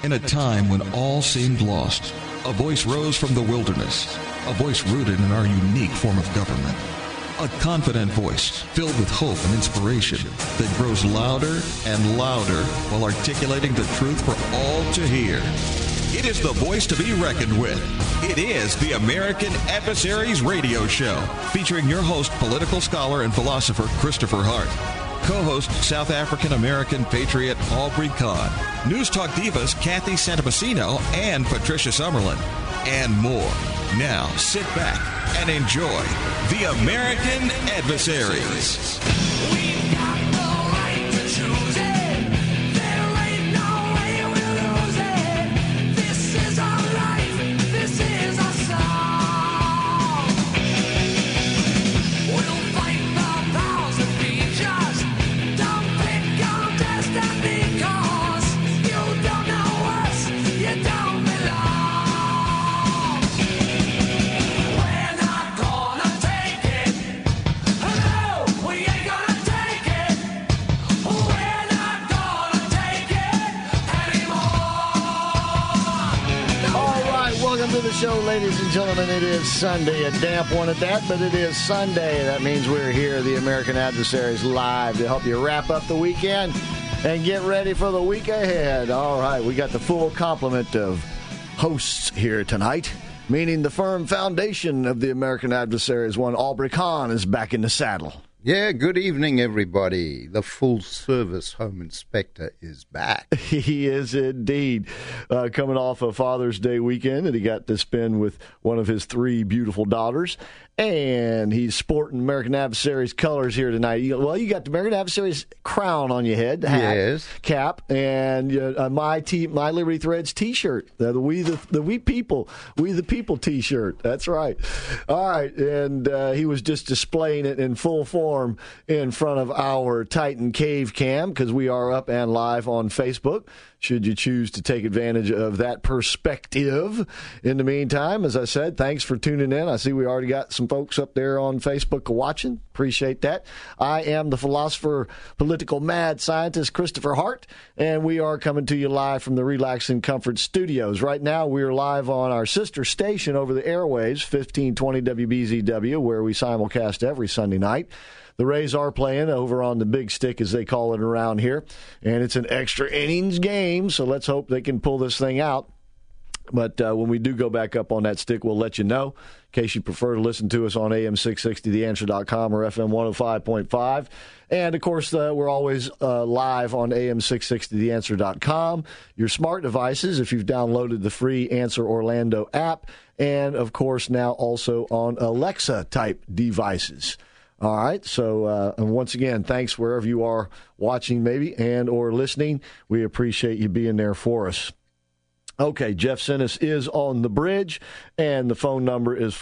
In a time when all seemed lost, a voice rose from the wilderness, a voice rooted in our unique form of government. A confident voice filled with hope and inspiration that grows louder and louder while articulating the truth for all to hear. It is the voice to be reckoned with. It is the American Adversaries Radio Show, featuring your host, political scholar and philosopher Christopher Hart. Co-host, South African-American patriot Aubrey Kahn. News Talk divas Kathy Santamassino and Patricia Summerlin. And more. Now, sit back and enjoy the American Adversaries. We've got the right to choose it. There ain't no way we'll lose it. This is our life. This is our song. We'll fight the powers that be just. Don't pick our destiny, 'cause you don't know us. You don't belong. To the show, ladies and gentlemen. It is Sunday, a damp one at that, but it is Sunday. That means we're here, the American Adversaries, live to help you wrap up the weekend and get ready for the week ahead. All right, we got the full complement of hosts here tonight, meaning the firm foundation of the American Adversaries. One Aubrey Kahn is back in the saddle. Yeah, good evening, everybody. The full-service home inspector is back. He is indeed. Coming off a Father's Day weekend that he got to spend with one of his three beautiful daughters. And he's sporting American Adversaries colors here tonight. You got the American Adversaries crown on your head, hat, yes, cap, and My Liberty Threads T-shirt. The We the People T-shirt. That's right. All right, and he was just displaying it in full form in front of our Titan Cave Cam, because we are up and live on Facebook, should you choose to take advantage of that perspective. In the meantime, as I said, thanks for tuning in. I see we already got some folks up there on Facebook watching. Appreciate that. I am the philosopher, political mad scientist, Christopher Hart, and we are coming to you live from the Relax and Comfort Studios. Right now, we are live on our sister station over the airwaves, 1520 WBZW, where we simulcast every Sunday night. The Rays are playing over on the big stick, as they call it around here, and it's an extra innings game, so let's hope they can pull this thing out. But when we do go back up on that stick, we'll let you know, in case you prefer to listen to us on AM660theanswer.com or FM 105.5. And, of course, we're always live on AM660theanswer.com. Your smart devices, if you've downloaded the free Answer Orlando app, and, of course, now also on Alexa-type devices. All right, so and once again, thanks wherever you are watching maybe and or listening. We appreciate you being there for us. Okay, Jeff Sinis is on the bridge, and the phone number is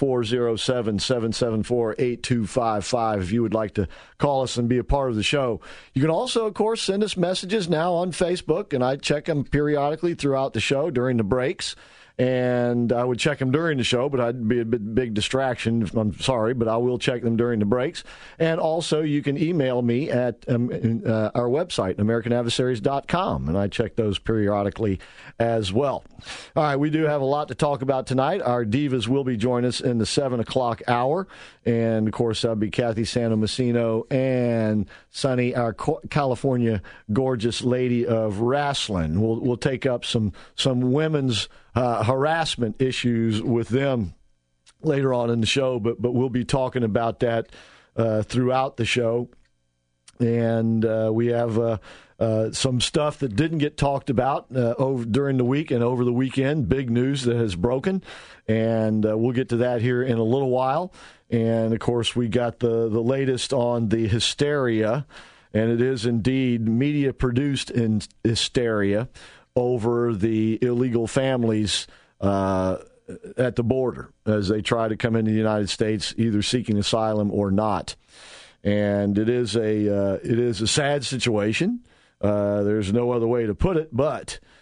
407-774-8255 if you would like to call us and be a part of the show. You can also, of course, send us messages now on Facebook, and I check them periodically throughout the show during the breaks. And I would check them during the show, but I'd be a big distraction. I'm sorry, but I will check them during the breaks. And also, you can email me at our website, AmericanAdversaries.com, and I check those periodically as well. All right, we do have a lot to talk about tonight. Our divas will be joining us in the 7 o'clock hour. And, of course, that'll be Kathy Santamassino and Sunny, our California gorgeous lady of wrestling. We'll take up some women's harassment issues with them later on in the show, but we'll be talking about that throughout the show. And we have some stuff that didn't get talked about during the week and over the weekend, big news that has broken, and we'll get to that here in a little while. And, of course, we got the latest on the hysteria, and it is indeed media-produced hysteria over the illegal families at the border as they try to come into the United States, either seeking asylum or not. And it is a sad situation. There's no other way to put it, but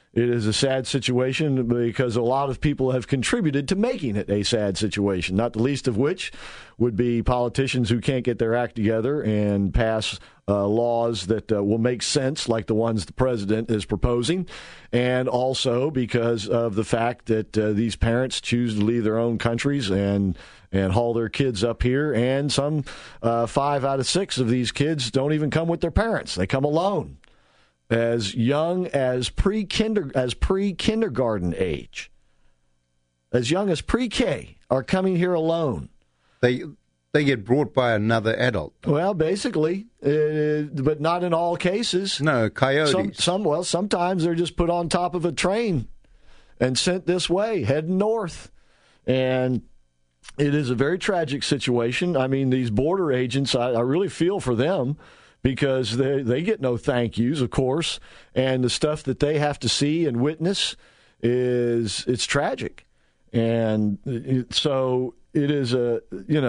It is a sad situation because a lot of people have contributed to making it a sad situation, not the least of which would be politicians who can't get their act together and pass laws that will make sense, like the ones the president is proposing, and also because of the fact that these parents choose to leave their own countries and haul their kids up here, and some 5 out of 6 of these kids don't even come with their parents. They come alone. As young as pre-kindergarten age, as young as pre-K, are coming here alone. They get brought by another adult. Well, basically, but not in all cases. No, coyotes. Sometimes they're just put on top of a train and sent this way, heading north. And it is a very tragic situation. I mean, these border agents, I really feel for them, because they get no thank yous, of course, and the stuff that they have to see and witness it's tragic. And so it is a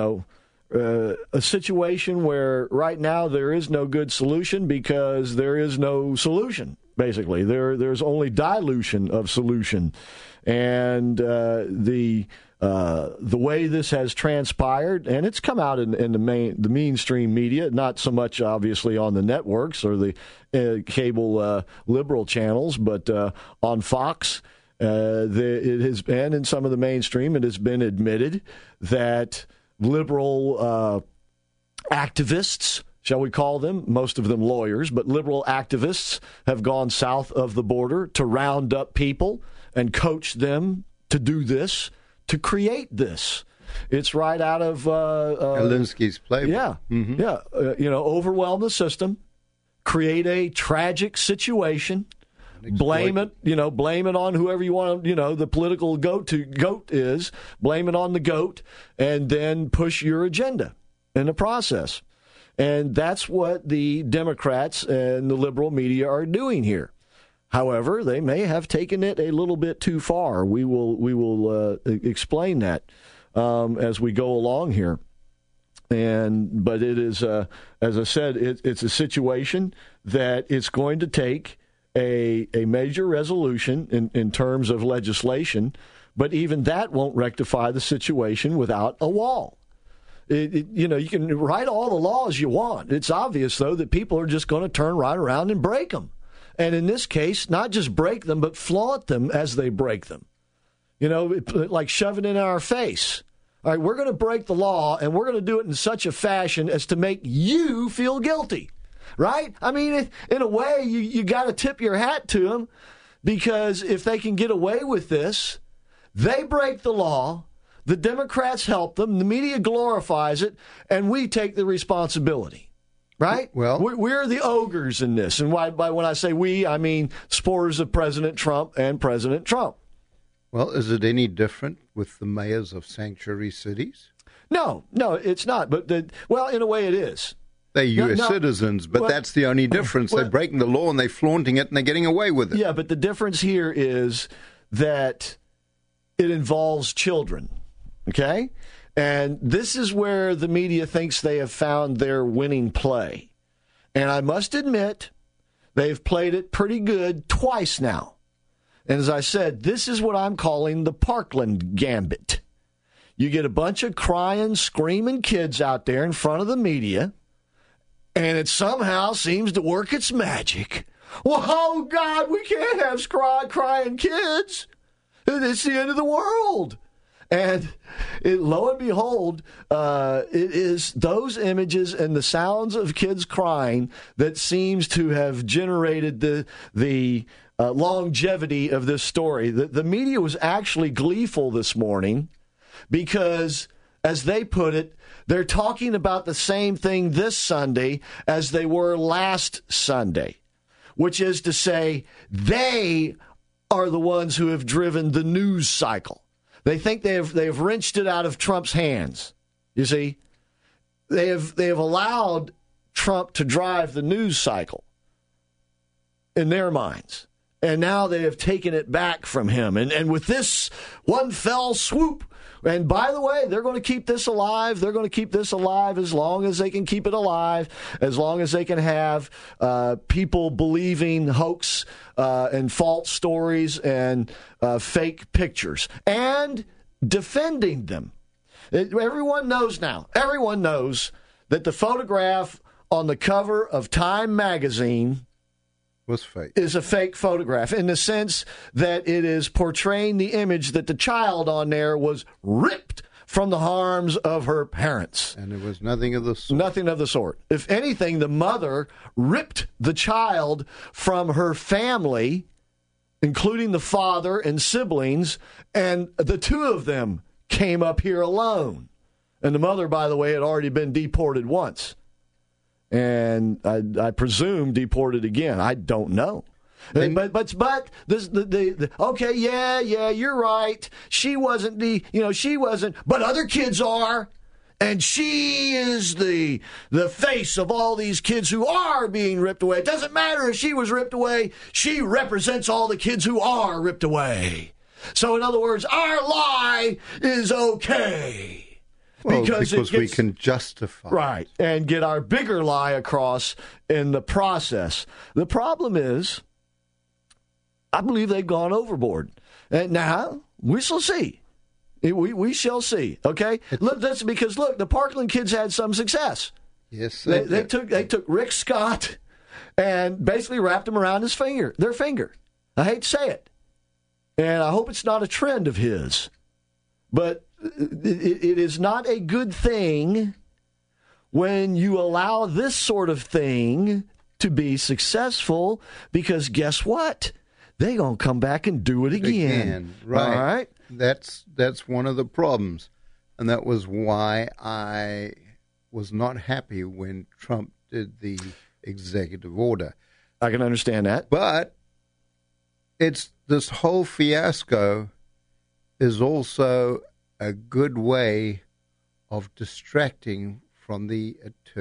situation where right now there is no good solution because there is no solution. Basically, there's only dilution of solution, and the way this has transpired, and it's come out in the mainstream media, not so much obviously on the networks or the cable liberal channels, but on Fox, it has been in some of the mainstream. It has been admitted that liberal activists, shall we call them, most of them lawyers, but liberal activists have gone south of the border to round up people and coach them to do this, to create this. It's right out of Alinsky's playbook. Yeah, overwhelm the system, create a tragic situation, blame it on whoever you want. The political goat is, blame it on the goat, and then push your agenda in the process. And that's what the Democrats and the liberal media are doing here. However, they may have taken it a little bit too far. We will explain that as we go along here. But it is, as I said, it's a situation that it's going to take a major resolution in terms of legislation. But even that won't rectify the situation without a wall. You can write all the laws you want. It's obvious, though, that people are just going to turn right around and break them. And in this case, not just break them, but flaunt them as they break them. Like shove it in our face. All right, we're going to break the law, and we're going to do it in such a fashion as to make you feel guilty. Right? I mean, in a way, you got to tip your hat to them, because if they can get away with this, they break the law, the Democrats help them, the media glorifies it, and we take the responsibility. Right? Well, we're the ogres in this. And when I say we, I mean supporters of President Trump and President Trump. Well, is it any different with the mayors of sanctuary cities? No, it's not. But in a way it is. They're U.S. citizens, but that's the only difference. They're breaking the law and they're flaunting it and they're getting away with it. Yeah, but the difference here is that it involves children. Okay? And this is where the media thinks they have found their winning play. And I must admit, they've played it pretty good twice now. And as I said, this is what I'm calling the Parkland Gambit. You get a bunch of crying, screaming kids out there in front of the media, and it somehow seems to work its magic. Well, oh, God, we can't have crying kids. It's the end of the world. And lo and behold, it is those images and the sounds of kids crying that seems to have generated the longevity of this story. The media was actually gleeful this morning because, as they put it, they're talking about the same thing this Sunday as they were last Sunday, which is to say they are the ones who have driven the news cycle. They think they have wrenched it out of Trump's hands. You see, they have allowed Trump to drive the news cycle in their minds. And now they have taken it back from him. And with this one fell swoop, and by the way, they're going to keep this alive. They're going to keep this alive as long as they can keep it alive, as long as they can have people believing hoax and false stories and fake pictures and defending them. Everyone knows now. Everyone knows that the photograph on the cover of Time magazine was fake. Is a fake photograph in the sense that it is portraying the image that the child on there was ripped from the arms of her parents. And it was nothing of the sort. Nothing of the sort. If anything, the mother ripped the child from her family, including the father and siblings, and the two of them came up here alone. And the mother, by the way, had already been deported once. And I presume deported again. I don't know. But this, okay, yeah, you're right. She wasn't but other kids are. And she is the face of all these kids who are being ripped away. It doesn't matter if she was ripped away. She represents all the kids who are ripped away. So in other words, our lie is okay. Well, because we can justify. Right, and get our bigger lie across in the process. The problem is, I believe they've gone overboard. And now, we shall see. We shall see, okay? That's because, the Parkland kids had some success. Yes, they took Rick Scott and basically wrapped him around their finger. I hate to say it. And I hope it's not a trend of his. But it is not a good thing when you allow this sort of thing to be successful, because guess what? They're going to come back and do it again. Right. All right? That's one of the problems. And that was why I was not happy when Trump did the executive order. I can understand that. But it's this whole fiasco is also a good way of distracting from the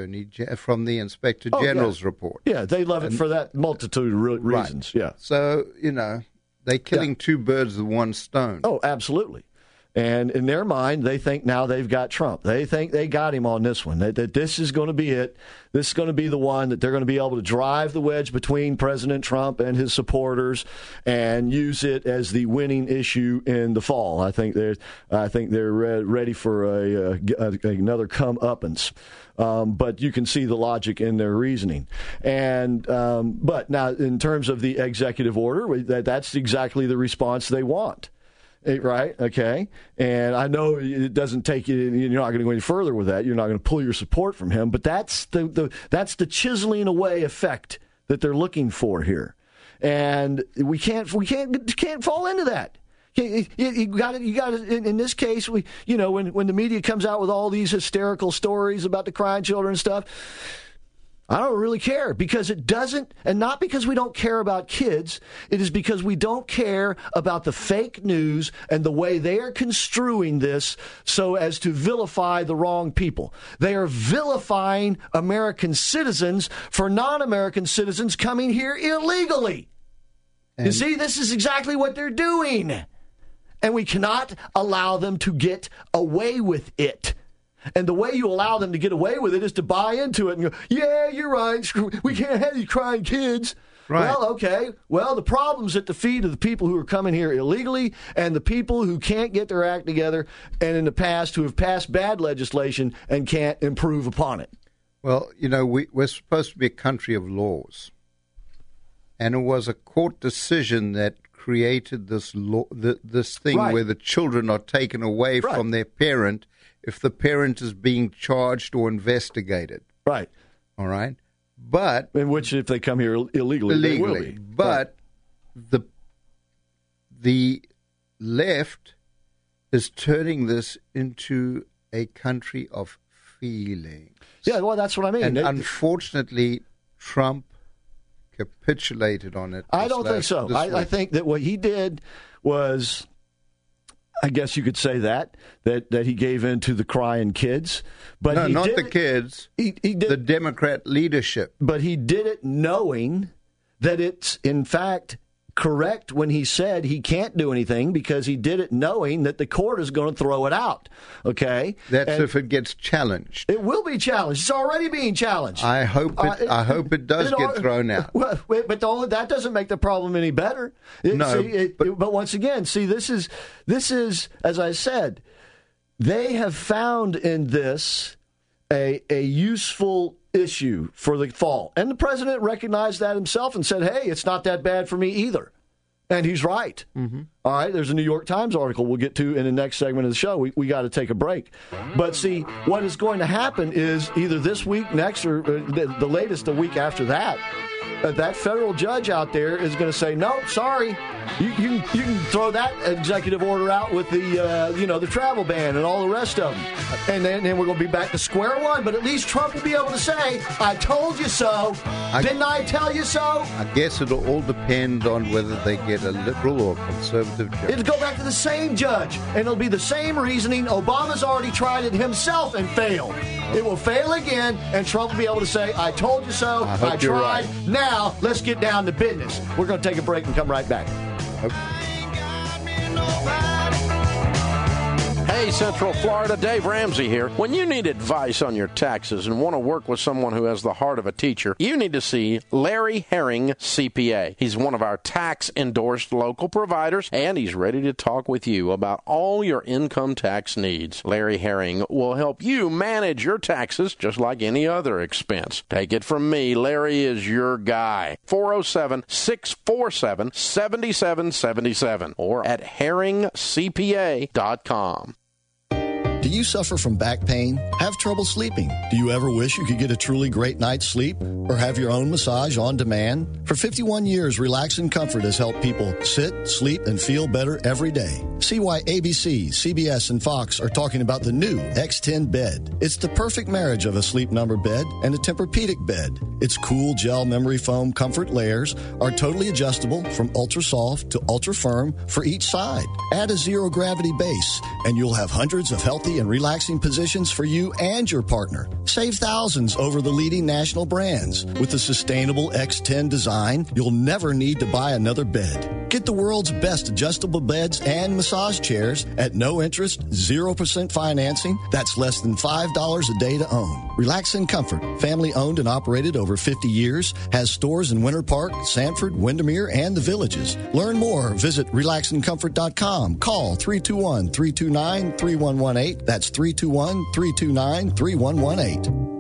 Inspector General's report. Yeah, they love it for that multitude of reasons. Right. Yeah. So, they're killing two birds with one stone. Oh, absolutely. And in their mind, they think now they've got Trump. They think they got him on this one, that this is going to be it. This is going to be the one that they're going to be able to drive the wedge between President Trump and his supporters and use it as the winning issue in the fall. I think they're ready for another comeuppance. But you can see the logic in their reasoning. And but now, in terms of the executive order, that's exactly the response they want. Right, okay. And I know it doesn't take you, you're not going to go any further with that. You're not going to pull your support from him. But that's the chiseling away effect that they're looking for here. And we can't fall into that. You got it. In this case, when the media comes out with all these hysterical stories about the crying children and stuff, I don't really care, because it doesn't, and not because we don't care about kids. It is because we don't care about the fake news and the way they are construing this so as to vilify the wrong people. They are vilifying American citizens for non-American citizens coming here illegally. You see, this is exactly what they're doing. And we cannot allow them to get away with it. And the way you allow them to get away with it is to buy into it and go, yeah, you're right, we can't have these crying kids. Right. Well, okay. Well, the problem's at the feet of the people who are coming here illegally and the people who can't get their act together and in the past who have passed bad legislation and can't improve upon it. Well, we're supposed to be a country of laws. And it was a court decision that created this law, this thing where the children are taken away from their parent if the parent is being charged or investigated. Right. All right. But in which, if they come here illegally, they will be. But the left is turning this into a country of feelings. Yeah, well, that's what I mean. And unfortunately, Trump capitulated on it. I don't think so. I think that what he did was, I guess you could say that he gave in to the crying kids. But no, not the kids. He did the Democrat leadership. But he did it knowing that it's, in fact, correct when he said he can't do anything because he did it knowing that the court is going to throw it out. Okay? That's if it gets challenged. It will be challenged. It's already being challenged. I hope it does get thrown out. Well, but that doesn't make the problem any better. But once again, see, this is, as I said, they have found in this a useful issue for the fall. And the president recognized that himself and said, hey, it's not that bad for me either. And he's right. Mm-hmm. All right, there's a New York Times article we'll get to in the next segment of the show. We got to take a break. But see, what is going to happen is either this week, next, or the latest a week after that, that federal judge out there is going to say, no, sorry, you can throw that executive order out with the travel ban and all the rest of them. And then we're going to be back to square one. But at least Trump will be able to say, I told you so. Didn't I tell you so? I guess it'll all depend on whether they get a liberal or conservative judge. It'll go back to the same judge, and it'll be the same reasoning. Obama's already tried it himself and failed. It will fail again, and Trump will be able to say, I told you so, I tried. Right. Now, let's get down to business. We're going to take a break and come right back. Hey, Central Florida, Dave Ramsey here. When you need advice on your taxes and want to work with someone who has the heart of a teacher, you need to see Larry Herring, CPA. He's one of our tax-endorsed local providers, and he's ready to talk with you about all your income tax needs. Larry Herring will help you manage your taxes just like any other expense. Take it from me, Larry is your guy. 407-647-7777 or at herringcpa.com. Do you suffer from back pain? Have trouble sleeping? Do you ever wish you could get a truly great night's sleep? Or have your own massage on demand? For 51 years, Relax and Comfort has helped people sit, sleep, and feel better every day. See why ABC, CBS, and Fox are talking about the new X10 bed. It's the perfect marriage of a Sleep Number bed and a Tempur-Pedic bed. Its cool gel memory foam comfort layers are totally adjustable from ultra soft to ultra firm for each side. Add a zero gravity base, and you'll have hundreds of healthy and relaxing positions for you and your partner. Save thousands over the leading national brands. With the sustainable X10 design, you'll never need to buy another bed. Get the world's best adjustable beds and massage chairs at no interest, 0% financing. That's less than $5 a day to own. Relax and Comfort, family owned and operated over 50 years, has stores in Winter Park, Sanford, Windermere, and the Villages. Learn more. Visit relaxandcomfort.com. Call 321-329-3118. That's 321-329-3118.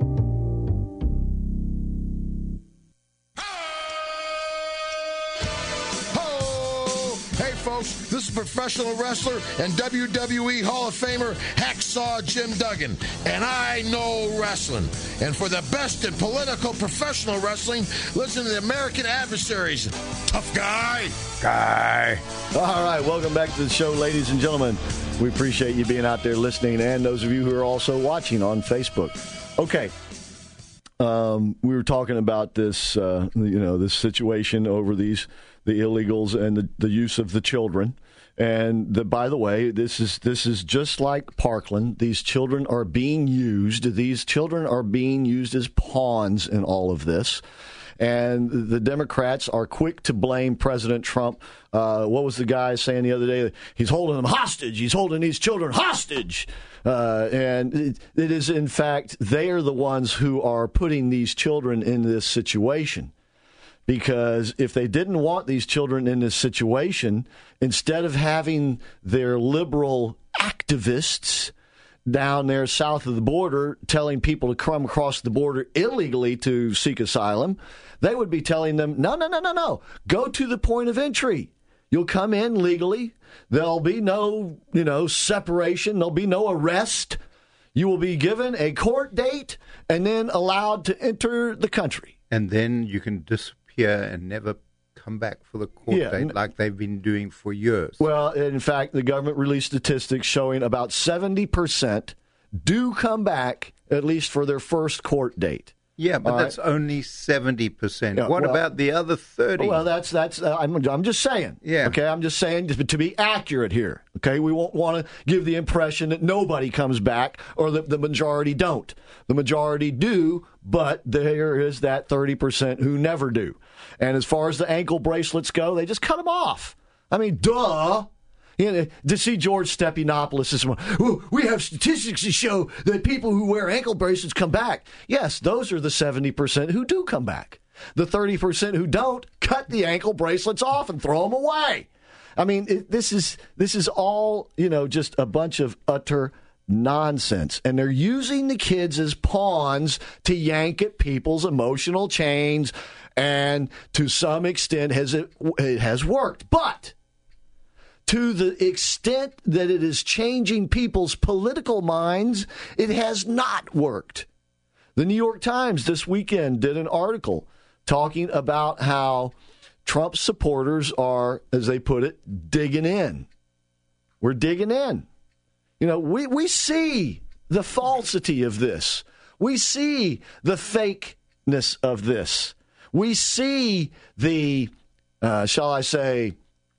This is professional wrestler and WWE Hall of Famer Hacksaw Jim Duggan, and I know wrestling. And for the best in political professional wrestling, listen to the American Adversaries. Tough guy. All right, welcome back to the show, ladies and gentlemen. We appreciate you being out there listening, and those of you who are also watching on Facebook. Okay. We were talking about this, this situation over the illegals and the use of the children. And by the way, this is just like Parkland. These children are being used. These children are being used as pawns in all of this. And the Democrats are quick to blame President Trump. What was the guy saying the other day? He's holding them hostage. He's holding these children hostage. And it is, in fact, they are the ones who are putting these children in this situation. Because if they didn't want these children in this situation, instead of having their liberal activists down there south of the border telling people to come across the border illegally to seek asylum, they would be telling them, no. Go to the point of entry. You'll come in legally. There'll be no, separation. There'll be no arrest. You will be given a court date and then allowed to enter the country. And then you can disappear and never come back for the court date like they've been doing for years. Well, in fact, the government released statistics showing about 70% do come back at least for their first court date. Yeah, but that's only 70%. Yeah, what about the other 30? Well, that's I'm just saying. Yeah. Okay, I'm just saying to be accurate here. Okay, we won't want to give the impression that nobody comes back or that the majority don't. The majority do, but there is that 30% who never do. And as far as the ankle bracelets go, they just cut them off. I mean, duh. You know, to see George Stephanopoulos this morning, we have statistics to show that people who wear ankle bracelets come back. Yes, those are the 70% who do come back. The 30% who don't, cut the ankle bracelets off and throw them away. I mean, this is all, just a bunch of utter nonsense. And they're using the kids as pawns to yank at people's emotional chains. And to some extent, it has worked. But to the extent that it is changing people's political minds, it has not worked. The New York Times this weekend did an article talking about how Trump supporters are, as they put it, digging in. We're digging in. We see the falsity of this. We see the fakeness of this. We see the, shall I say,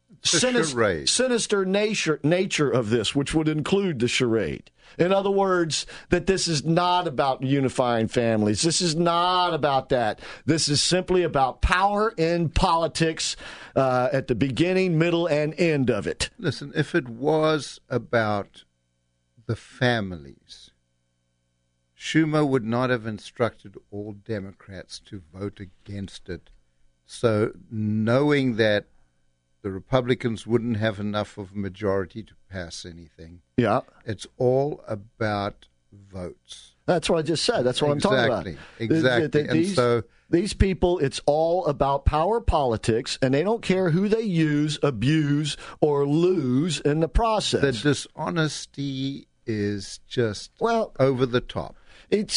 sinister nature of this, which would include the charade. In other words, that this is not about unifying families. This is not about that. This is simply about power in politics at the beginning, middle, and end of it. Listen, if it was about the families, Schumer would not have instructed all Democrats to vote against it. So knowing that the Republicans wouldn't have enough of a majority to pass anything. Yeah. It's all about votes. That's what I just said. That's what I'm talking about. Exactly. And these people, it's all about power politics, and they don't care who they use, abuse, or lose in the process. The dishonesty is just over the top. It's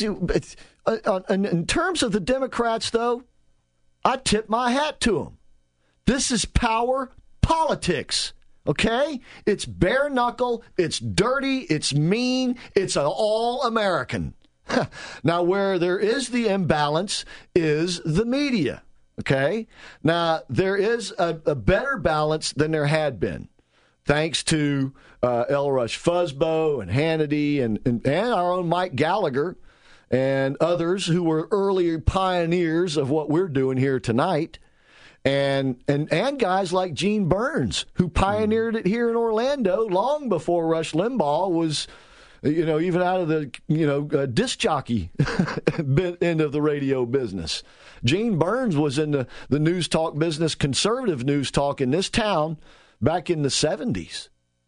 in terms of the Democrats, though, I tip my hat to them. This is power politics, okay? It's bare knuckle, it's dirty, it's mean, it's all American. Now, where there is the imbalance is the media, okay? Now, there is a better balance than there had been, thanks to L. Rush Fusbo and Hannity and our own Mike Gallagher and others who were early pioneers of what we're doing here tonight. And guys like Gene Burns, who pioneered it here in Orlando long before Rush Limbaugh was, even out of the, disc jockey end of the radio business. Gene Burns was in the news talk business, conservative news talk in this town back in the 70s.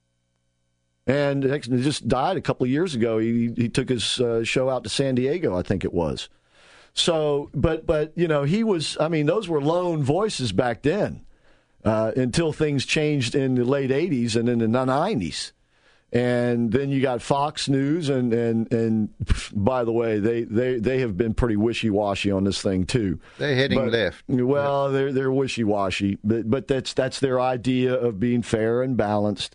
And he just died a couple of years ago. He took his show out to San Diego, I think it was. So, but he was, those were lone voices back then until things changed in the late 80s and in the 90s. And then you got Fox News, and by the way, they have been pretty wishy-washy on this thing, too. They're heading left. Well, they're wishy-washy, but that's their idea of being fair and balanced.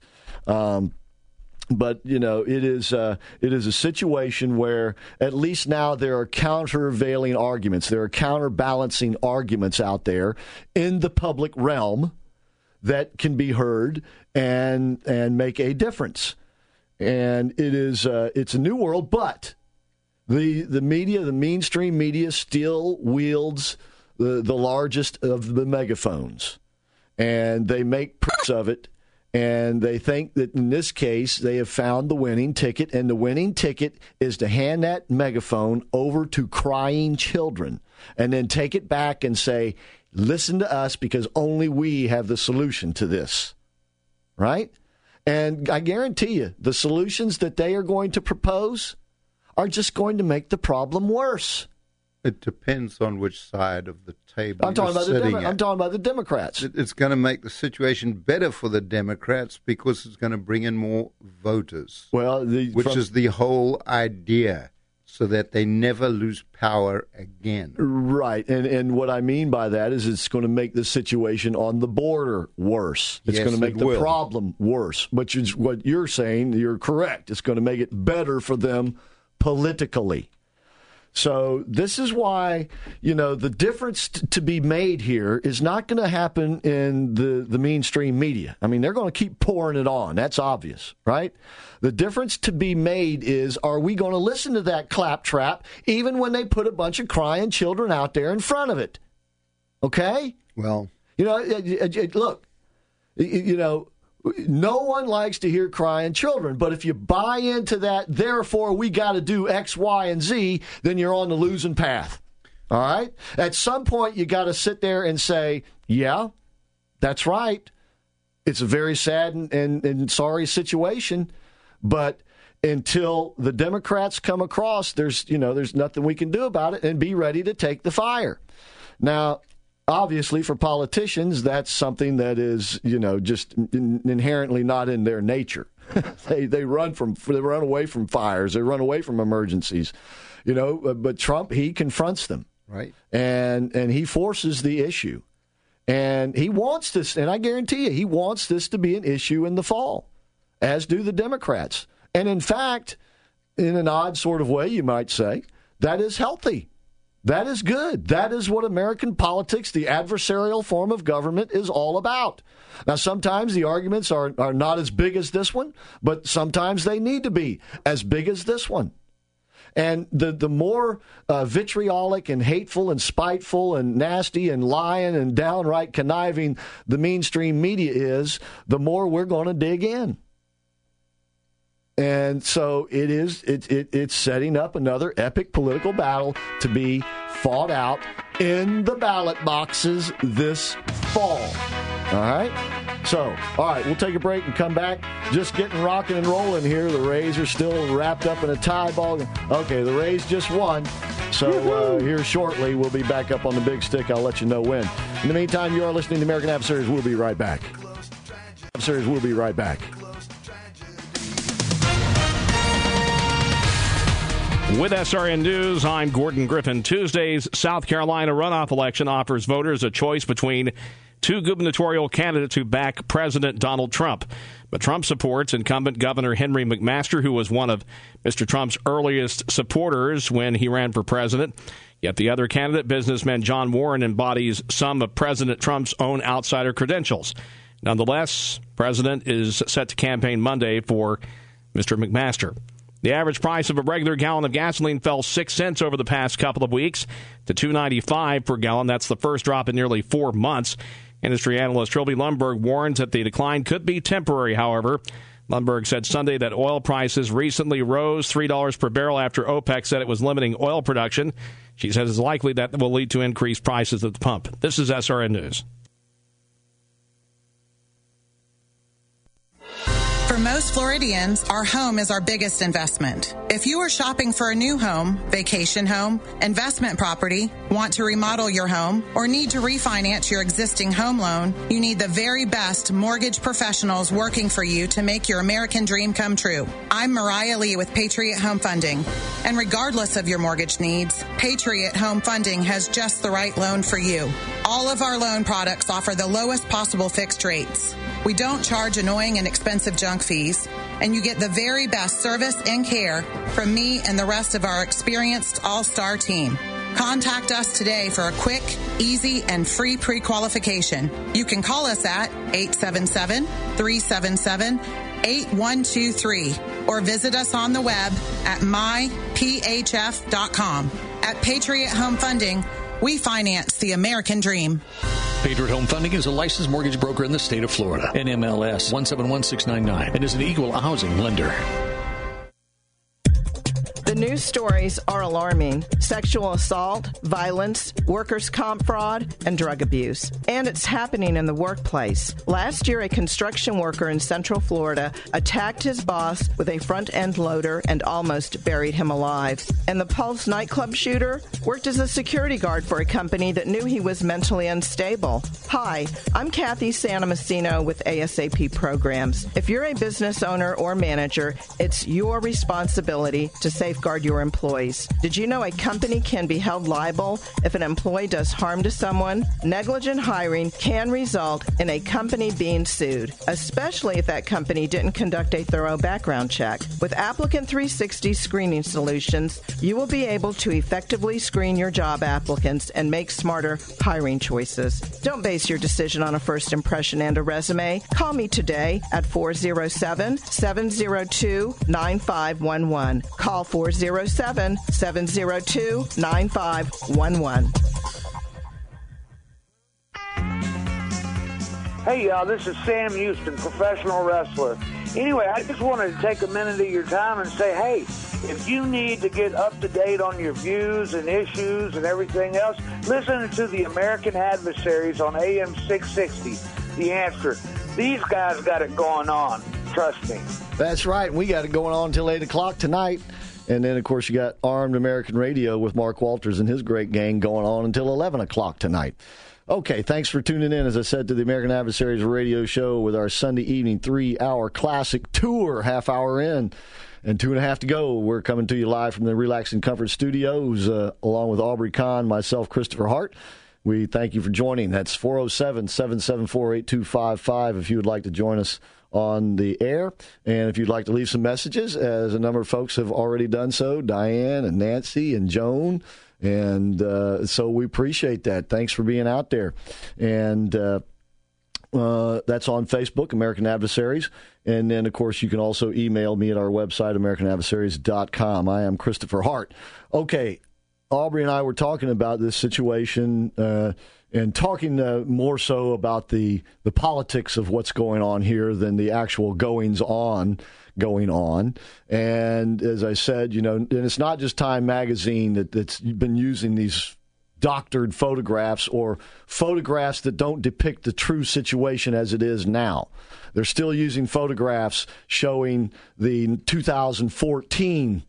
But, it is a situation where at least now there are countervailing arguments. There are counterbalancing arguments out there in the public realm that can be heard and make a difference. And it's a new world, but the media, the mainstream media, still wields the largest of the megaphones. And they make press of it. And they think that in this case, they have found the winning ticket, and the winning ticket is to hand that megaphone over to crying children and then take it back and say, listen to us because only we have the solution to this, right? And I guarantee you, the solutions that they are going to propose are just going to make the problem worse. It depends on which side of the table I'm talking about the Democrats. It's going to make the situation better for the Democrats because it's going to bring in more voters, which is the whole idea, so that they never lose power again. Right. And what I mean by that is it's going to make the situation on the border worse. It's going to make the problem worse. Which is what you're saying. You're correct. It's going to make it better for them politically. So this is why, the difference to be made here is not going to happen in the mainstream media. I mean, they're going to keep pouring it on. That's obvious, right? The difference to be made is, are we going to listen to that claptrap even when they put a bunch of crying children out there in front of it? Okay? Well, look, no one likes to hear crying children, but if you buy into that, therefore we got to do X, Y, and Z, then you're on the losing path. All right? At some point, you got to sit there and say, yeah, that's right. It's a very sad and sorry situation, but until the Democrats come across, there's nothing we can do about it, and be ready to take the fire. Now, obviously, for politicians, that's something that is, just inherently not in their nature. They run away from fires. They run away from emergencies, But Trump, he confronts them, right? And he forces the issue, and he wants this. And I guarantee you, he wants this to be an issue in the fall, as do the Democrats. And in fact, in an odd sort of way, you might say, that is healthy. That is good. That is what American politics, the adversarial form of government, is all about. Now, sometimes the arguments are not as big as this one, but sometimes they need to be as big as this one. And the more vitriolic and hateful and spiteful and nasty and lying and downright conniving the mainstream media is, the more we're going to dig in. And so it's setting up another epic political battle to be fought out in the ballot boxes this fall. All right? So, all right, we'll take a break and come back. Just getting rocking and rolling here. The Rays are still wrapped up in a tie ball. Okay, the Rays just won. So here shortly, we'll be back up on the big stick. I'll let you know when. In the meantime, you are listening to American Adversaries. We'll be right back. We'll be right back. With SRN News, I'm Gordon Griffin. Tuesday's South Carolina runoff election offers voters a choice between two gubernatorial candidates who back President Donald Trump. But Trump supports incumbent Governor Henry McMaster, who was one of Mr. Trump's earliest supporters when he ran for president. Yet the other candidate, businessman John Warren, embodies some of President Trump's own outsider credentials. Nonetheless, President is set to campaign Monday for Mr. McMaster. The average price of a regular gallon of gasoline fell 6 cents over the past couple of weeks to $2.95 per gallon. That's the first drop in nearly 4 months. Industry analyst Trilby Lundberg warns that the decline could be temporary, however. Lundberg said Sunday that oil prices recently rose $3 per barrel after OPEC said it was limiting oil production. She says it's likely that will lead to increased prices at the pump. This is SRN News. For most Floridians, our home is our biggest investment. If you are shopping for a new home, vacation home, investment property, want to remodel your home, or need to refinance your existing home loan, you need the very best mortgage professionals working for you to make your American dream come true. I'm Mariah Lee with Patriot Home Funding. And regardless of your mortgage needs, Patriot Home Funding has just the right loan for you. All of our loan products offer the lowest possible fixed rates. We don't charge annoying and expensive junk fees, and you get the very best service and care from me and the rest of our experienced all-star team. Contact us today for a quick, easy, and free pre-qualification. You can call us at 877-377-8123 or visit us on the web at myphf.com. At Patriot Home Funding, we finance the American dream. Patriot Home Funding is a licensed mortgage broker in the state of Florida. NMLS 171699 and is an equal housing lender. The news stories are alarming. Sexual assault, violence, workers' comp fraud, and drug abuse. And it's happening in the workplace. Last year, a construction worker in Central Florida attacked his boss with a front-end loader and almost buried him alive. And the Pulse nightclub shooter worked as a security guard for a company that knew he was mentally unstable. Hi, I'm Kathy Santomassino with ASAP Programs. If you're a business owner or manager, it's your responsibility to safeguard safeguard your employees. Did you know a company can be held liable if an employee does harm to someone? Negligent hiring can result in a company being sued, especially if that company didn't conduct a thorough background check. With Applicant 360 Screening Solutions, you will be able to effectively screen your job applicants and make smarter hiring choices. Don't base your decision on a first impression and a resume. Call me today at 407-702-9511. Call 407-702-9511. Hey, y'all, this is Sam Houston, professional wrestler. Anyway, I just wanted to take a minute of your time and say, hey, if you need to get up to date on your views and issues and everything else, listen to the American Adversaries on AM 660, The Answer. These guys got it going on. Trust me. That's right. We got it going on until 8 o'clock tonight. And then, of course, you got Armed American Radio with Mark Walters and his great gang going on until 11 o'clock tonight. Okay, thanks for tuning in, as I said, to the American Adversaries radio show with our Sunday evening 3-hour classic tour, half hour in and 2.5 to go. We're coming to you live from the Relax and Comfort Studios, along with Aubrey Kahn, myself, Christopher Hart. We thank you for joining. That's 407-774-8255 if you would like to join us on the air. And if you'd like to leave some messages, as a number of folks have already done so, Diane and Nancy and Joan. And so we appreciate that. Thanks for being out there. And that's on Facebook, American Adversaries. And then, of course, you can also email me at our website, AmericanAdversaries.com. I am Christopher Hart. Okay, Aubrey and I were talking about this situation and talking more so about the politics of what's going on here than the actual goings on. And as I said, and it's not just Time Magazine that's been using these doctored photographs or photographs that don't depict the true situation as it is now. They're still using photographs showing the 2014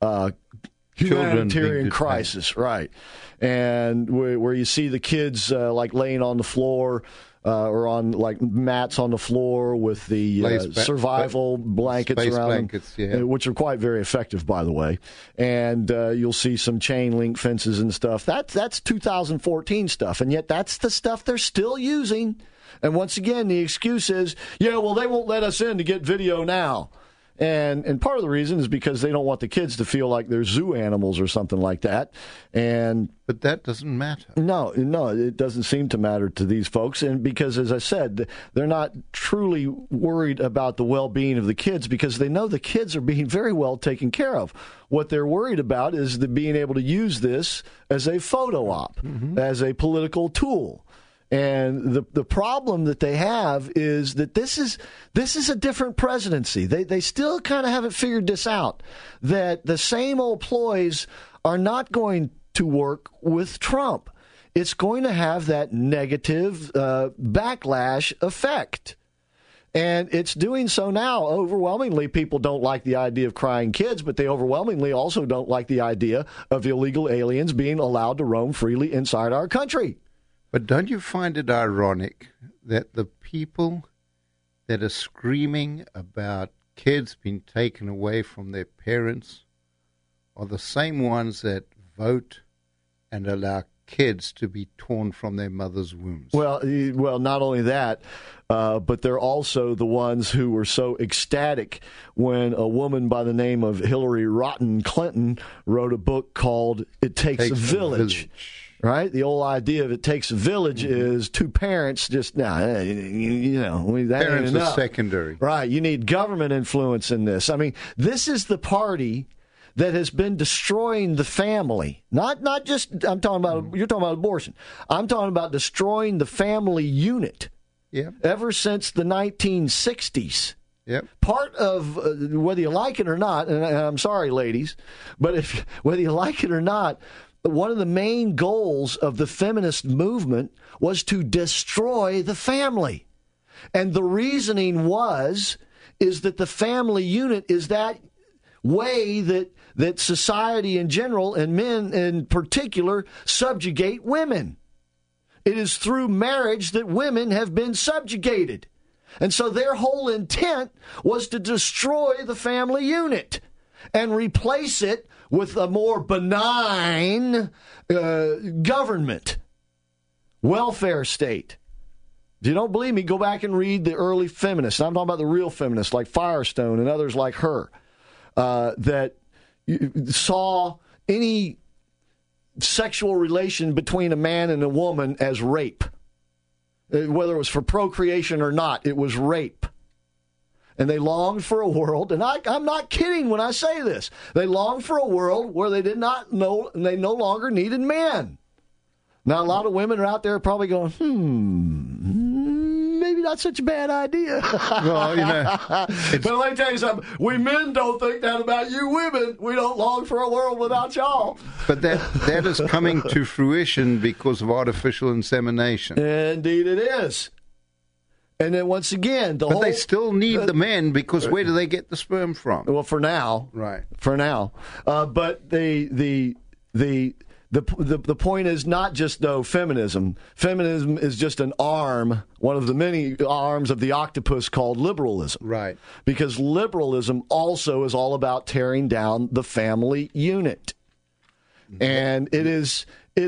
humanitarian crisis, right? And where you see the kids like laying on the floor or on like mats on the floor with the survival blankets around them, which are quite very effective, by the way. And you'll see some chain link fences and stuff. That's 2014 stuff, and yet that's the stuff they're still using. And once again, the excuse is, they won't let us in to get video now. And part of the reason is because they don't want the kids to feel like they're zoo animals or something like that. But that doesn't matter. No, it doesn't seem to matter to these folks. And because, as I said, they're not truly worried about the well-being of the kids because they know the kids are being very well taken care of. What they're worried about is being able to use this as a photo op, as a political tool. And the problem that they have is that this is a different presidency. They still kind of haven't figured this out, that the same old ploys are not going to work with Trump. It's going to have that negative backlash effect. And it's doing so now. Overwhelmingly, people don't like the idea of crying kids, but they overwhelmingly also don't like the idea of illegal aliens being allowed to roam freely inside our country. But don't you find it ironic that the people that are screaming about kids being taken away from their parents are the same ones that vote and allow kids to be torn from their mother's wombs? Well, not only that, but they're also the ones who were so ecstatic when a woman by the name of Hillary Rotten Clinton wrote a book called It Takes a Village. Right? The old idea of it takes a village is two parents just, that parents ain't enough. Are secondary. Right. You need government influence in this. I mean, this is the party that has been destroying the family. Not just, you're talking about abortion. I'm talking about destroying the family unit. Yep. Ever since the 1960s. Yep. Part of, whether you like it or not, and I'm sorry, ladies, but whether you like it or not, one of the main goals of the feminist movement was to destroy the family. And the reasoning is that the family unit is that way that society in general and men in particular subjugate women. It is through marriage that women have been subjugated. And so their whole intent was to destroy the family unit and replace it with a more benign government, welfare state. If you don't believe me, go back and read the early feminists. I'm talking about the real feminists like Firestone and others like her that saw any sexual relation between a man and a woman as rape. Whether it was for procreation or not, it was rape. And they longed for a world, and I'm not kidding when I say this. They longed for a world where they did not know, and they no longer needed men. Now, a lot of women are out there probably going, maybe not such a bad idea. Well, but let me tell you something. We men don't think that about you women. We don't long for a world without y'all. But that is coming to fruition because of artificial insemination. Indeed it is. And then once again, but they still need the men because where do they get the sperm from? Well, for now. Right. For now. But the point is not just, though, feminism. Feminism is just an arm, one of the many arms of the octopus called liberalism. Right. Because liberalism also is all about tearing down the family unit. And it is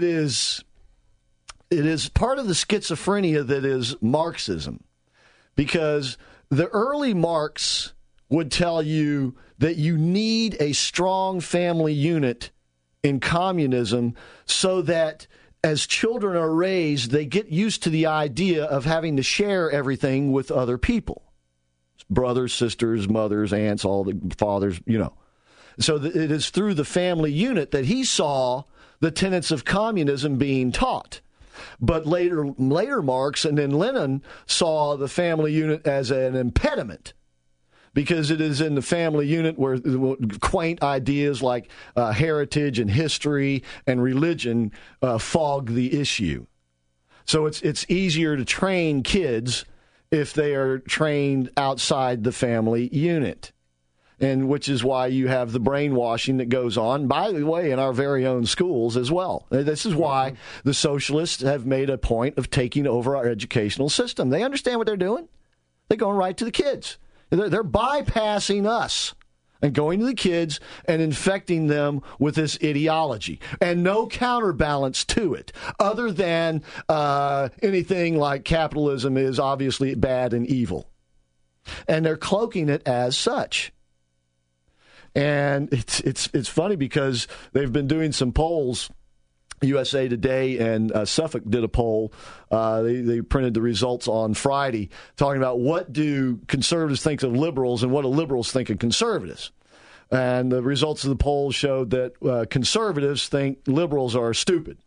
part of the schizophrenia that is Marxism. Because the early Marx would tell you that you need a strong family unit in communism so that as children are raised, they get used to the idea of having to share everything with other people. Brothers, sisters, mothers, aunts, all the fathers, So it is through the family unit that he saw the tenets of communism being taught. But later Marx and then Lenin saw the family unit as an impediment. Because it is in the family unit where quaint ideas like heritage and history and religion fog the issue. So it's easier to train kids if they are trained outside the family unit. And which is why you have the brainwashing that goes on, by the way, in our very own schools as well. This is why the socialists have made a point of taking over our educational system. They understand what they're doing. They're going right to the kids. They're bypassing us and going to the kids and infecting them with this ideology. And no counterbalance to it, other than anything like capitalism is obviously bad and evil. And they're cloaking it as such. And it's funny because they've been doing some polls. USA Today and Suffolk did a poll. They printed the results on Friday, talking about what do conservatives think of liberals and what do liberals think of conservatives. And the results of the poll showed that conservatives think liberals are stupid.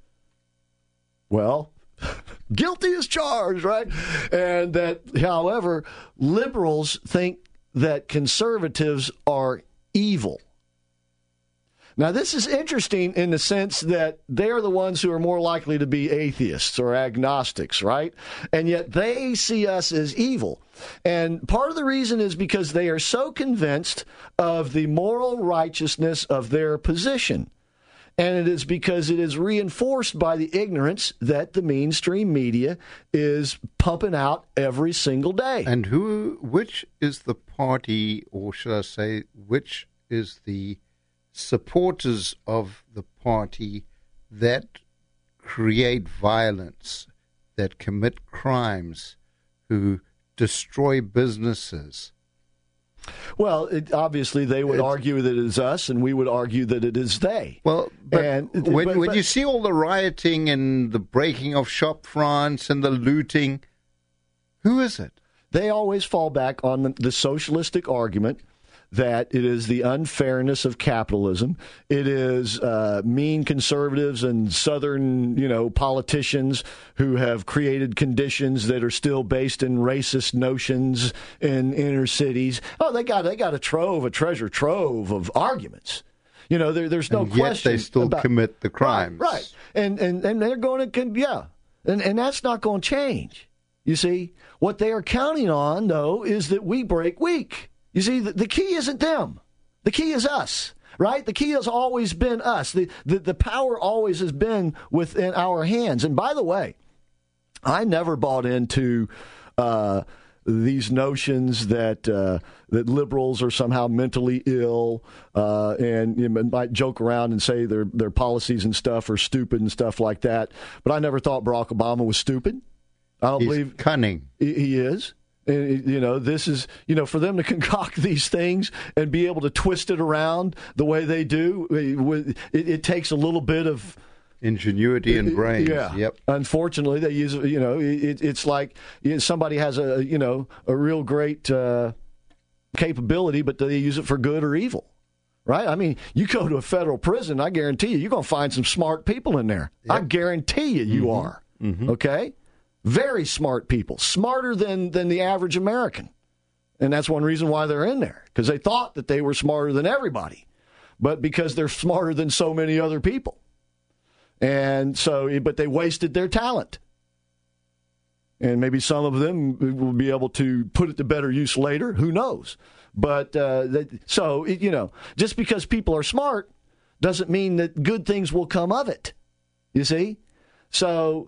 Well, guilty as charged, right? And that, however, liberals think that conservatives are evil. Now, this is interesting in the sense that they're the ones who are more likely to be atheists or agnostics, right? And yet they see us as evil. And part of the reason is because they are so convinced of the moral righteousness of their position. And it is because it is reinforced by the ignorance that the mainstream media is pumping out every single day. And which is the party, or should I say, which is the supporters of the party that create violence, that commit crimes, who destroy businesses? Well, obviously they would argue that it is us, and we would argue that it is they. Well, but when you see all the rioting and the breaking of shop fronts and the looting, who is it? They always fall back on the socialistic argument that it is the unfairness of capitalism. It is mean conservatives and Southern, politicians who have created conditions that are still based in racist notions in inner cities. Oh, they got a treasure trove of arguments. There's no question. Yet they still commit the crimes. Right. And they're going to, and that's not going to change. You see, what they are counting on, though, is that we break weak. You see, the key isn't them. The key is us, right? The key has always been us. The power always has been within our hands. And by the way, I never bought into these notions that that liberals are somehow mentally ill, and you might joke around and say their policies and stuff are stupid and stuff like that. But I never thought Barack Obama was stupid. I don't believe cunning. He is. And, this is, for them to concoct these things and be able to twist it around the way they do, it takes a little bit of ingenuity and brains. Yeah. Yep. Unfortunately, they use, it's like somebody has a real great capability, but they use it for good or evil. Right? I mean, you go to a federal prison, I guarantee you're going to find some smart people in there. Yep. I guarantee you are. Mm-hmm. Okay? Very smart people, smarter than the average American. And that's one reason why they're in there, because they thought that they were smarter than everybody, but because they're smarter than so many other people. And so, but they wasted their talent. And maybe some of them will be able to put it to better use later. Who knows? But just because people are smart doesn't mean that good things will come of it. You see? So,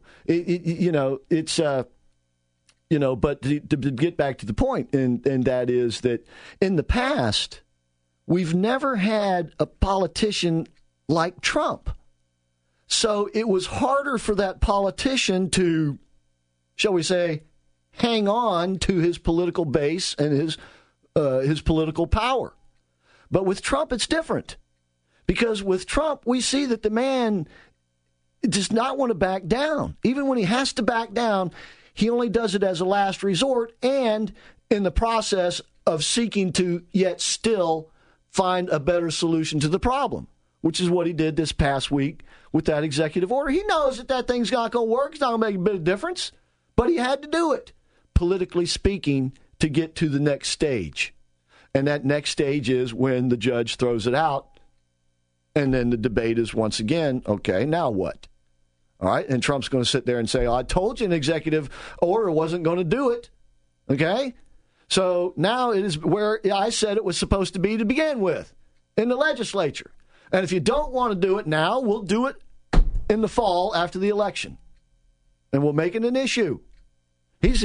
but to get back to the point, and that is that in the past, we've never had a politician like Trump. So it was harder for that politician to, shall we say, hang on to his political base and his political power. But with Trump, it's different. Because with Trump, we see that the man does not want to back down. Even when he has to back down, he only does it as a last resort and in the process of seeking to yet still find a better solution to the problem, which is what he did this past week with that executive order. He knows that thing's not going to work. It's not going to make a bit of difference, but he had to do it, politically speaking, to get to the next stage. And that next stage is when the judge throws it out, and then the debate is once again, okay, now what? All right, and Trump's going to sit there and say, I told you an executive order wasn't going to do it, okay? So now it is where I said it was supposed to be to begin with, in the legislature. And if you don't want to do it now, we'll do it in the fall after the election. And we'll make it an issue. This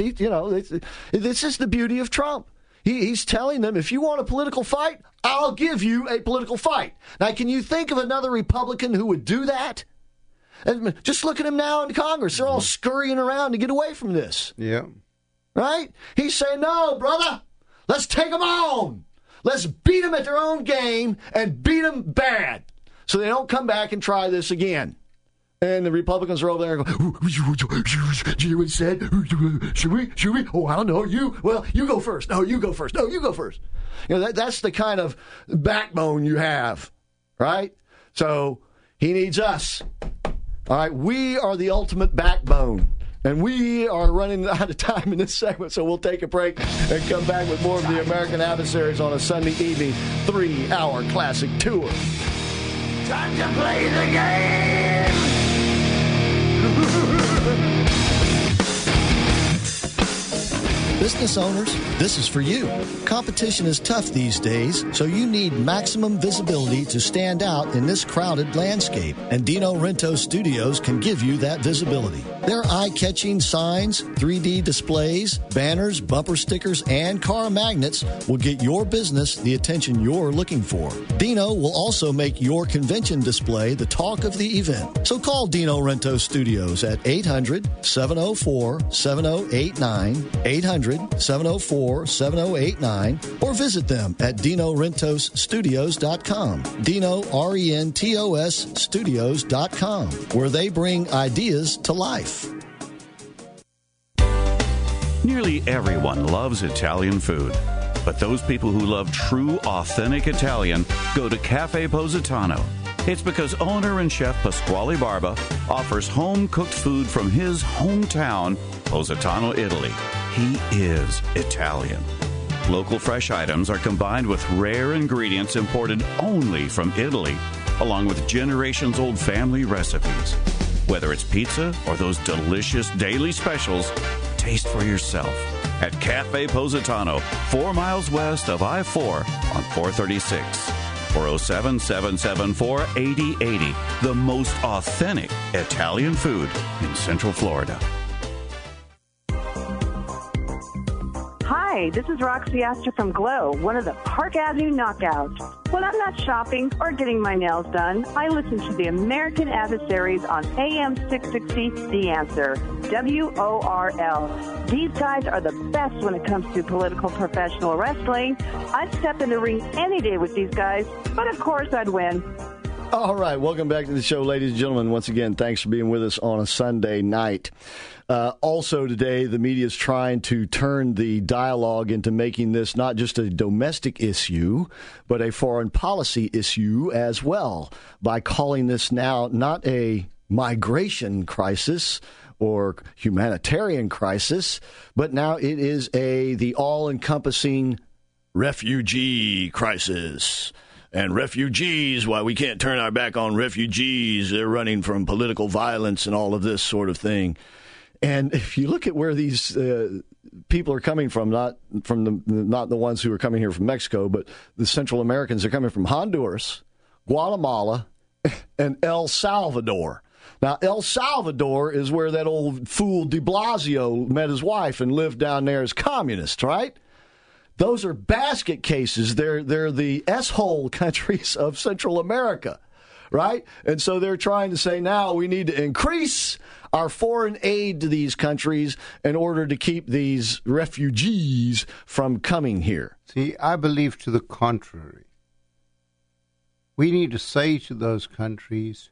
is the beauty of Trump. He's telling them, if you want a political fight, I'll give you a political fight. Now, can you think of another Republican who would do that? And just look at him now in Congress. They're all scurrying around to get away from this. Yeah. Right? He's saying, no, brother, let's take them on. Let's beat them at their own game and beat them bad so they don't come back and try this again. And the Republicans are over there going, you know what he said? Should we? Oh, I don't know. You go first. No, you go first. No, you go first. That's the kind of backbone you have, right? So he needs us. All right, we are the ultimate backbone. And we are running out of time in this segment, so we'll take a break and come back with more of the American Adversaries on a Sunday evening 3-hour classic tour. Time to play the game! Business owners, this is for you. Competition is tough these days, so you need maximum visibility to stand out in this crowded landscape. And Dino Rento Studios can give you that visibility. Their eye-catching signs, 3D displays, banners, bumper stickers, and car magnets will get your business the attention you're looking for. Dino will also make your convention display the talk of the event. So call Dino Rento Studios at 800-704-7089, 800-704-7089, or visit them at DinoRentosStudios.com. Dino, R-E-N-T-O-S, Studios.com, where they bring ideas to life. Nearly everyone loves Italian food. But those people who love true, authentic Italian go to Cafe Positano. It's because owner and chef Pasquale Barba offers home-cooked food from his hometown, Positano, Italy. He is Italian. Local fresh items are combined with rare ingredients imported only from Italy, along with generations-old family recipes. Whether it's pizza or those delicious daily specials, taste for yourself at Cafe Positano, 4 miles west of I-4 on 436. 407-774-8080. The most authentic Italian food in Central Florida. Hi, this is Roxy Astor from Glow, one of the Park Avenue Knockouts. When I'm not shopping or getting my nails done, I listen to the American Adversaries on AM 660, The Answer, WORL. These guys are the best when it comes to political professional wrestling. I'd step in the ring any day with these guys, but of course I'd win. All right, welcome back to the show, ladies and gentlemen. Once again, thanks for being with us on a Sunday night. Also today, the media is trying to turn the dialogue into making this not just a domestic issue, but a foreign policy issue as well, by calling this now not a migration crisis or humanitarian crisis, but now it is the all-encompassing refugee crisis. And refugees, why we can't turn our back on refugees. They're running from political violence and all of this sort of thing. And if you look at where these people are coming from, not the ones who are coming here from Mexico, but the Central Americans are coming from Honduras, Guatemala, and El Salvador. Now, El Salvador is where that old fool de Blasio met his wife and lived down there as communist, right? Those are basket cases. They're the S-hole countries of Central America, right? And so they're trying to say now we need to increase our foreign aid to these countries in order to keep these refugees from coming here. See, I believe to the contrary. We need to say to those countries,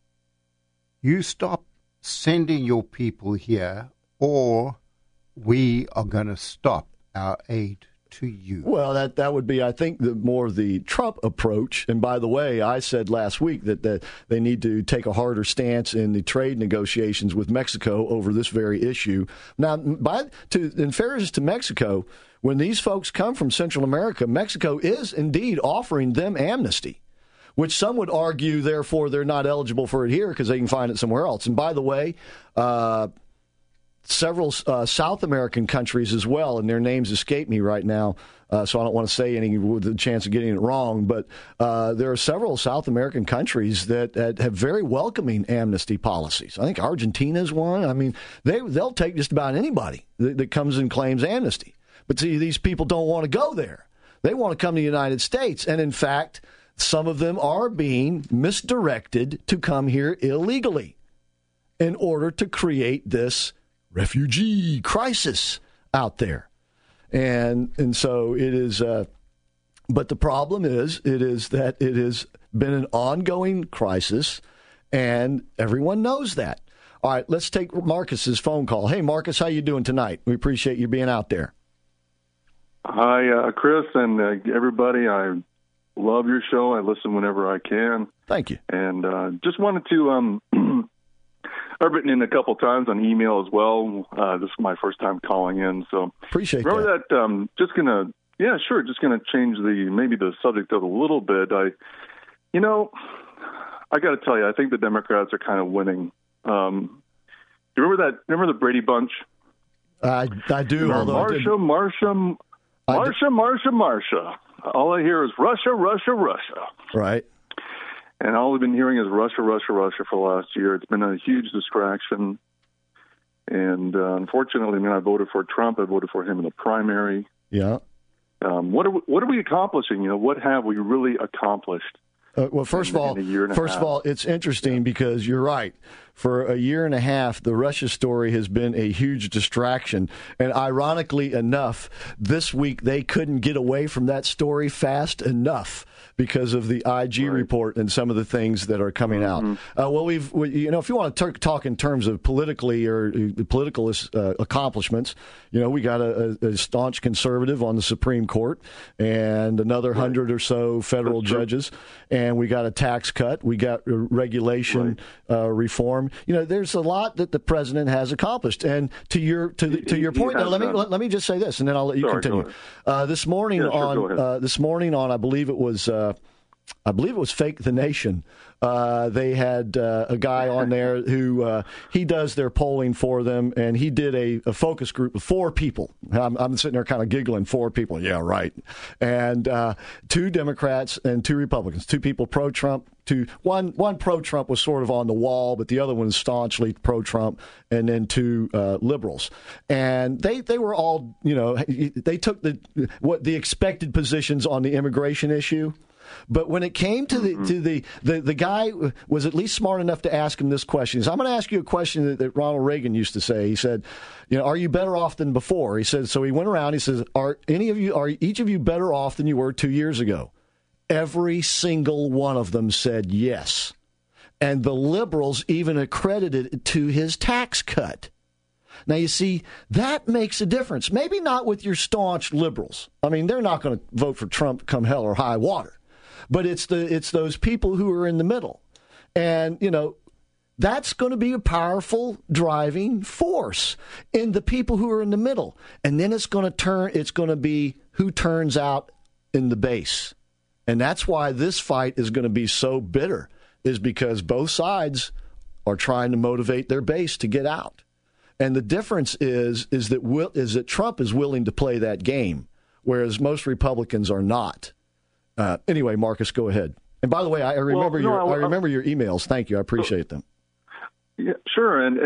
you stop sending your people here or we are going to stop our aid to you. Well, that would be, I think, more the Trump approach. And by the way, I said last week that they need to take a harder stance in the trade negotiations with Mexico over this very issue. Now, in fairness to Mexico, when these folks come from Central America, Mexico is indeed offering them amnesty, which some would argue, therefore, they're not eligible for it here because they can find it somewhere else. And by the way, several South American countries as well, and their names escape me right now, so I don't want to say any with the chance of getting it wrong, but there are several South American countries that have very welcoming amnesty policies. I think Argentina is one. I mean, they'll take just about anybody that comes and claims amnesty. But see, these people don't want to go there. They want to come to the United States, and in fact, some of them are being misdirected to come here illegally in order to create this refugee crisis out there. And so it is, but the problem is that it has been an ongoing crisis, and everyone knows that. All right, let's take Marcus's phone call. Hey, Marcus, how you doing tonight? We appreciate you being out there. Hi, Chris, and everybody. I love your show. I listen whenever I can. Thank you. And just wanted to I've written in a couple times on email as well. This is my first time calling in, so appreciate remember that. Just gonna change the subject of it a little bit. I got to tell you, I think the Democrats are kind of winning. You remember that? Remember the Brady Bunch? I do. Marsha. All I hear is Russia, Russia, Russia. Right. And all we've been hearing is Russia, Russia, Russia for the last year. It's been a huge distraction. And unfortunately, I voted for Trump. I voted for him in the primary. Yeah. What are we accomplishing? What have we really accomplished? Well, first of all, it's interesting because you're right. For a year and a half, the Russia story has been a huge distraction. And ironically enough, this week they couldn't get away from that story fast enough because of the IG report and some of the things that are coming out. If you want to talk in terms of politically or political accomplishments, we got a staunch conservative on the Supreme Court and another 100 or so federal judges, and we got a tax cut, we got regulation reform. There's a lot that the president has accomplished. And to your point, let me just say this, and then I'll let you continue. This morning on I believe it was I believe it was Fake the Nation. They had a guy on there who he does their polling for them, and he did a focus group of 4 people. I'm sitting there kind of giggling, 4 people. Yeah, right. And 2 Democrats and 2 Republicans, 2 people pro-Trump. One pro-Trump was sort of on the wall, but the other one was staunchly pro-Trump, and then 2 liberals. And they were all, they took the expected positions on the immigration issue. But when it came to the guy was at least smart enough to ask him this question. I'm going to ask you a question that Ronald Reagan used to say. He said, are you better off than before? He said, so he went around, he says, are each of you better off than you were 2 years ago? Every single one of them said yes. And the liberals even accredited it to his tax cut. Now, you see, that makes a difference. Maybe not with your staunch liberals. I mean, they're not going to vote for Trump come hell or high water. But it's those people who are in the middle. And, that's going to be a powerful driving force in the people who are in the middle. And then it's going to be who turns out in the base. And that's why this fight is going to be so bitter, is because both sides are trying to motivate their base to get out. And the difference is that Trump is willing to play that game, whereas most Republicans are not. Anyway, Marcus, go ahead. And by the way, I remember your emails. Thank you. I appreciate them. Yeah, sure. And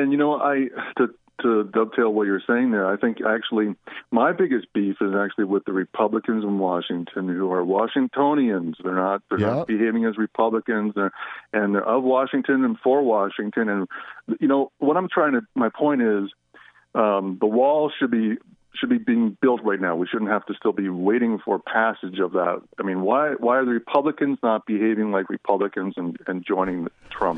to dovetail what you're saying there, I think actually my biggest beef is actually with the Republicans in Washington who are Washingtonians. They're not behaving as Republicans, and they're of Washington and for Washington. And what my point is, the wall should be being built right now. We shouldn't have to still be waiting for passage of that. I mean, why are the Republicans not behaving like Republicans and joining Trump?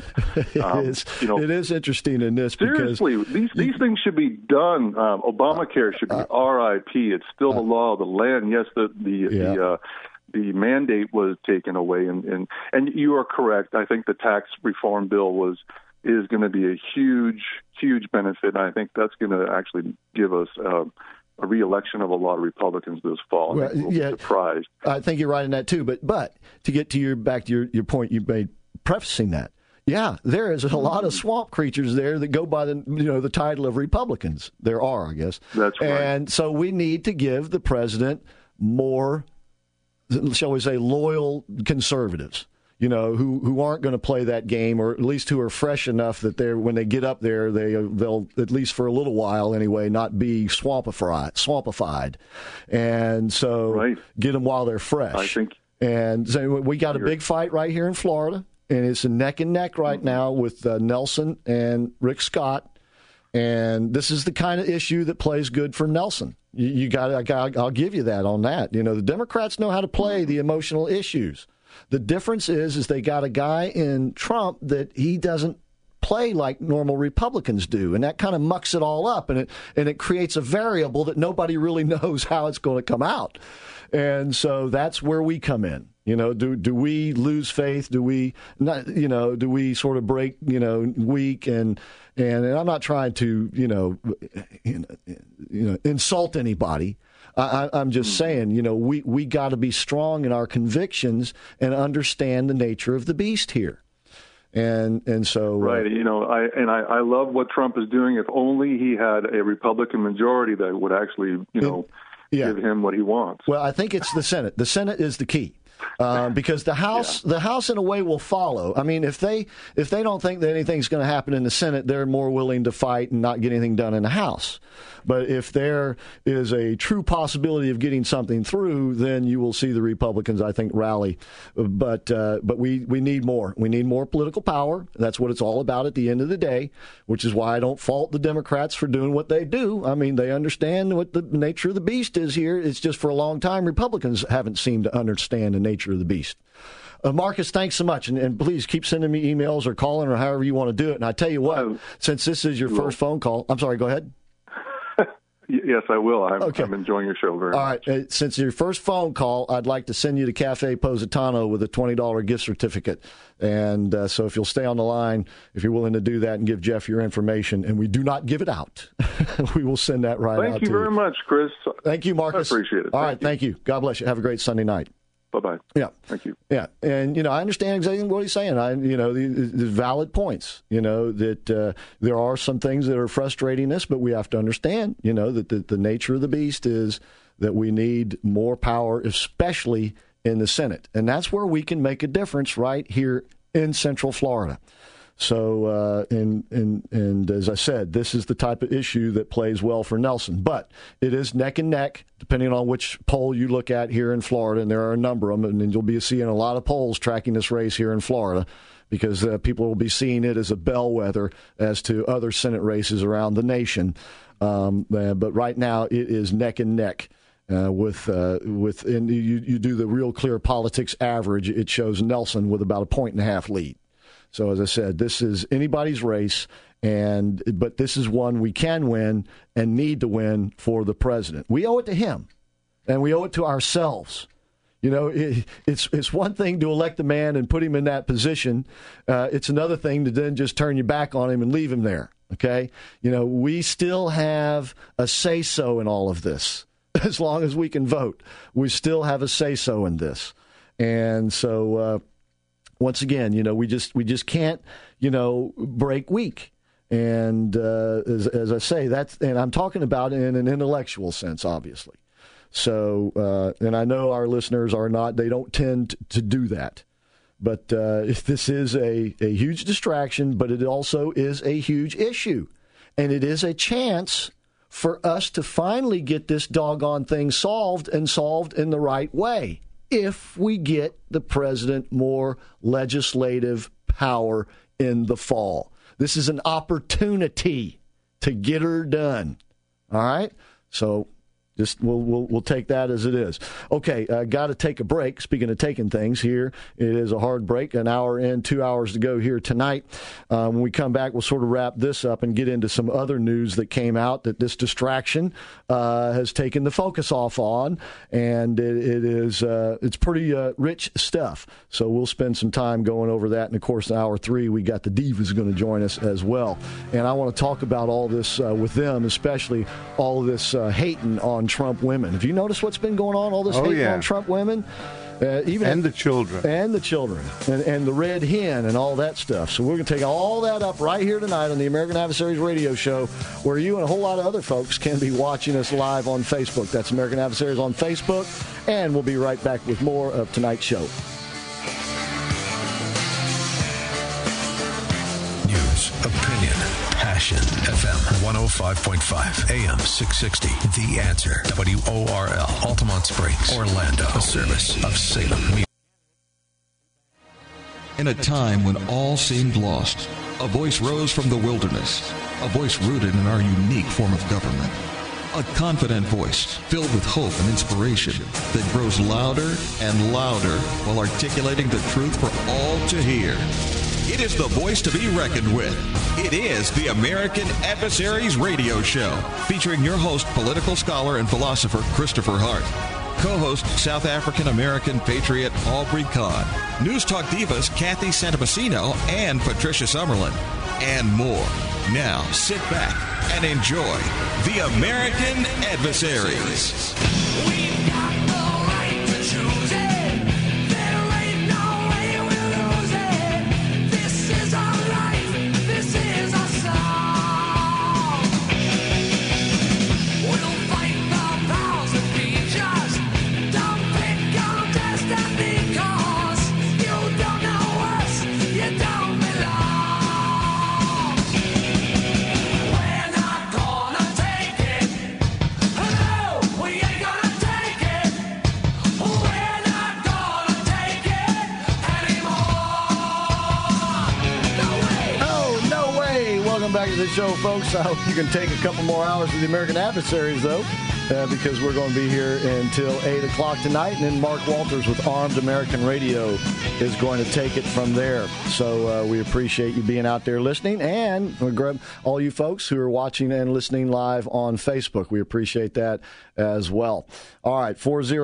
It is interesting in this. Seriously, these things should be done. Obamacare should be RIP. It's still the law of the land. Yes, the mandate was taken away, and you are correct. I think the tax reform bill is going to be a huge benefit. And I think that's going to actually give us a re-election of a lot of Republicans this fall. We'll be surprised. I think you're right in that too. But to get to your point you made prefacing that, there is a lot of swamp creatures there that go by the title of Republicans. There are, I guess. That's right. And so we need to give the president more, shall we say, loyal conservatives. Who aren't going to play that game, or at least who are fresh enough that when they get up there, they'll at least for a little while anyway, not be swampified. And so get them while they're fresh. I think. And so we got a big fight right here in Florida, and it's a neck and neck right now with Nelson and Rick Scott. And this is the kind of issue that plays good for Nelson. I'll give you that on that. The Democrats know how to play the emotional issues. The difference is they got a guy in Trump that he doesn't play like normal Republicans do, and that kind of mucks it all up, and it creates a variable that nobody really knows how it's going to come out. And so that's where we come in. Do we lose faith? Do we not? Do we sort of break weak? And I'm not trying to insult anybody. I'm just saying, we got to be strong in our convictions and understand the nature of the beast here. And so right, I love what Trump is doing. If only he had a Republican majority that would actually, give him what he wants. Well, I think it's the Senate. The Senate is the key. Because the House in a way will follow. I mean, if they don't think that anything's going to happen in the Senate, they're more willing to fight and not get anything done in the House. But if there is a true possibility of getting something through, then you will see the Republicans, I think, rally. But we need more. We need more political power. That's what it's all about at the end of the day, which is why I don't fault the Democrats for doing what they do. I mean, they understand what the nature of the beast is here. It's just for a long time, Republicans haven't seemed to understand the nature of the beast. Marcus, thanks so much. And please keep sending me emails or calling or however you want to do it. And I tell you what, since this is your first phone call, I'm sorry, go ahead. Yes, I will. I'm enjoying your show very much. All right. Since your first phone call, I'd like to send you to Cafe Positano with a $20 gift certificate. And so if you'll stay on the line, if you're willing to do that and give Jeff your information, and we do not give it out, we will send that out to you. Thank you very much, Chris. Thank you, Marcus. I appreciate it. All right. Thank you. God bless you. Have a great Sunday night. Bye-bye. Yeah. Thank you. Yeah. And, I understand exactly what he's saying. There's valid points, that there are some things that are frustrating us, but we have to understand, that the nature of the beast is that we need more power, especially in the Senate. And that's where we can make a difference right here in Central Florida. So, and as I said, this is the type of issue that plays well for Nelson. But it is neck and neck, depending on which poll you look at here in Florida, and there are a number of them, and you'll be seeing a lot of polls tracking this race here in Florida because people will be seeing it as a bellwether as to other Senate races around the nation. But right now, it is neck and neck. And you do the Real Clear Politics average, it shows Nelson with about 1.5 lead. So, as I said, this is anybody's race, but this is one we can win and need to win for the president. We owe it to him, and we owe it to ourselves. It's one thing to elect a man and put him in that position. It's another thing to then just turn your back on him and leave him there, okay? We still have a say-so in all of this. As long as we can vote, we still have a say-so in this. And so... once again, we just can't, break weak. And as I say, and I'm talking about it in an intellectual sense, obviously. So, and I know our listeners they don't tend to do that. But this is a huge distraction, but it also is a huge issue. And it is a chance for us to finally get this doggone thing solved in the right way. If we get the president more legislative power in the fall. This is an opportunity to get her done. All right? So just we'll take that as it is. Okay, got to take a break. Speaking of taking things here, it is a hard break, an hour in, 2 hours to go here tonight. When we come back, we'll sort of wrap this up and get into some other news that came out that this distraction has taken the focus off on, and it's pretty rich stuff. So we'll spend some time going over that. And, of course, in hour 3, we got the Divas going to join us as well. And I want to talk about all this with them, especially all of this hating on Trump women. Have you noticed what's been going on? All this hate on Trump women? And the children. And the children. And the red hen and all that stuff. So we're going to take all that up right here tonight on the American Adversaries Radio Show, where you and a whole lot of other folks can be watching us live on Facebook. That's American Adversaries on Facebook. And we'll be right back with more of tonight's show. News, opinion, passion. FM 105.5, AM 660. The Answer. WORL. Altamont Springs, Orlando. A service of Salem. In a time when all seemed lost, a voice rose from the wilderness, a voice rooted in our unique form of government. A confident voice filled with hope and inspiration that grows louder and louder while articulating the truth for all to hear. It is the voice to be reckoned with. It is the American Adversaries Radio Show, featuring your host, political scholar and philosopher Christopher Hart. Co-host, South African-American patriot Aubrey Kahn. News Talk divas Kathy Santamassino and Patricia Summerlin. And more. Now, sit back and enjoy the American Adversaries. We've got the right to choose it. There ain't no way we'll lose it. This is our life. This is our song. We'll fight the powers that be just. Don't pick on destiny, 'cause you don't know us. You don't belong. We're not gonna take it. No, we ain't gonna take it. We're not gonna take it anymore. No way. Oh, no way. Welcome back to the show, folks. I hope you can take a couple more hours with the American Adversaries, though, because we're going to be here until 8 o'clock tonight, and then Mark Walters with Armed American Radio is going to take it from there. So we appreciate you being out there listening, and all you folks who are watching and listening live on Facebook. We appreciate that as well. All right,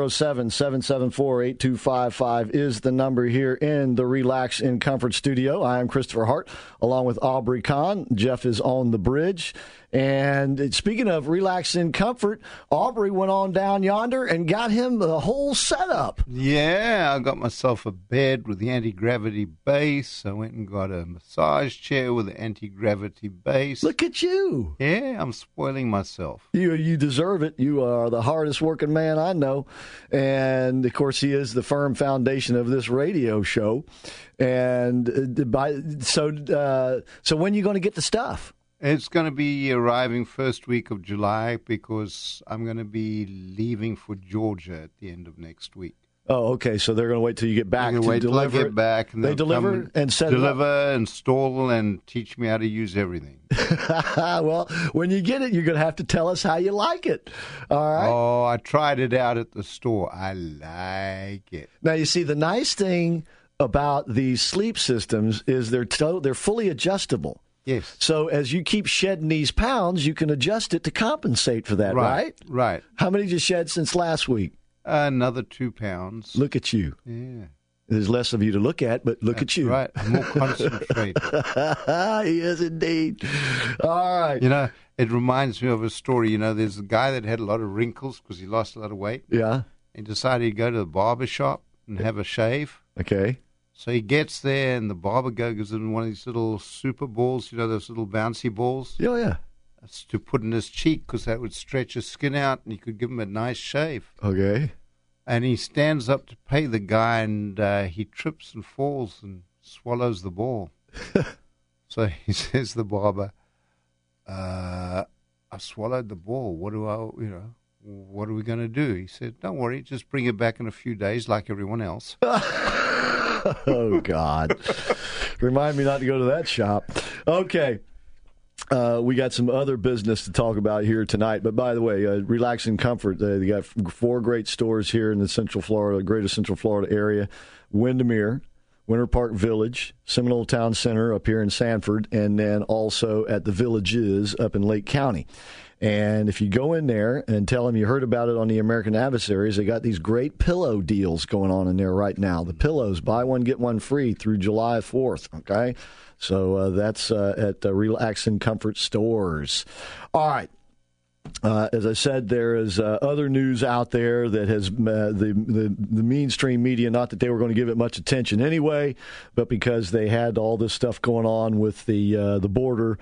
407-774-8255 is the number here in the Relax in Comfort studio. I am Christopher Hart, along with Aubrey Kahn. Jeff is on the bridge. And speaking of relax in comfort, Aubrey went on down yonder and got him the whole setup. Yeah, I got myself a bed with the anti-gravity base. I went and got a massage chair with the anti-gravity base. Look at you. Yeah, I'm spoiling myself. You deserve it. You are the hardest working man I know. And, of course, he is the firm foundation of this radio show. And so when are you going to get the stuff? It's going to be arriving first week of July because I'm going to be leaving for Georgia at the end of next week. Oh, okay. So they're going to wait till you get back to wait deliver. till I get back. And they deliver and set it up. Deliver, install, and teach me how to use everything. Well, when you get it, you're going to have to tell us how you like it. All right? Oh, I tried it out at the store. I like it. Now, you see, the nice thing about these sleep systems is they're fully adjustable. Yes. So as you keep shedding these pounds, you can adjust it to compensate for that, right? Right. How many did you shed since last week? Another 2 pounds. Look at you. Yeah. There's less of you to look at, but look at you. Right. I'm more concentrated. He is indeed. All right. You know, it reminds me of a story. You know, there's a guy that had a lot of wrinkles because he lost a lot of weight. Yeah. He decided he'd go to the barber shop and have a shave. Okay. So he gets there, and the barber goes in one of these little super balls, you know, those little bouncy balls. Oh, yeah. That's to put in his cheek because that would stretch his skin out, and you could give him a nice shave. Okay. And he stands up to pay the guy, and he trips and falls and swallows the ball. So he says to the barber, I swallowed the ball. What are we going to do? He said, don't worry, just bring it back in a few days like everyone else. Oh, God. Remind me not to go to that shop. Okay. We got some other business to talk about here tonight. But by the way, Relax in Comfort, they got 4 great stores here in the greater Central Florida area. Windermere, Winter Park Village, Seminole Town Center up here in Sanford, and then also at the Villages up in Lake County. And if you go in there and tell them you heard about it on the American Adversaries, they got these great pillow deals going on in there right now. The pillows, buy one, get one free through July 4th, okay? So that's at the Relax and Comfort stores. All right. As I said, there is other news out there that has the mainstream media, not that they were going to give it much attention anyway, but because they had all this stuff going on with the border,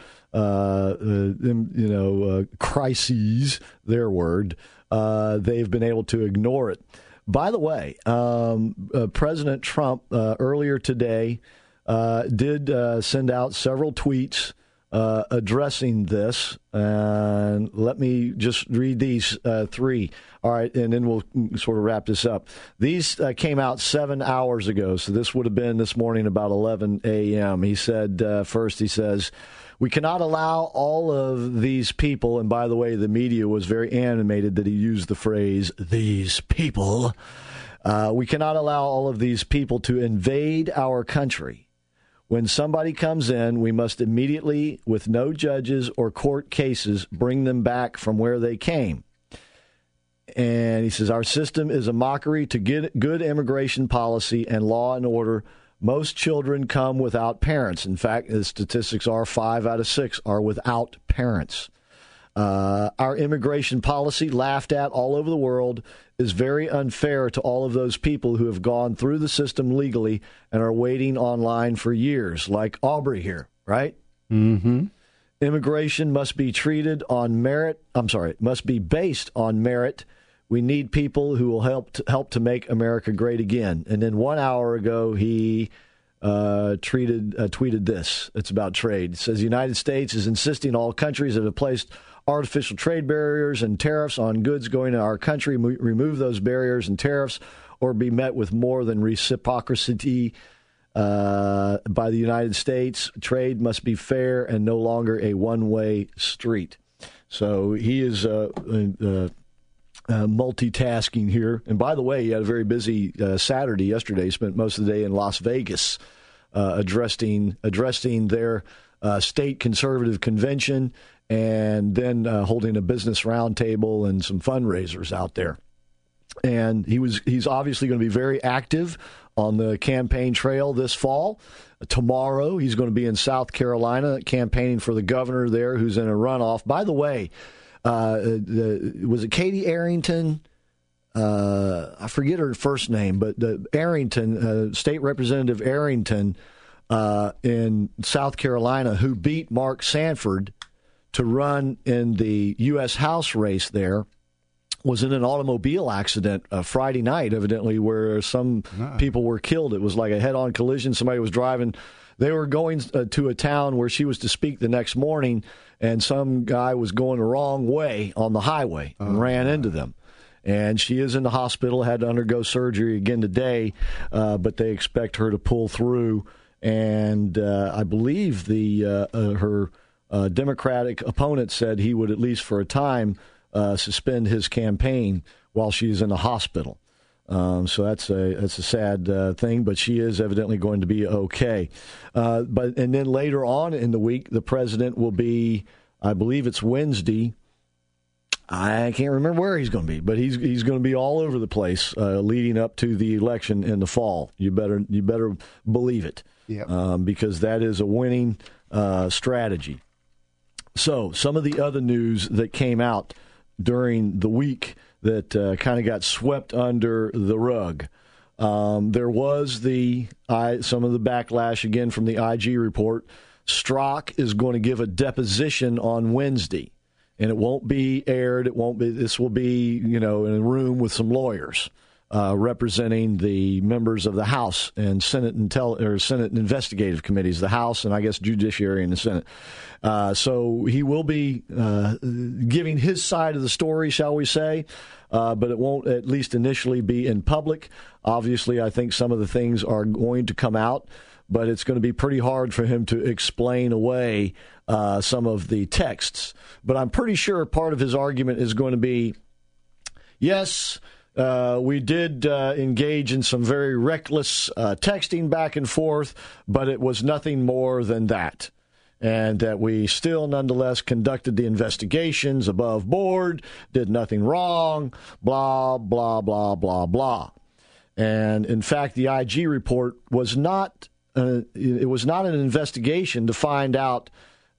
crises, their word, they've been able to ignore it. By the way, President Trump earlier today did send out several tweets addressing this, and let me just read these 3. All right, and then we'll sort of wrap this up. These came out 7 hours ago, so this would have been this morning about 11 a.m. He said, first he says, we cannot allow all of these people, and by the way, the media was very animated that he used the phrase, these people. We cannot allow all of these people to invade our country. When somebody comes in, we must immediately, with no judges or court cases, bring them back from where they came. And he says, our system is a mockery to good immigration policy and law and order. Most children come without parents. In fact, the statistics are 5 out of 6 are without parents. Our immigration policy, laughed at all over the world, is very unfair to all of those people who have gone through the system legally and are waiting online for years, like Aubrey here, right? Mm-hmm. Immigration must be treated on merit. Must be based on merit. We need people who will help to make America great again. And then 1 hour ago, he tweeted this. It's about trade. It says the United States is insisting all countries that have placed artificial trade barriers and tariffs on goods going to our country remove those barriers and tariffs or be met with more than reciprocity by the United States. Trade must be fair and no longer a one-way street. So he is multitasking here. And by the way, he had a very busy Saturday yesterday. He spent most of the day in Las Vegas addressing their state conservative convention and then holding a business roundtable and some fundraisers out there. And he's obviously going to be very active on the campaign trail this fall. Tomorrow, he's going to be in South Carolina campaigning for the governor there, who's in a runoff. By the way, was it Katie Arrington? I forget her first name, but Arrington, State Representative Arrington in South Carolina, who beat Mark Sanford to run in the U.S. House race there, was in an automobile accident Friday night, evidently, where some people were killed. It was like a head-on collision. Somebody was driving. They were going to a town where she was to speak the next morning, and some guy was going the wrong way on the highway and ran into them. And she is in the hospital, had to undergo surgery again today, but they expect her to pull through. And I believe her Democratic opponent said he would, at least for a time, suspend his campaign while she's in the hospital. So that's a sad thing, but she is evidently going to be okay. And then later on in the week, the president will be, I believe it's Wednesday. I can't remember where he's going to be, but he's going to be all over the place leading up to the election in the fall. You better believe it, because that is a winning strategy. So some of the other news that came out during the week that kind of got swept under the rug. There was some of the backlash again from the IG report. Strzok is going to give a deposition on Wednesday, and it won't be aired. This will be, in a room with some lawyers representing the members of the House and Senate Senate investigative committees, the House and I guess Judiciary and the Senate. So he will be giving his side of the story, shall we say, but it won't, at least initially, be in public. Obviously, I think some of the things are going to come out, but it's going to be pretty hard for him to explain away some of the texts. But I'm pretty sure part of his argument is going to be, yes, we did engage in some very reckless texting back and forth, but it was nothing more than that. And that we still nonetheless conducted the investigations above board, did nothing wrong, blah, blah, blah, blah, blah. And in fact, the IG report was not an investigation to find out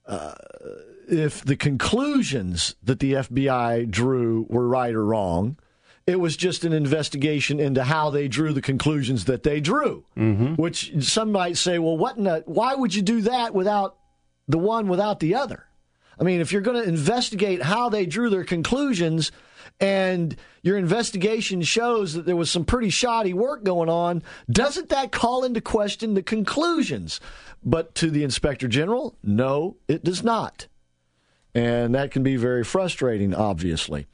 if the conclusions that the FBI drew were right or wrong. It was just an investigation into how they drew the conclusions that they drew, which some might say, well, why would you do that without the one without the other? I mean, if you're going to investigate how they drew their conclusions and your investigation shows that there was some pretty shoddy work going on, doesn't that call into question the conclusions? But to the Inspector General, no, it does not. And that can be very frustrating, obviously.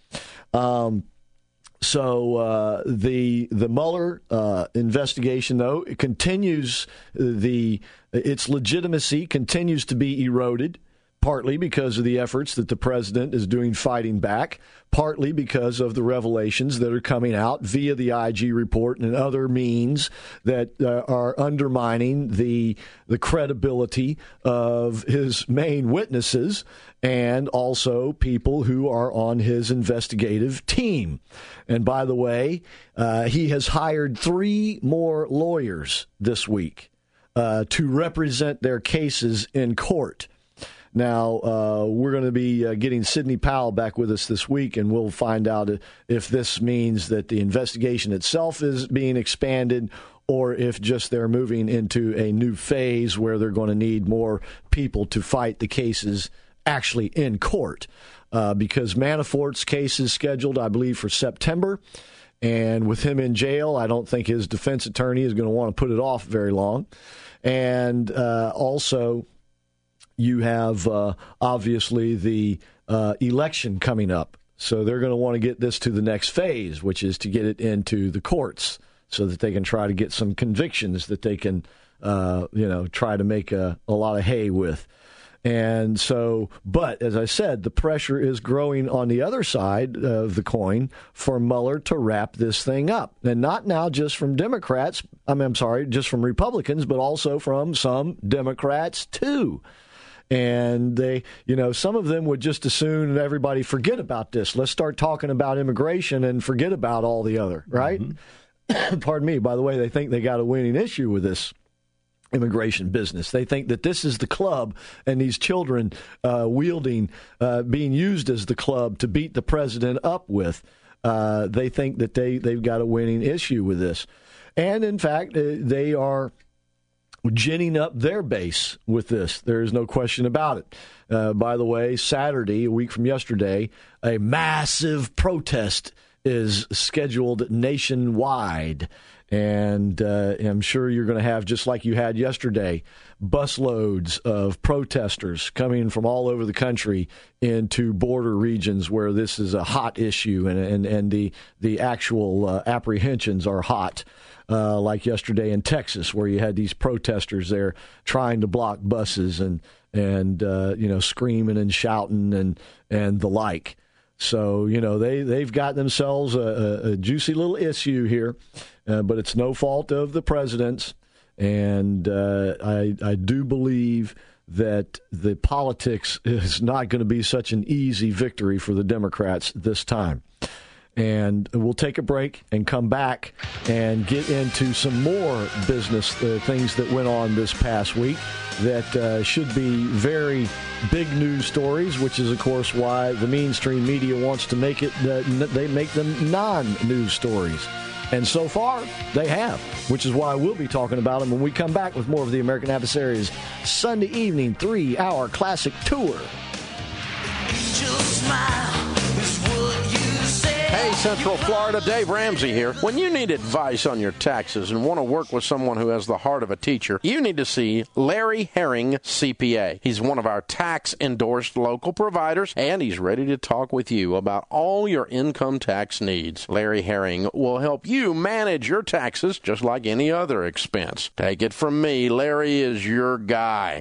So the Mueller investigation, though, it continues. Its legitimacy continues to be eroded, partly because of the efforts that the president is doing fighting back, partly because of the revelations that are coming out via the IG report and other means that are undermining the credibility of his main witnesses and also people who are on his investigative team. And by the way, he has hired 3 more lawyers this week to represent their cases in court. Now, we're going to be getting Sidney Powell back with us this week, and we'll find out if this means that the investigation itself is being expanded or if just they're moving into a new phase where they're going to need more people to fight the cases actually in court. Because Manafort's case is scheduled, I believe, for September. And with him in jail, I don't think his defense attorney is going to want to put it off very long. And also, you have, obviously, the election coming up. So they're going to want to get this to the next phase, which is to get it into the courts so that they can try to get some convictions that they can, try to make a lot of hay with. And so, but as I said, the pressure is growing on the other side of the coin for Mueller to wrap this thing up. And not now just from Democrats, just from Republicans, but also from some Democrats too. And they, some of them would just as soon everybody forget about this. Let's start talking about immigration and forget about all the other, right? pardon me, by the way, they think they got a winning issue with this immigration business. They think that this is the club, and these children being used as the club to beat the president up with. They think that they've got a winning issue with this. And, in fact, they are ginning up their base with this. There is no question about it. By the way, Saturday, a week from yesterday, a massive protest is scheduled nationwide. And I'm sure you're going to have, just like you had yesterday, busloads of protesters coming from all over the country into border regions where this is a hot issue and the actual apprehensions are hot. Like yesterday in Texas, where you had these protesters there trying to block buses and screaming and shouting and the like. So, they've got themselves a juicy little issue here, but it's no fault of the president's. And I do believe that the politics is not going to be such an easy victory for the Democrats this time. And we'll take a break and come back and get into some more business things that went on this past week that should be very big news stories, which is, of course, why the mainstream media wants to make it, they make them non-news stories. And so far, they have, which is why we'll be talking about them when we come back with more of the American Adversaries Sunday evening 3-hour classic tour. Hey, Central Florida, Dave Ramsey here. When you need advice on your taxes and want to work with someone who has the heart of a teacher, you need to see Larry Herring, CPA. He's one of our tax-endorsed local providers, and he's ready to talk with you about all your income tax needs. Larry Herring will help you manage your taxes just like any other expense. Take it from me, Larry is your guy.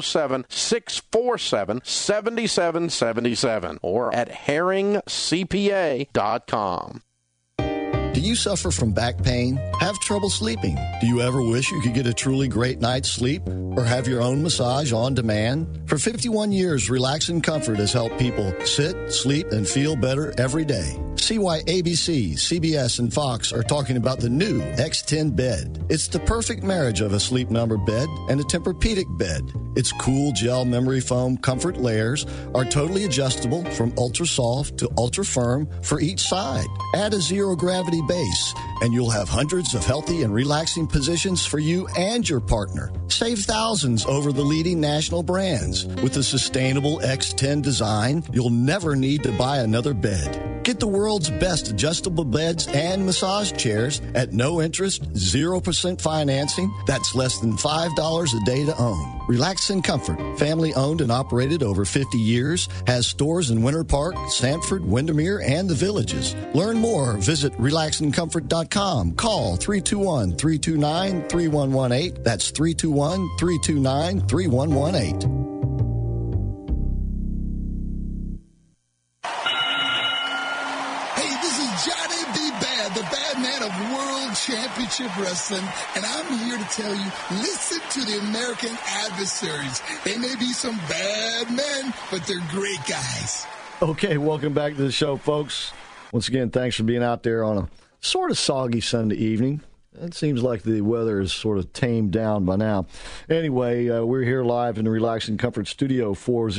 407-647-7777 or at herringcpa.com. Do you suffer from back pain? Have trouble sleeping? Do you ever wish you could get a truly great night's sleep or have your own massage on demand? For 51 years, Relax and Comfort has helped people sit, sleep, and feel better every day. See why ABC, CBS, and Fox are talking about the new X10 bed. It's the perfect marriage of a Sleep Number bed and a Tempur-Pedic bed. Its cool gel memory foam comfort layers are totally adjustable from ultra soft to ultra firm for each side. Add a zero gravity base, and you'll have hundreds of healthy and relaxing positions for you and your partner. Save thousands over the leading national brands. With the sustainable X10 design, you'll never need to buy another bed. Get the world's best adjustable beds and massage chairs at no interest, 0% financing. That's less than $5 a day to own. Relax and Comfort, family owned and operated over 50 years, has stores in Winter Park, Sanford, Windermere, and the Villages. Learn more. Visit relaxandcomfort.com. Call 321-329-3118. That's 321-329-3118. The bad man of World Championship Wrestling, and I'm here to tell you, listen to the American Adversaries. They may be some bad men, but they're great guys. Okay, welcome back to the show, folks. Once again, thanks for being out there on a sort of soggy Sunday evening. It seems like the weather is sort of tamed down by now. Anyway, we're here live in the Relax and Comfort studio.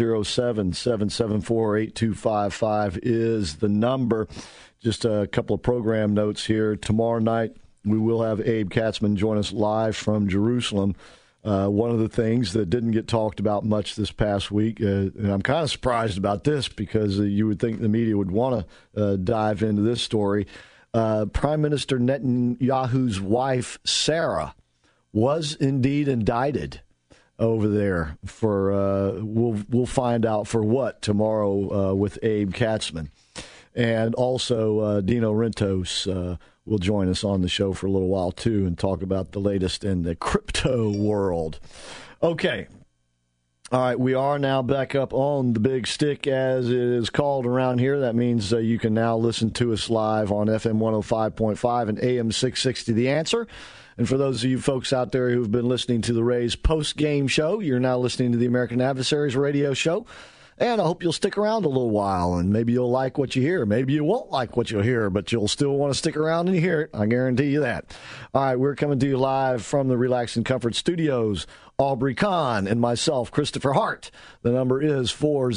407-774-8255 is the number. Just a couple of program notes here. Tomorrow night, we will have Abe Katzman join us live from Jerusalem. One of the things that didn't get talked about much this past week, and I'm kind of surprised about this because you would think the media would want to dive into this story. Prime Minister Netanyahu's wife, Sarah, was indeed indicted over there for, we'll find out for what tomorrow with Abe Katzman. And also, Dino Rentos will join us on the show for a little while, too, and talk about the latest in the crypto world. Okay. All right, we are now back up on the big stick, as it is called around here. That means you can now listen to us live on FM 105.5 and AM 660, The Answer. And for those of you folks out there who've been listening to the Rays post-game show, you're now listening to the American Adversaries radio show. And I hope you'll stick around a little while, and maybe you'll like what you hear. Maybe you won't like what you'll hear, but you'll still want to stick around and hear it. I guarantee you that. All right, we're coming to you live from the Relax and Comfort Studios. Aubrey Kahn and myself, Christopher Hart. The number is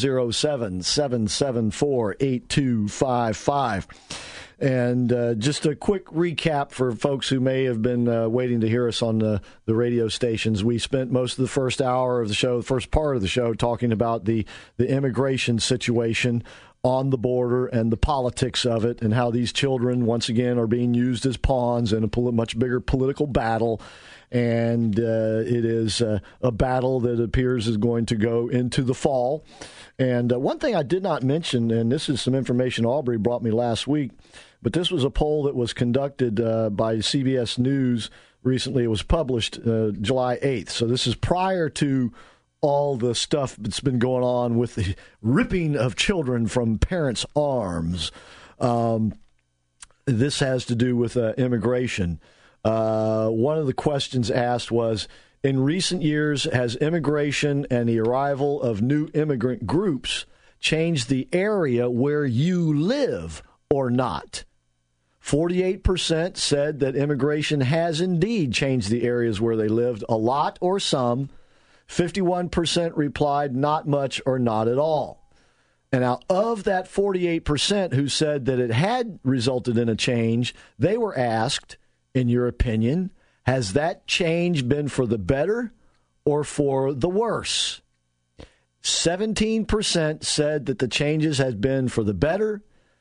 407-774-8255. And just a quick recap for folks who may have been waiting to hear us on the radio stations. We spent most of the first hour of the show, the first part of the show, talking about the immigration situation on the border and the politics of it, and how these children, once again, are being used as pawns in a much bigger political battle. And it is a battle that appears is going to go into the fall. And one thing I did not mention, and this is some information Aubrey brought me last week, but this was a poll that was conducted by CBS News recently. It was published July 8th. So this is prior to all the stuff that's been going on with the ripping of children from parents' arms. This has to do with immigration. One of the questions asked was, in recent years, has immigration and the arrival of new immigrant groups changed the area where you live or not? 48% said that immigration has indeed changed the areas where they lived a lot or some. 51% replied not much or not at all. And now, of that 48% who said that it had resulted in a change, they were asked, in your opinion, has that change been for the better or for the worse? 17% said that the changes had been for the better,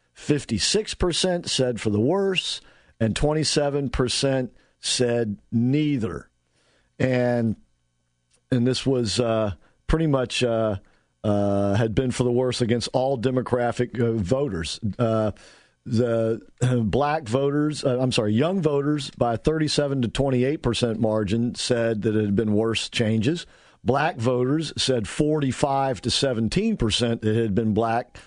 56% said for the worse, and 27% said neither. And this was pretty much had been for the worse against all demographic voters. The black voters, young voters by a 37 to 28% margin said that it had been worse changes. Black voters said 45 to 17% it had been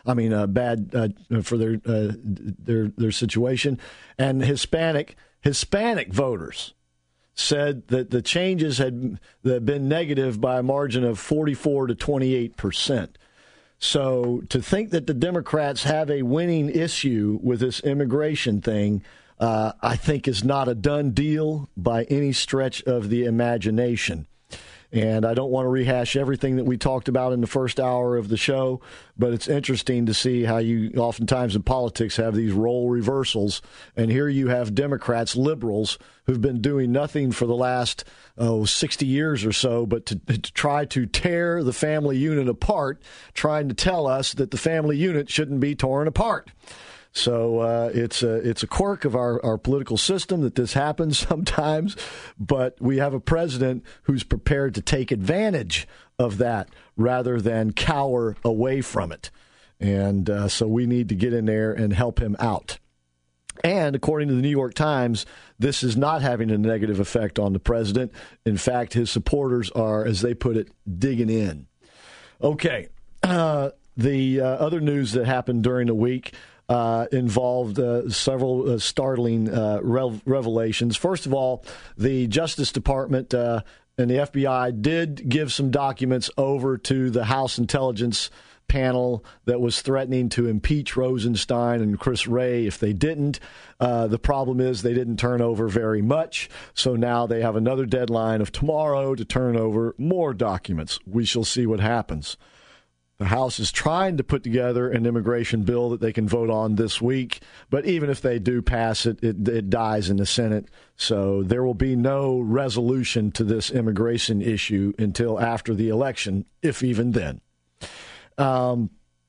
bad for their situation, and Hispanic voters said that the changes had been negative by a margin of 44 to 28%. So to think that the Democrats have a winning issue with this immigration thing, I think is not a done deal by any stretch of the imagination. And I don't want to rehash everything that we talked about in the first hour of the show, but it's interesting to see how you oftentimes in politics have these role reversals. And here you have Democrats, liberals, who've been doing nothing for the last 60 years or so, but to try to tear the family unit apart, trying to tell us that the family unit shouldn't be torn apart. So it's a quirk of our political system that this happens sometimes, but we have a president who's prepared to take advantage of that rather than cower away from it. And so we need to get in there and help him out. And according to the New York Times, this is not having a negative effect on the president. In fact, his supporters are, as they put it, digging in. Okay. The other news that happened during the week involved several startling revelations. First of all, the Justice Department and the FBI did give some documents over to the House Intelligence panel that was threatening to impeach Rosenstein and Chris Wray if they didn't. The problem is they didn't turn over very much, so now they have another deadline of tomorrow to turn over more documents. We shall see what happens. The House is trying to put together an immigration bill that they can vote on this week, but even if they do pass it, it dies in the Senate. So there will be no resolution to this immigration issue until after the election, if even then. The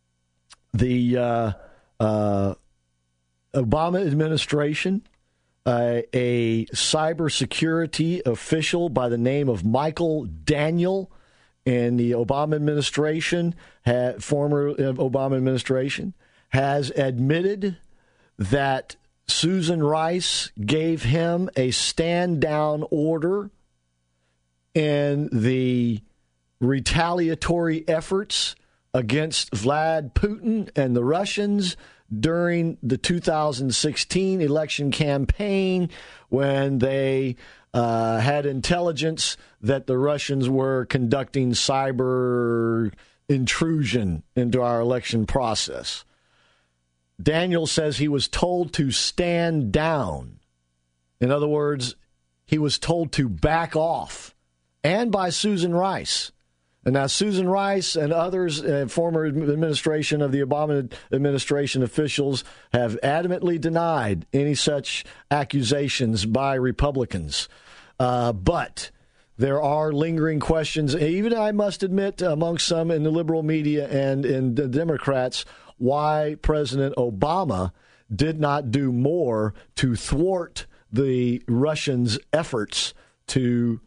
Obama administration, a cybersecurity official by the name of Michael Daniel, in the Obama administration, former Obama administration, has admitted that Susan Rice gave him a stand-down order in the retaliatory efforts against Vladimir Putin and the Russians during the 2016 election campaign, when they had intelligence that the Russians were conducting cyber intrusion into our election process. Daniel says he was told to stand down. In other words, he was told to back off, and by Susan Rice. And now Susan Rice and others, former administration of the Obama administration officials, have adamantly denied any such accusations by Republicans. But there are lingering questions, even I must admit, among some in the liberal media and in the Democrats, why President Obama did not do more to thwart the Russians' efforts to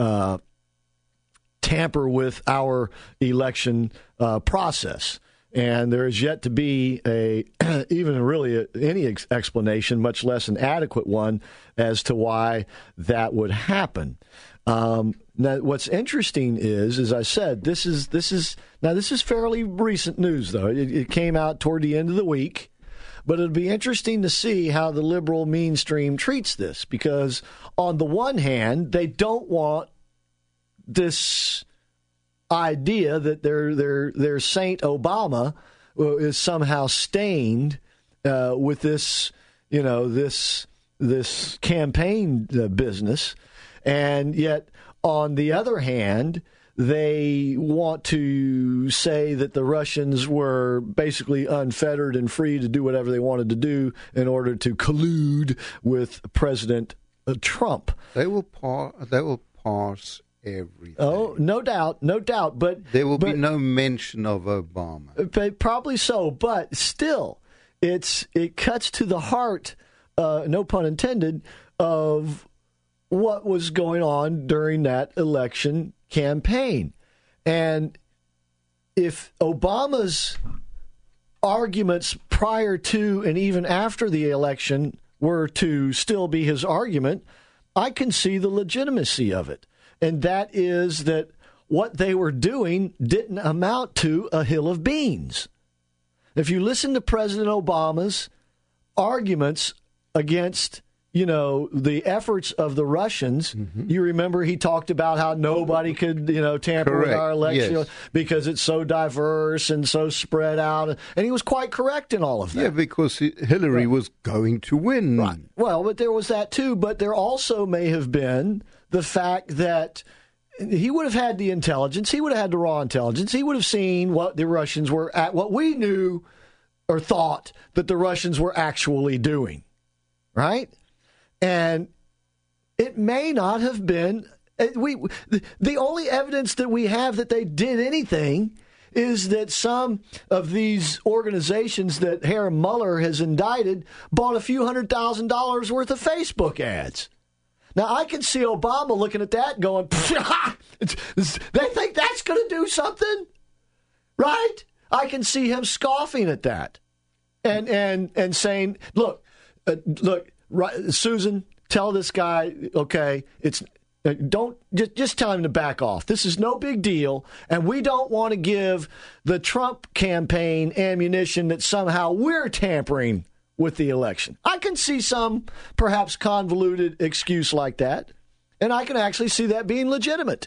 tamper with our election process. And there is yet to be any explanation, much less an adequate one, as to why that would happen. Now, what's interesting is, as I said, this is fairly recent news, though. It came out toward the end of the week. But it'll be interesting to see how the liberal mainstream treats this, because on the one hand, they don't want this idea that their Saint Obama is somehow stained with this, this campaign business, and yet on the other hand, they want to say that the Russians were basically unfettered and free to do whatever they wanted to do in order to collude with President Trump. They will pass everything. Oh, no doubt. But there will be no mention of Obama. Probably so, but still, it cuts to the heart, no pun intended, of what was going on during that election campaign. And if Obama's arguments prior to and even after the election were to still be his argument, I can see the legitimacy of it. And that is that what they were doing didn't amount to a hill of beans. If you listen to President Obama's arguments against the efforts of the Russians, you remember he talked about how nobody could, tamper with our election because it's so diverse and so spread out. And he was quite correct in all of that. Yeah, because Hillary was going to win. Right. Well, but there was that too. But there also may have been the fact that he would have had the intelligence. He would have had the raw intelligence. He would have seen what the Russians were at, what we knew or thought that the Russians were actually doing. Right? And it may not have been. The only evidence that we have that they did anything is that some of these organizations that Herr Mueller has indicted bought a few $100,000 worth of Facebook ads. Now, I can see Obama looking at that going, they think that's going to do something, right? I can see him scoffing at that and saying, look, Susan, tell this guy, okay, don't just tell him to back off. This is no big deal, and we don't want to give the Trump campaign ammunition that somehow we're tampering with the election. I can see some perhaps convoluted excuse like that, and I can actually see that being legitimate.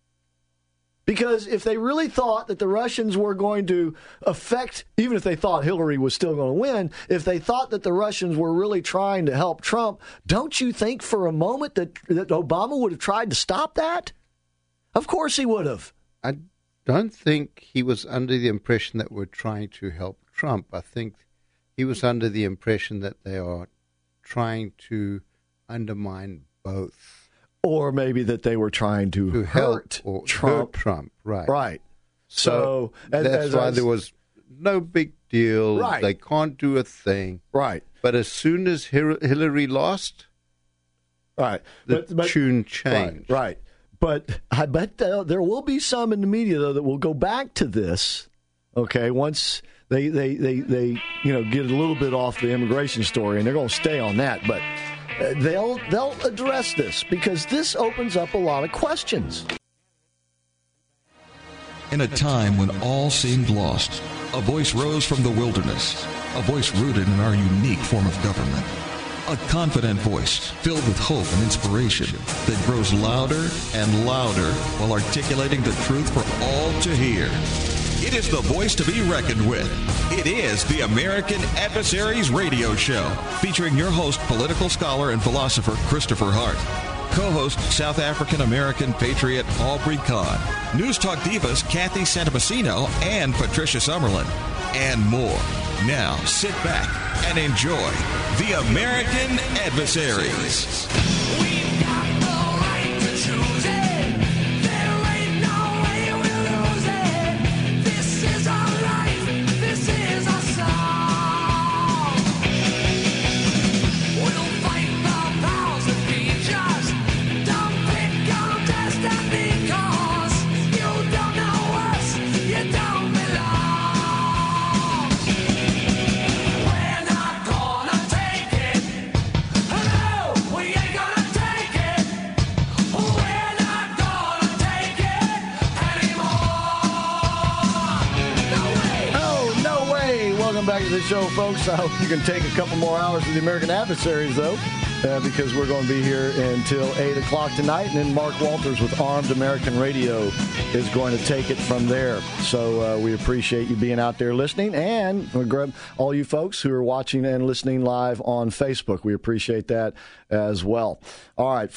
Because if they really thought that the Russians were going to affect, even if they thought Hillary was still going to win, if they thought that the Russians were really trying to help Trump, don't you think for a moment that Obama would have tried to stop that? Of course he would have. I don't think he was under the impression that we're trying to help Trump. I think he was under the impression that they are trying to undermine both. Or maybe that they were trying to hurt Trump. Right. Right. So that's why there was no big deal. Right. They can't do a thing. Right. But as soon as Hillary lost, right, the tune changed. Right. But I bet there will be some in the media, though, that will go back to this, okay, once they get a little bit off the immigration story, and they're going to stay on that. But they'll address this because this opens up a lot of questions. In a time when all seemed lost, a voice rose from the wilderness, a voice rooted in our unique form of government. A confident voice filled with hope and inspiration that grows louder and louder while articulating the truth for all to hear. It is the voice to be reckoned with. It is the American Adversaries Radio Show, featuring your host, political scholar and philosopher Christopher Hart. Co-host, South African-American patriot Aubrey Kahn. News Talk divas Kathy Santamassino and Patricia Summerlin. And more. Now, sit back and enjoy the American Adversaries. Back to the show, folks. I hope you can take a couple more hours of the American Adversaries, though, because we're going to be here until 8 o'clock tonight, and then Mark Walters with Armed American Radio is going to take it from there. So we appreciate you being out there listening, and all you folks who are watching and listening live on Facebook. We appreciate that as well. All right,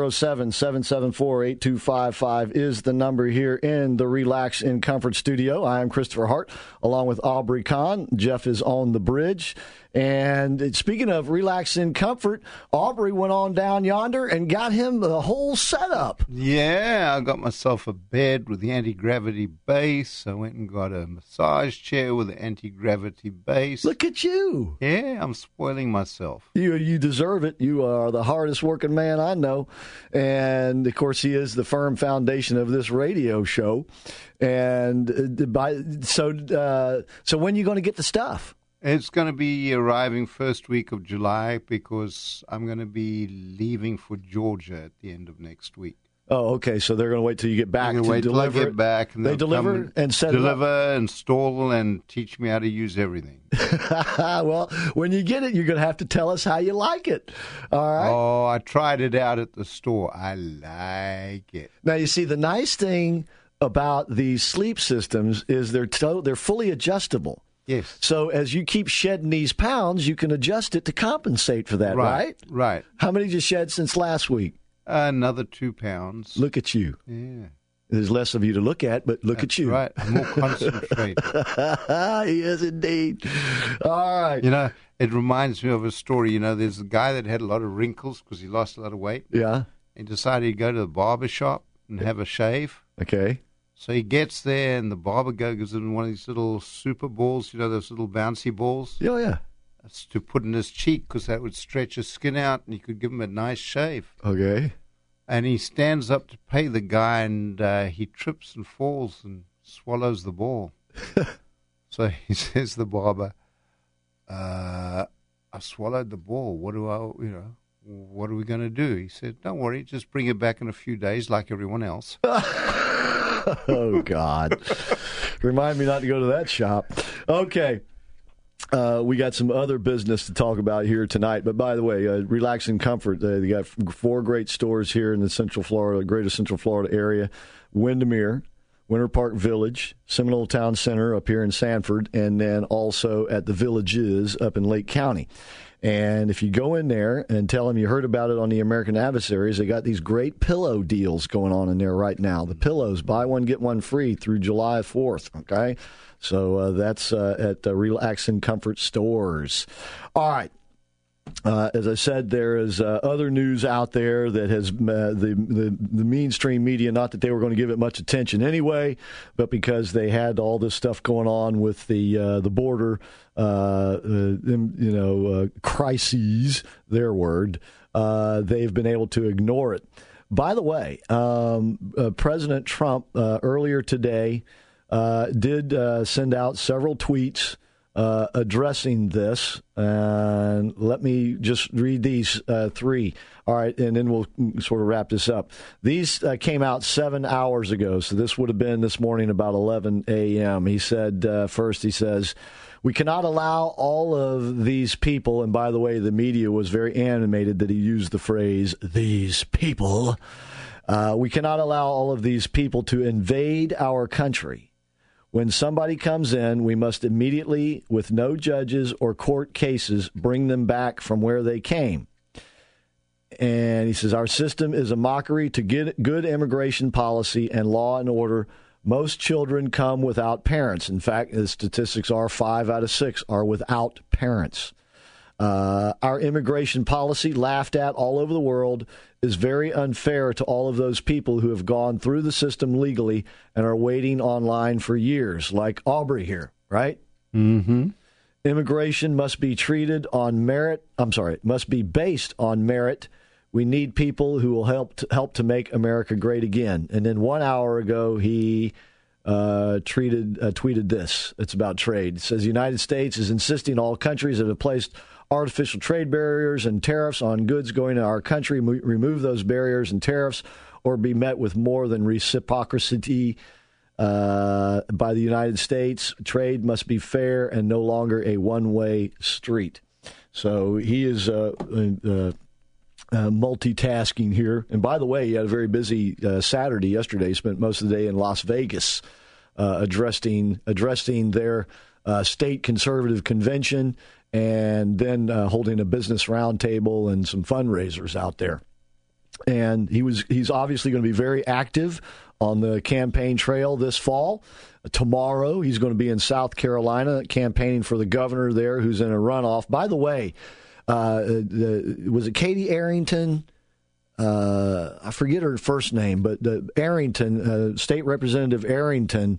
407-774-8255 is the number here in the Relax in Comfort studio. I am Christopher Hart, along with Aubrey Kahn. Jeff is on the bridge. And speaking of Relax in Comfort, Aubrey went on down yonder and got him the whole setup. Yeah, I got myself a bed with the anti-gravity base. I went and got a massage chair with the anti-gravity base. Look at you. Yeah, I'm spoiling myself. You deserve it. You are the hardest working man I know. And, of course, he is the firm foundation of this radio show. And so when are you going to get the stuff? It's going to be arriving first week of July because I'm going to be leaving for Georgia at the end of next week. Oh, okay. So they're going to wait till you get back to wait deliver. Till I get back, and they deliver and set it up. Deliver, install, and teach me how to use everything. Well, when you get it, you're going to have to tell us how you like it. All right. Oh, I tried it out at the store. I like it. Now, you see, the nice thing about these sleep systems is they're fully adjustable. Yes. So as you keep shedding these pounds, you can adjust it to compensate for that, right? Right. How many did you shed since last week? Another 2 pounds. Look at you. Yeah. There's less of you to look at, but look at you. Right. I'm more concentrated. He is indeed. All right. You know, it reminds me of a story. You know, there's a guy that had a lot of wrinkles because he lost a lot of weight. Yeah. He decided he'd go to the barber shop and have a shave. Okay. So he gets there, and the barber gives him one of these little super balls, you know, those little bouncy balls. Oh, yeah. That's to put in his cheek because that would stretch his skin out, and he could give him a nice shave. Okay. And he stands up to pay the guy, and he trips and falls and swallows the ball. So he says to the barber, I swallowed the ball. What are we going to do? He said, don't worry, just bring it back in a few days like everyone else. Oh, God. Remind me not to go to that shop. Okay. We got some other business to talk about here tonight. But by the way, Relax in Comfort, they got 4 great stores here in the greater Central Florida area. Windermere, Winter Park Village, Seminole Town Center up here in Sanford, and then also at the Villages up in Lake County. And if you go in there and tell them you heard about it on the American Adversaries, they got these great pillow deals going on in there right now. The pillows, buy one, get one free through July 4th, okay? So that's at Relax in Comfort stores. All right. As I said, there is other news out there that has the mainstream media, not that they were going to give it much attention anyway, but because they had all this stuff going on with the border, crises, their word, they've been able to ignore it. By the way, President Trump earlier today did send out several tweets addressing this, and let me just read these 3. All right, and then we'll sort of wrap this up. These came out 7 hours ago, so this would have been this morning about 11 a.m. He said, first he says, we cannot allow all of these people, and by the way, the media was very animated that he used the phrase, these people. We cannot allow all of these people to invade our country. When somebody comes in, we must immediately, with no judges or court cases, bring them back from where they came. And he says, our system is a mockery to good immigration policy and law and order. Most children come without parents. In fact, the statistics are 5 out of 6 are without parents. Our immigration policy, laughed at all over the world, is very unfair to all of those people who have gone through the system legally and are waiting online for years, like Aubrey here, right? Mm-hmm. Immigration must be treated on merit. Must be based on merit. We need people who will help to make America great again. And then 1 hour ago, he tweeted this. It's about trade. It says the United States is insisting all countries that have placed artificial trade barriers and tariffs on goods going to our country remove those barriers and tariffs or be met with more than reciprocity by the United States. Trade must be fair and no longer a one-way street. So he is multitasking here. And by the way, he had a very busy Saturday yesterday. He spent most of the day in Las Vegas addressing their state conservative convention and then holding a business roundtable and some fundraisers out there. And he's obviously going to be very active on the campaign trail this fall. Tomorrow, he's going to be in South Carolina campaigning for the governor there who's in a runoff. By the way, was it Katie Arrington? I forget her first name, but Arrington, State Representative Arrington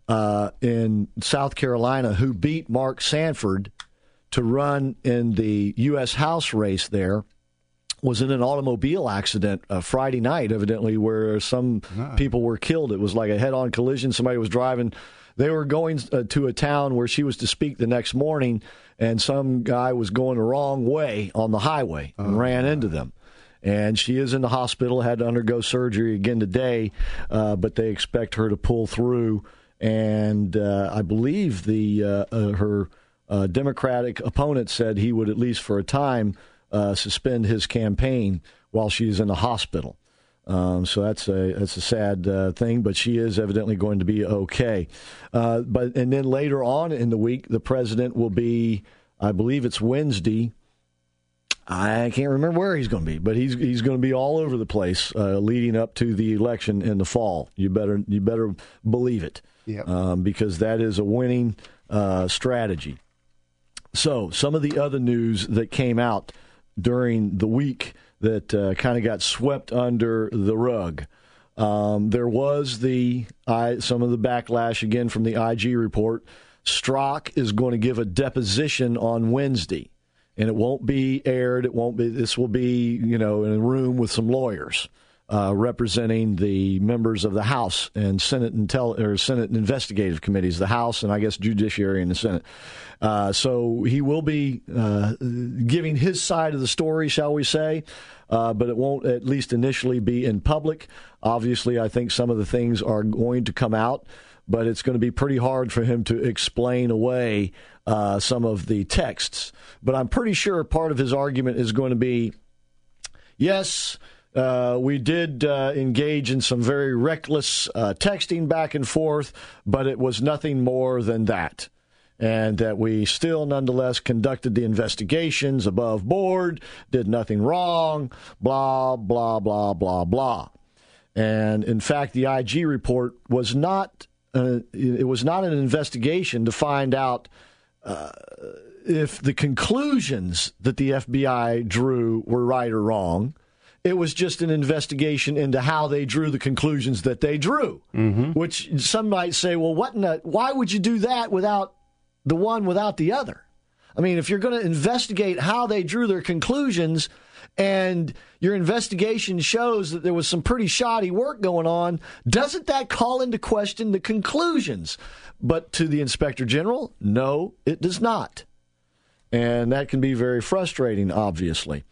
in South Carolina, who beat Mark Sanford to run in the U.S. House race there, was in an automobile accident Friday night, evidently, where some people were killed. It was like a head-on collision. Somebody was driving. They were going to a town where she was to speak the next morning, and some guy was going the wrong way on the highway and ran into them. And she is in the hospital, had to undergo surgery again today, but they expect her to pull through. And I believe her Democratic opponent said he would, at least for a time, suspend his campaign while she's in the hospital. So that's a sad thing, but she is evidently going to be okay. And then later on in the week, the president will be, I believe it's Wednesday. I can't remember where he's going to be, but he's going to be all over the place leading up to the election in the fall. You better believe it, because that is a winning strategy. So some of the other news that came out during the week that kind of got swept under the rug. There was some of the backlash again from the IG report. Strzok is going to give a deposition on Wednesday, and it won't be aired. This will be, in a room with some lawyers representing the members of the House and Senate Senate investigative committees, the House and I guess Judiciary and the Senate. So he will be giving his side of the story, shall we say, but it won't, at least initially, be in public. Obviously, I think some of the things are going to come out, but it's going to be pretty hard for him to explain away some of the texts. But I'm pretty sure part of his argument is going to be, yes, we did engage in some very reckless texting back and forth, but it was nothing more than that. And that we still nonetheless conducted the investigations above board, did nothing wrong, blah, blah, blah, blah, blah. And in fact, the IG report was not an investigation to find out if the conclusions that the FBI drew were right or wrong. It was just an investigation into how they drew the conclusions that they drew, which some might say, well, why would you do that without the one without the other? I mean, if you're going to investigate how they drew their conclusions and your investigation shows that there was some pretty shoddy work going on, doesn't that call into question the conclusions? But to the Inspector General, no, it does not. And that can be very frustrating, obviously.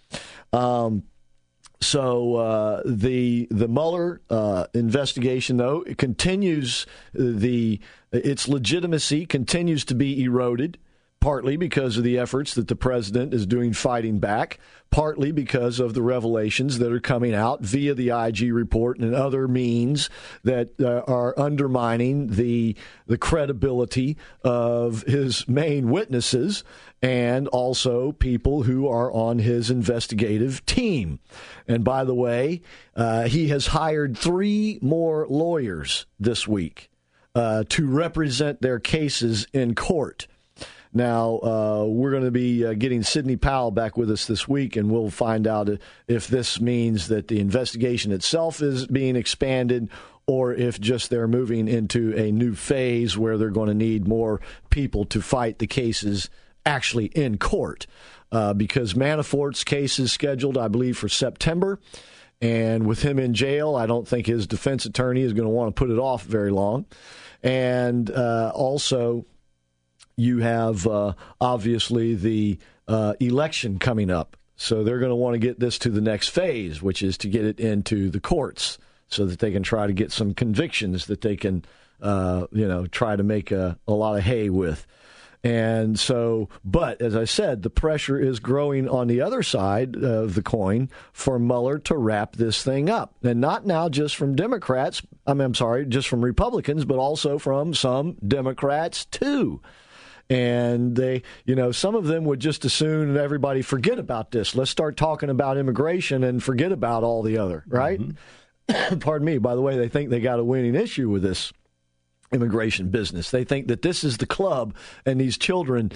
So the Mueller investigation, though, it continues. Its legitimacy continues to be eroded partly because of the efforts that the president is doing fighting back, partly because of the revelations that are coming out via the IG report and other means that are undermining the credibility of his main witnesses and also people who are on his investigative team. And by the way, he has hired 3 more lawyers this week to represent their cases in court. Now, we're going to be getting Sidney Powell back with us this week, and we'll find out if this means that the investigation itself is being expanded or if just they're moving into a new phase where they're going to need more people to fight the cases actually in court. Because Manafort's case is scheduled, I believe, for September. And with him in jail, I don't think his defense attorney is going to want to put it off very long. And also, you have, obviously, the election coming up. So they're going to want to get this to the next phase, which is to get it into the courts so that they can try to get some convictions that they can, try to make a lot of hay with. And so, but as I said, the pressure is growing on the other side of the coin for Mueller to wrap this thing up. And not now just from Democrats, just from Republicans, but also from some Democrats too. And they, some of them would just as soon everybody forget about this. Let's start talking about immigration and forget about all the other, right? Mm-hmm. Pardon me. By the way, they think they got a winning issue with this immigration business. They think that this is the club and these children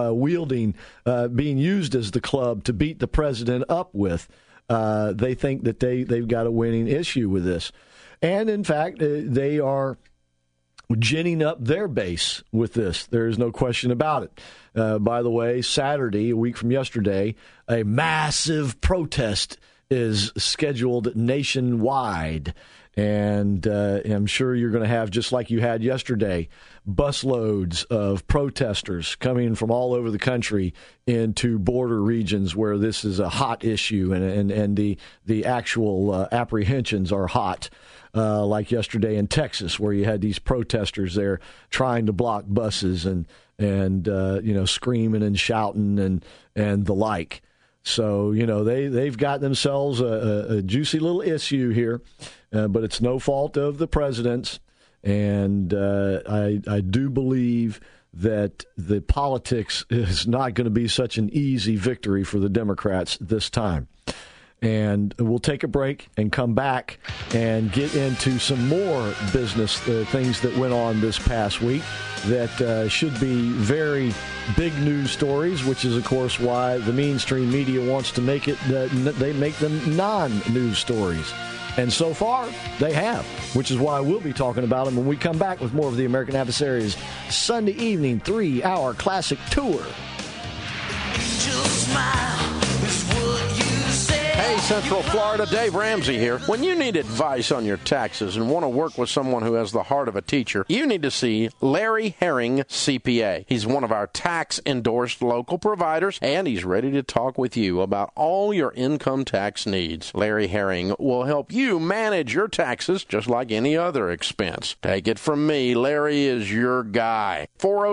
being used as the club to beat the president up with. They think that they've got a winning issue with this. And in fact, they are ginning up their base with this. There's no question about it. By the way, Saturday, a week from yesterday, a massive protest is scheduled nationwide. And I'm sure you're going to have, just like you had yesterday, busloads of protesters coming from all over the country into border regions where this is a hot issue and the actual apprehensions are hot. Like yesterday in Texas, where you had these protesters there trying to block buses and screaming and shouting and the like. So, they've got themselves a juicy little issue here, but it's no fault of the president's. And I do believe that the politics is not going to be such an easy victory for the Democrats this time. And we'll take a break and come back and get into some more business, things that went on this past week that should be very big news stories, which is, of course, why the mainstream media wants to make it, they make them non-news stories. And so far, they have, which is why we'll be talking about them when we come back with more of the American Adversaries Sunday evening 3-hour classic tour. Hey, Central Florida, Dave Ramsey here. When you need advice on your taxes and want to work with someone who has the heart of a teacher, you need to see Larry Herring, CPA. He's one of our tax-endorsed local providers, and he's ready to talk with you about all your income tax needs. Larry Herring will help you manage your taxes just like any other expense. Take it from me, Larry is your guy.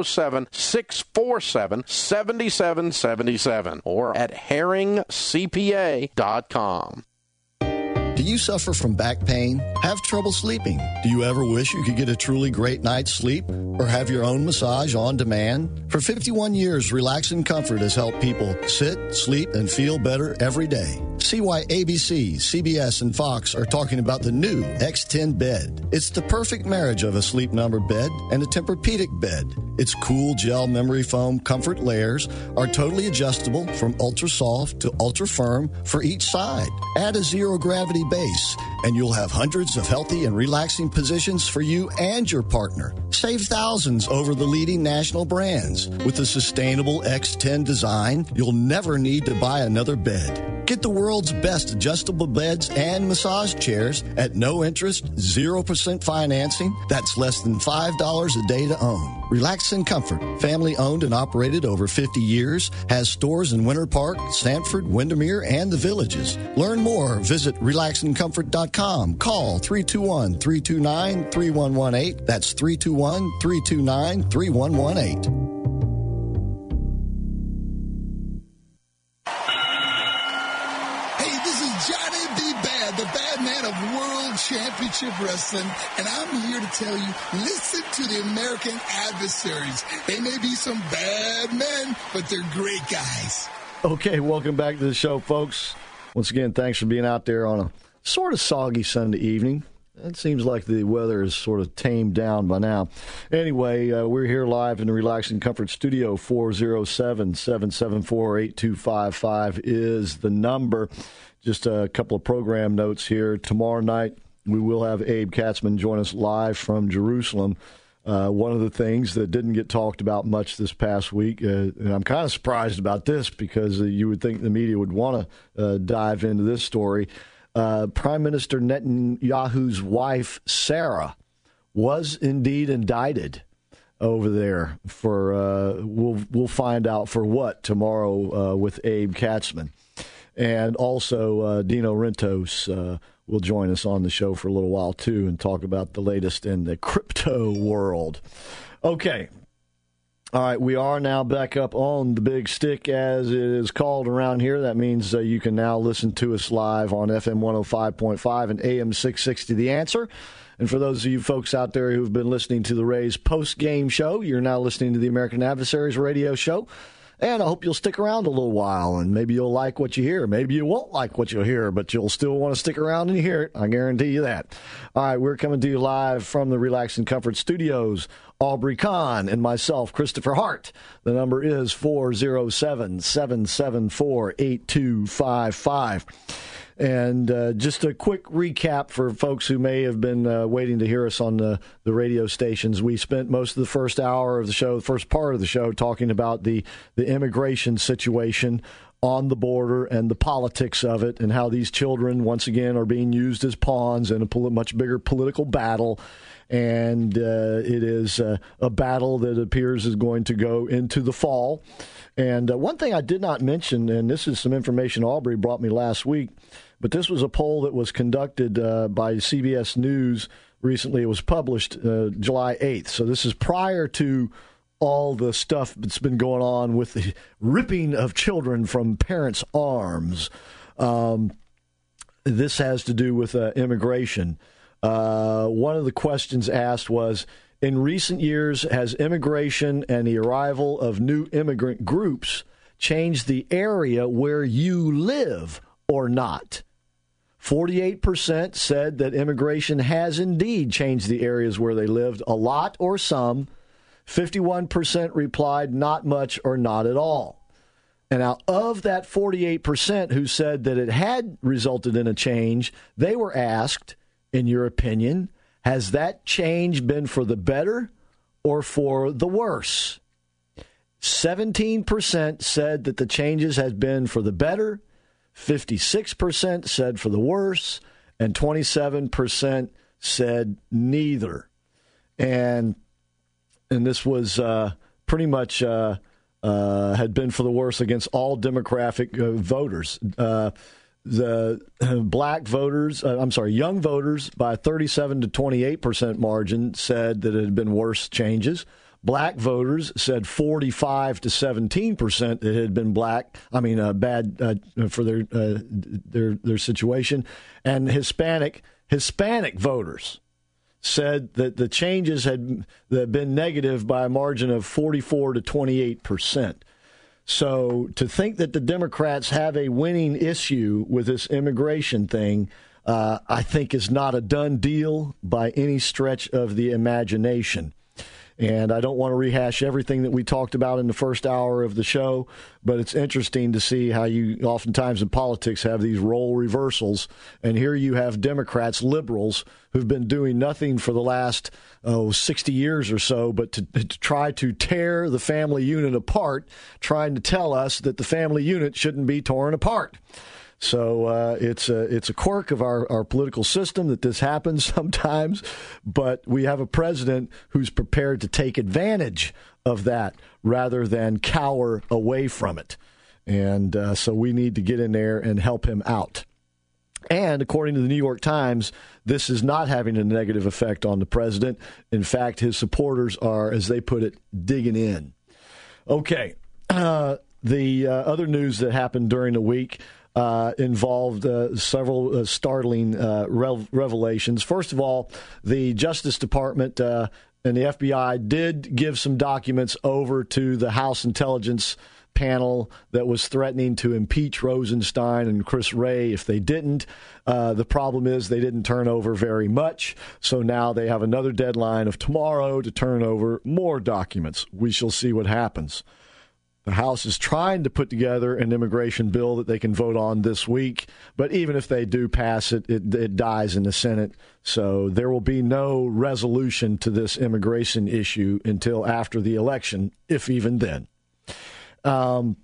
407-647-7777 or at herringcpa.com. Do you suffer from back pain? Have trouble sleeping? Do you ever wish you could get a truly great night's sleep or have your own massage on demand? For 51 years, Relax and Comfort has helped people sit, sleep, and feel better every day. See why ABC, CBS, and Fox are talking about the new X10 bed. It's the perfect marriage of a Sleep Number bed and a Tempur-Pedic bed. Its cool gel memory foam comfort layers are totally adjustable from ultra soft to ultra firm for each side. Add a zero gravity base and you'll have hundreds of healthy and relaxing positions for you and your partner. Save thousands over the leading national brands. With the sustainable X10 design, you'll never need to buy another bed. Get the world's best adjustable beds and massage chairs at no interest, 0% financing. That's less than $5 a day to own. Relax and Comfort, family owned and operated over 50 years, has stores in Winter Park, Sanford, Windermere, and the Villages. Learn more. Visit relaxandcomfort.com. Call 321-329-3118. That's 321-329-3118. man of World Championship Wrestling, and I'm here to tell you, listen to the American Adversaries. They may be some bad men, but they're great guys. Okay, welcome back to the show, folks. Once again, thanks for being out there on a sort of soggy Sunday evening. It seems like the weather is sort of tamed down by now. Anyway, we're here live in the Relaxing Comfort Studio. 407-774-8255 is the number. Just a couple of program notes here. Tomorrow night, we will have Abe Katzman join us live from Jerusalem. One of the things that didn't get talked about much this past week, and I'm kind of surprised about this because you would think the media would want to dive into this story. Prime Minister Netanyahu's wife, Sarah, was indeed indicted over there for, we'll find out for what tomorrow with Abe Katzman. And also Dino Rentos will join us on the show for a little while, too, and talk about the latest in the crypto world. Okay. All right, we are now back up on the Big Stick, as it is called around here. That means you can now listen to us live on FM 105.5 and AM 660, The Answer. And for those of you folks out there who've been listening to the Rays post-game show, you're now listening to the American Adversaries radio show. And I hope you'll stick around a little while, and maybe you'll like what you hear. Maybe you won't like what you'll hear, but you'll still want to stick around and hear it. I guarantee you that. All right, we're coming to you live from the Relax and Comfort Studios. Aubrey Kahn and myself, Christopher Hart. The number is 407-774-8255. And just a quick recap for folks who may have been waiting to hear us on the radio stations. We spent most of the first hour of the show, the first part of the show, talking about the immigration situation on the border and the politics of it, and how these children, once again, are being used as pawns in a much bigger political battle. And it is a battle that appears is going to go into the fall. And one thing I did not mention, and this is some information Aubrey brought me last week, but this was a poll that was conducted by CBS News recently. It was published July 8th. So this is prior to all the stuff that's been going on with the ripping of children from parents' arms. This has to do with immigration. One of the questions asked was, in recent years, has immigration and the arrival of new immigrant groups changed the area where you live or not? 48% said that immigration has indeed changed the areas where they lived a lot or some. 51% replied not much or not at all. And now, of that 48% who said that it had resulted in a change, they were asked, in your opinion, has that change been for the better or for the worse? 17% said that the changes had been for the better, 56% said for the worse, and 27% said neither. And this was pretty much had been for the worse against all demographic voters. The black voters, young voters by 37 to 28% margin said that it had been worse changes. Black voters said 45 to 17% it had been bad for their situation, and Hispanic voters said that the changes had been negative by a margin of 44 to 28%. So to think that the Democrats have a winning issue with this immigration thing, I think is not a done deal by any stretch of the imagination. And I don't want to rehash everything that we talked about in the first hour of the show, but it's interesting to see how you oftentimes in politics have these role reversals. And here you have Democrats, liberals, who've been doing nothing for the last 60 years or so, but to try to tear the family unit apart, trying to tell us that the family unit shouldn't be torn apart. So it's a quirk of our political system that this happens sometimes, but we have a president who's prepared to take advantage of that rather than cower away from it. And so we need to get in there and help him out. And according to the New York Times, this is not having a negative effect on the president. In fact, his supporters are, as they put it, digging in. Okay. The other news that happened during the week, involved several startling revelations. First of all, the Justice Department and the FBI did give some documents over to the House Intelligence panel that was threatening to impeach Rosenstein and Chris Wray if they didn't. The problem is they didn't turn over very much, so now they have another deadline of tomorrow to turn over more documents. We shall see what happens. The House is trying to put together an immigration bill that they can vote on this week, but even if they do pass it, it dies in the Senate. So there will be no resolution to this immigration issue until after the election, if even then. The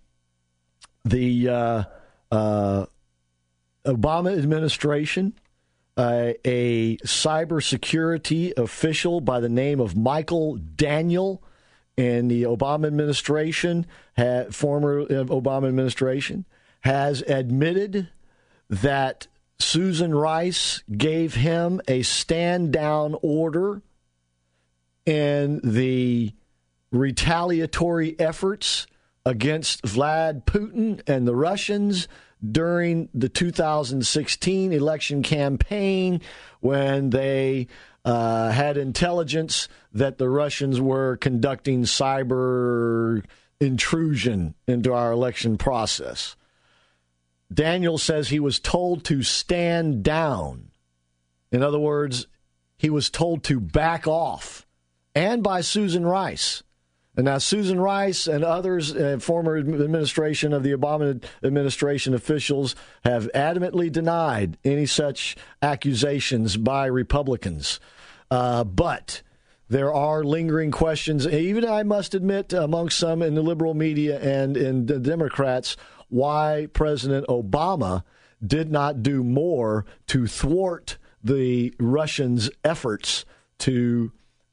Obama administration, a cybersecurity official by the name of Michael Daniel in the Obama administration, former Obama administration, has admitted that Susan Rice gave him a stand-down order in the retaliatory efforts against Vladimir Putin and the Russians during the 2016 election campaign when they had intelligence that the Russians were conducting cyber intrusion into our election process. Daniel says he was told to stand down. In other words, he was told to back off, and by Susan Rice. And now Susan Rice and others, former administration of the Obama administration officials, have adamantly denied any such accusations by Republicans. But there are lingering questions, even I must admit, among some in the liberal media and in the Democrats, why President Obama did not do more to thwart the Russians' efforts to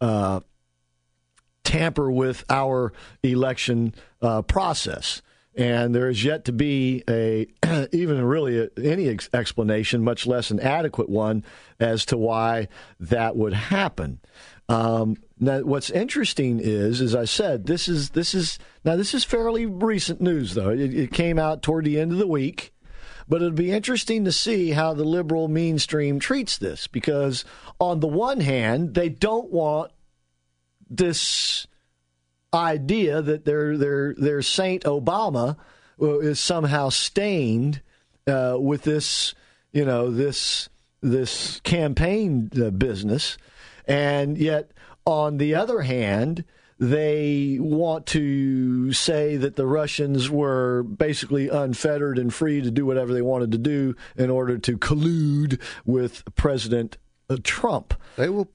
tamper with our election process. And there is yet to be any explanation, much less an adequate one, as to why that would happen. Now, what's interesting is, as I said, this is fairly recent news, though. It came out toward the end of the week. But it'll be interesting to see how the liberal mainstream treats this, because on the one hand, they don't want this idea that their Saint Obama is somehow stained with this, this campaign business, and yet on the other hand, they want to say that the Russians were basically unfettered and free to do whatever they wanted to do in order to collude with President Trump. They will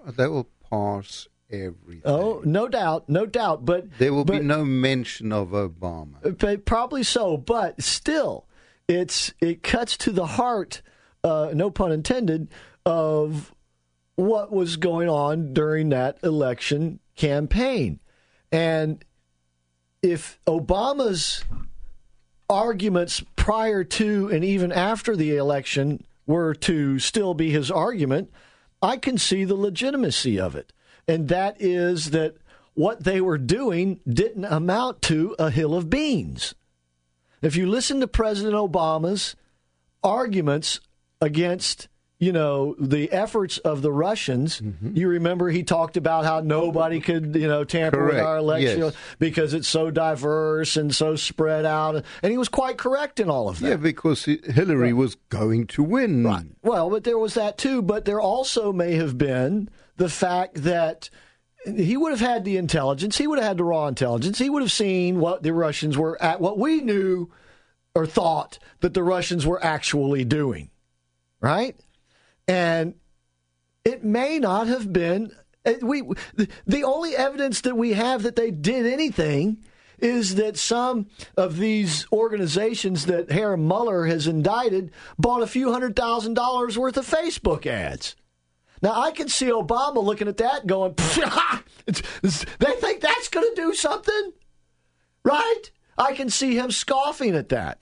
pass everything. Oh, no doubt. But there will be no mention of Obama. Probably so, but still, it cuts to the heart, no pun intended, of what was going on during that election campaign. And if Obama's arguments prior to and even after the election were to still be his argument, I can see the legitimacy of it. And that is that what they were doing didn't amount to a hill of beans. If you listen to President Obama's arguments against the efforts of the Russians, you remember he talked about how nobody could, tamper with our election because it's so diverse and so spread out. And he was quite correct in all of that. Yeah, because Hillary was going to win. Right. Well, but there was that too. But there also may have been the fact that he would have had the intelligence. He would have had the raw intelligence. He would have seen what the Russians were at, what we knew or thought that the Russians were actually doing. Right? And it may not have been. The only evidence that we have that they did anything is that some of these organizations that Harry Mueller has indicted bought a few $100,000 worth of Facebook ads. Now, I can see Obama looking at that going, they think that's going to do something, right? I can see him scoffing at that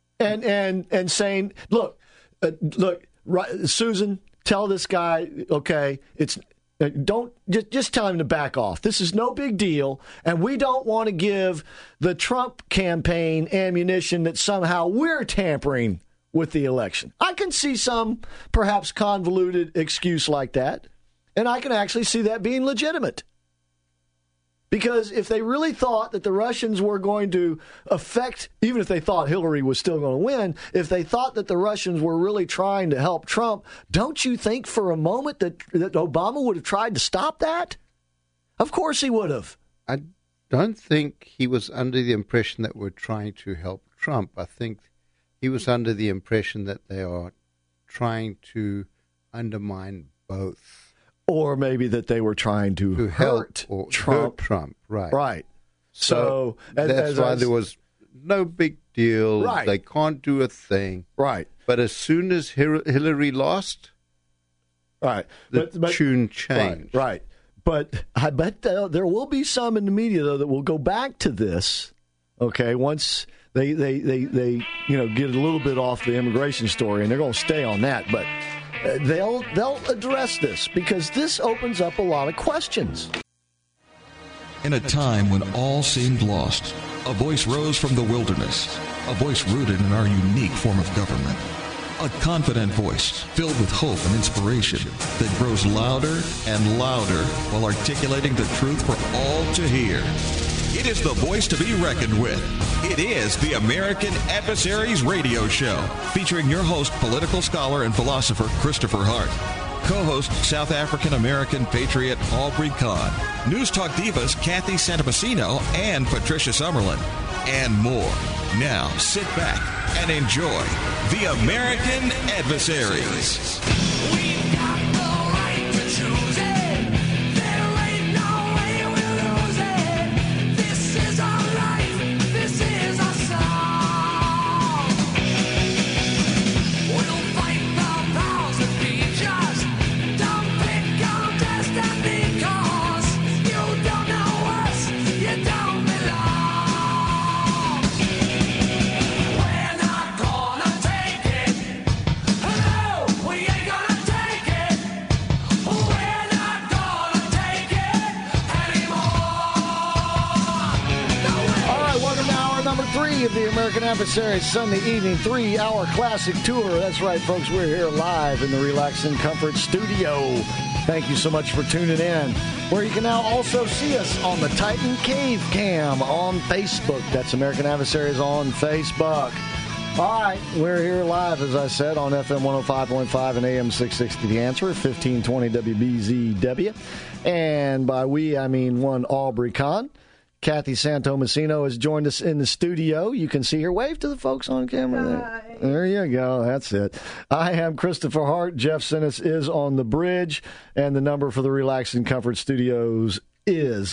and saying, look, Susan, tell this guy, okay, Don't just tell him to back off. This is no big deal, and we don't want to give the Trump campaign ammunition that somehow we're tampering with the election. I can see some perhaps convoluted excuse like that, and I can actually see that being legitimate. Because if they really thought that the Russians were going to affect, even if they thought Hillary was still going to win, if they thought that the Russians were really trying to help Trump, don't you think for a moment that Obama would have tried to stop that? Of course he would have. I don't think he was under the impression that we're trying to help Trump. I think he was under the impression that they are trying to undermine both. Or maybe that they were trying to hurt Trump. Right. Right. So that's why there was no big deal. Right. They can't do a thing. Right. But as soon as Hillary lost, right, the tune changed. Right. But I bet there will be some in the media, though, that will go back to this, okay, once they get a little bit off the immigration story, and they're going to stay on that. But they'll address this because this opens up a lot of questions. In a time when all seemed lost, a voice rose from the wilderness, a voice rooted in our unique form of government. A confident voice filled with hope and inspiration that grows louder and louder while articulating the truth for all to hear. It is the voice to be reckoned with. It is the American Adversaries Radio Show, featuring your host, political scholar and philosopher Christopher Hart. Co-host, South African-American patriot Aubrey Kahn. News Talk divas Kathy Santamassino and Patricia Summerlin. And more. Now, sit back and enjoy the American Adversaries. We've got the right to choose it. There ain't no way we'll lose it. This is our life. This is our song. We'll fight the powers that be just. Don't pick on destiny, 'cause you don't know us. You don't belong. We're not gonna take it. No, we ain't gonna take it. We're not gonna take it anymore. All right, welcome to hour number 3 of the American Adversaries Sunday evening 3-hour classic tour. That's right, folks. We're here live in the Relax and Comfort studio. Thank you so much for tuning in, where you can now also see us on the Titan Cave Cam on Facebook. That's American Adversaries on Facebook. All right, we're here live, as I said, on FM 105.5 and AM 660 The Answer, 1520 WBZW. And by we, I mean one Aubrey Kahn. Kathy Santamassino has joined us in the studio. You can see her. Wave to the folks on camera there. There you go. That's it. I am Christopher Hart. Jeff Sinnis is on the bridge. And the number for the Relax and Comfort Studios is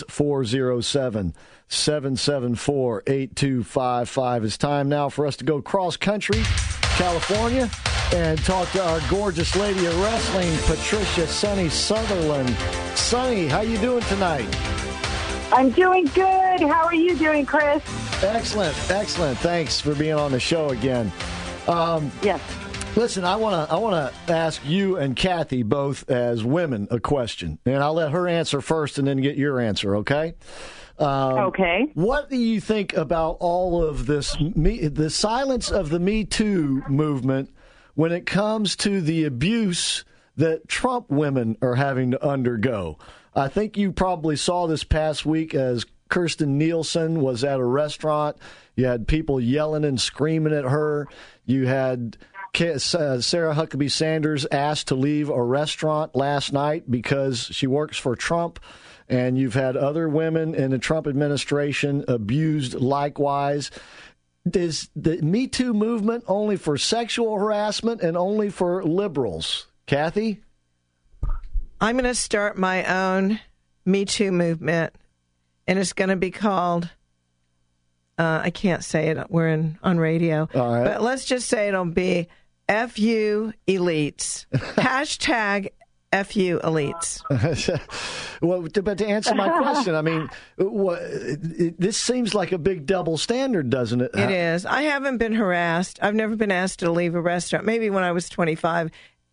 407-774-8255. It's time now for us to go cross-country, California, and talk to our gorgeous lady of wrestling, Patricia Sunny Sutherland. Sunny, how you doing tonight? I'm doing good. How are you doing, Chris? Excellent. Thanks for being on the show again. Yes. Listen, I want to ask you and Kathy both as women a question, and I'll let her answer first and then get your answer, okay? Okay. What do you think about all of this, the silence of the Me Too movement when it comes to the abuse that Trump women are having to undergo? I think you probably saw this past week as Kirsten Nielsen was at a restaurant. You had people yelling and screaming at her. You had Sarah Huckabee Sanders asked to leave a restaurant last night because she works for Trump. And you've had other women in the Trump administration abused likewise. Is the Me Too movement only for sexual harassment and only for liberals? Kathy? I'm going to start my own Me Too movement, and it's going to be called, I can't say it, we're on radio, all right, but let's just say it'll be FU Elites. Hashtag FU Elites. Well, but to answer my question, I mean, this seems like a big double standard, doesn't it? It is. I haven't been harassed. I've never been asked to leave a restaurant. Maybe when I was 25.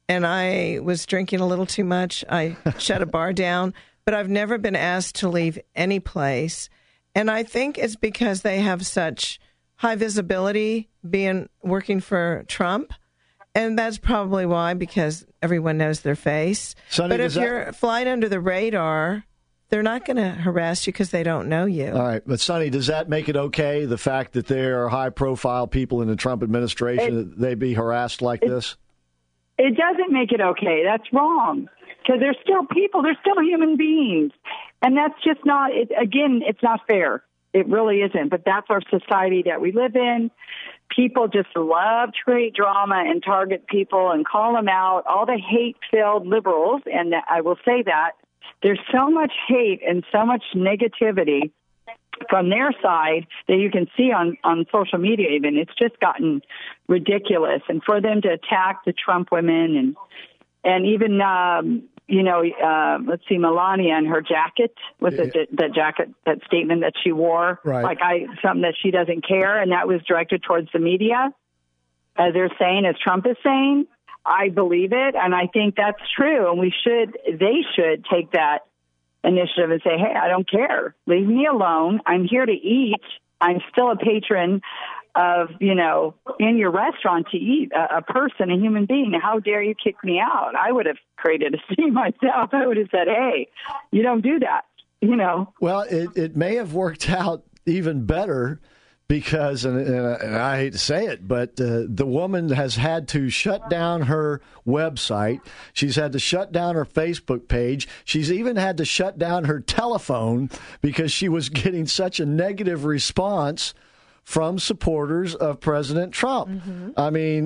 and I was drinking a little too much. I shut a bar down, but I've never been asked to leave any place. And I think it's because they have such high visibility working for Trump. And that's probably why, because everyone knows their face. Sonny, but if you're flying under the radar, they're not going to harass you because they don't know you. All right. But, Sonny, does that make it okay, the fact that there are high-profile people in the Trump administration, that they be harassed like this? It doesn't make it okay. That's wrong. Because they're still people. They're still human beings. And that's just not, again, it's not fair. It really isn't. But that's our society that we live in. People just love to create drama and target people and call them out, all the hate-filled liberals. And I will say that there's so much hate and so much negativity from their side that you can see on social media even. It's just gotten ridiculous. And for them to attack the Trump women and even, let's see, Melania and her jacket with the jacket, that statement that she wore, right. Something that she doesn't care. And that was directed towards the media, as they're saying, as Trump is saying. I believe it. And I think that's true. And they should take that initiative and say, hey, I don't care. Leave me alone. I'm here to eat. I'm still a patron of, in your restaurant to eat a person, a human being. How dare you kick me out? I would have created a scene myself. I would have said, hey, you don't do that, Well, it may have worked out even better because, and I hate to say it, but the woman has had to shut down her website. She's had to shut down her Facebook page. She's even had to shut down her telephone because she was getting such a negative response from supporters of President Trump. Mm-hmm. I mean,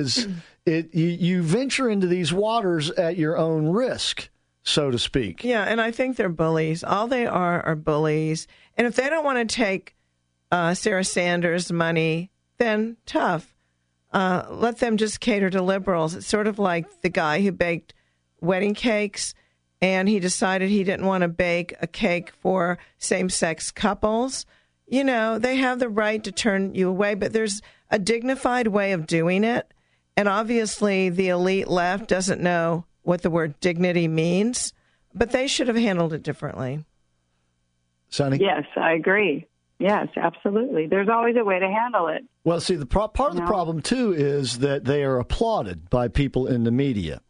you venture into these waters at your own risk, so to speak. Yeah, and I think they're bullies. All they are bullies. And if they don't want to take Sarah Sanders' money, then tough. Let them just cater to liberals. It's sort of like the guy who baked wedding cakes, and he decided he didn't want to bake a cake for same-sex couples. They have the right to turn you away, but there's a dignified way of doing it. And obviously the elite left doesn't know what the word dignity means, but they should have handled it differently. Sonny? Yes, I agree. Yes, absolutely. There's always a way to handle it. Well, see, part of the problem, too, is that they are applauded by people in the media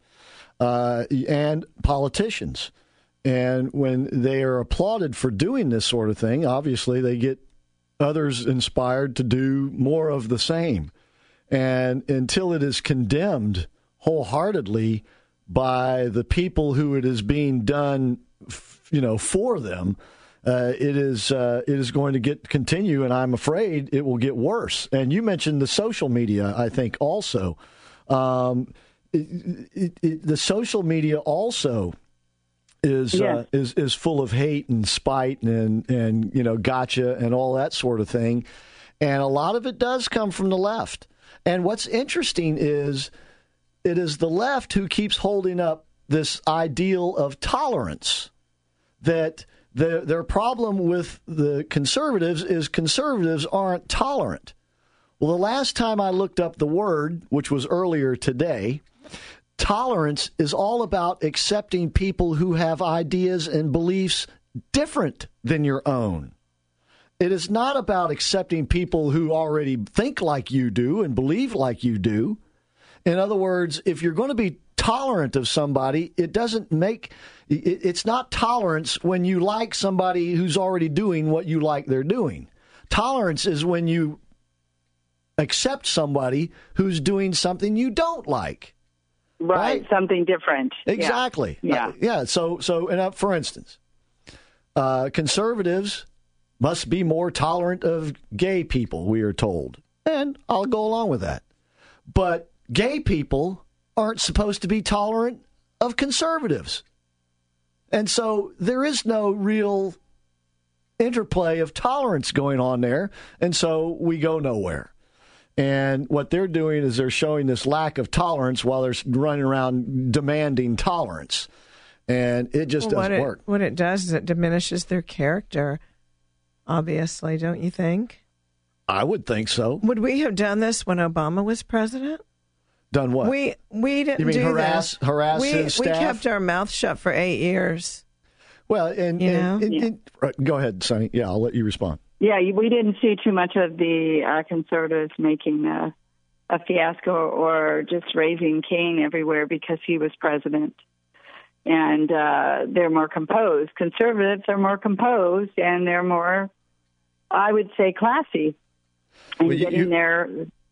and politicians. And when they are applauded for doing this sort of thing, obviously they get others inspired to do more of the same. And until it is condemned wholeheartedly by the people who it is being done, for them, it is going to continue, and I'm afraid it will get worse. And you mentioned the social media, I think, also. The social media also is full of hate and spite and gotcha and all that sort of thing. And a lot of it does come from the left. And what's interesting is it is the left who keeps holding up this ideal of tolerance, that their problem with the conservatives is conservatives aren't tolerant. Well, the last time I looked up the word, which was earlier today, tolerance is all about accepting people who have ideas and beliefs different than your own. It is not about accepting people who already think like you do and believe like you do. In other words, if you're going to be tolerant of somebody, it's not tolerance when you like somebody who's already doing what you like they're doing. Tolerance is when you accept somebody who's doing something you don't like. Right, something different. Exactly. Yeah. So, and for instance, conservatives must be more tolerant of gay people, we are told. And I'll go along with that. But gay people aren't supposed to be tolerant of conservatives. And so there is no real interplay of tolerance going on there. And so we go nowhere. And what they're doing is they're showing this lack of tolerance while they're running around demanding tolerance. And it just doesn't work. What it does is it diminishes their character, obviously, don't you think? I would think so. Would we have done this when Obama was president? Done what? We didn't You mean do harass his staff? We kept our mouth shut for 8 years. Well, and go ahead, Sonny. Yeah, I'll let you respond. Yeah, we didn't see too much of the conservatives making a fiasco or just raising Cain everywhere because he was president. And they're more composed. Conservatives are more composed, and they're more, I would say, classy. And getting there,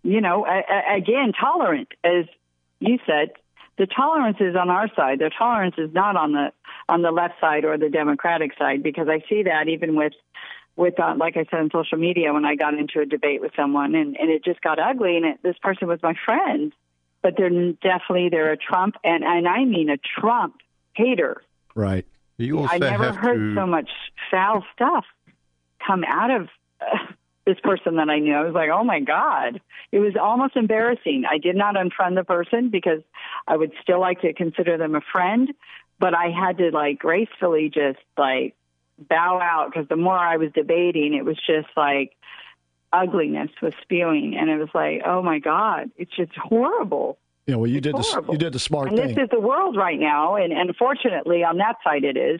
again, tolerant, as you said. The tolerance is on our side. The tolerance is not on the left side or the Democratic side, because I see that even with like I said, on social media, when I got into a debate with someone and it just got ugly, and this person was my friend, but they're a Trump, and I mean a Trump hater. Right. I never heard so much foul stuff come out of this person that I knew. I was like, oh my God. It was almost embarrassing. I did not unfriend the person because I would still like to consider them a friend, but I had to gracefully just bow out, because the more I was debating, it was just ugliness was spewing, and it was like, oh my God, it's just horrible. Yeah, well, you did the smart thing. This is the world right now, and unfortunately, on that side, it is.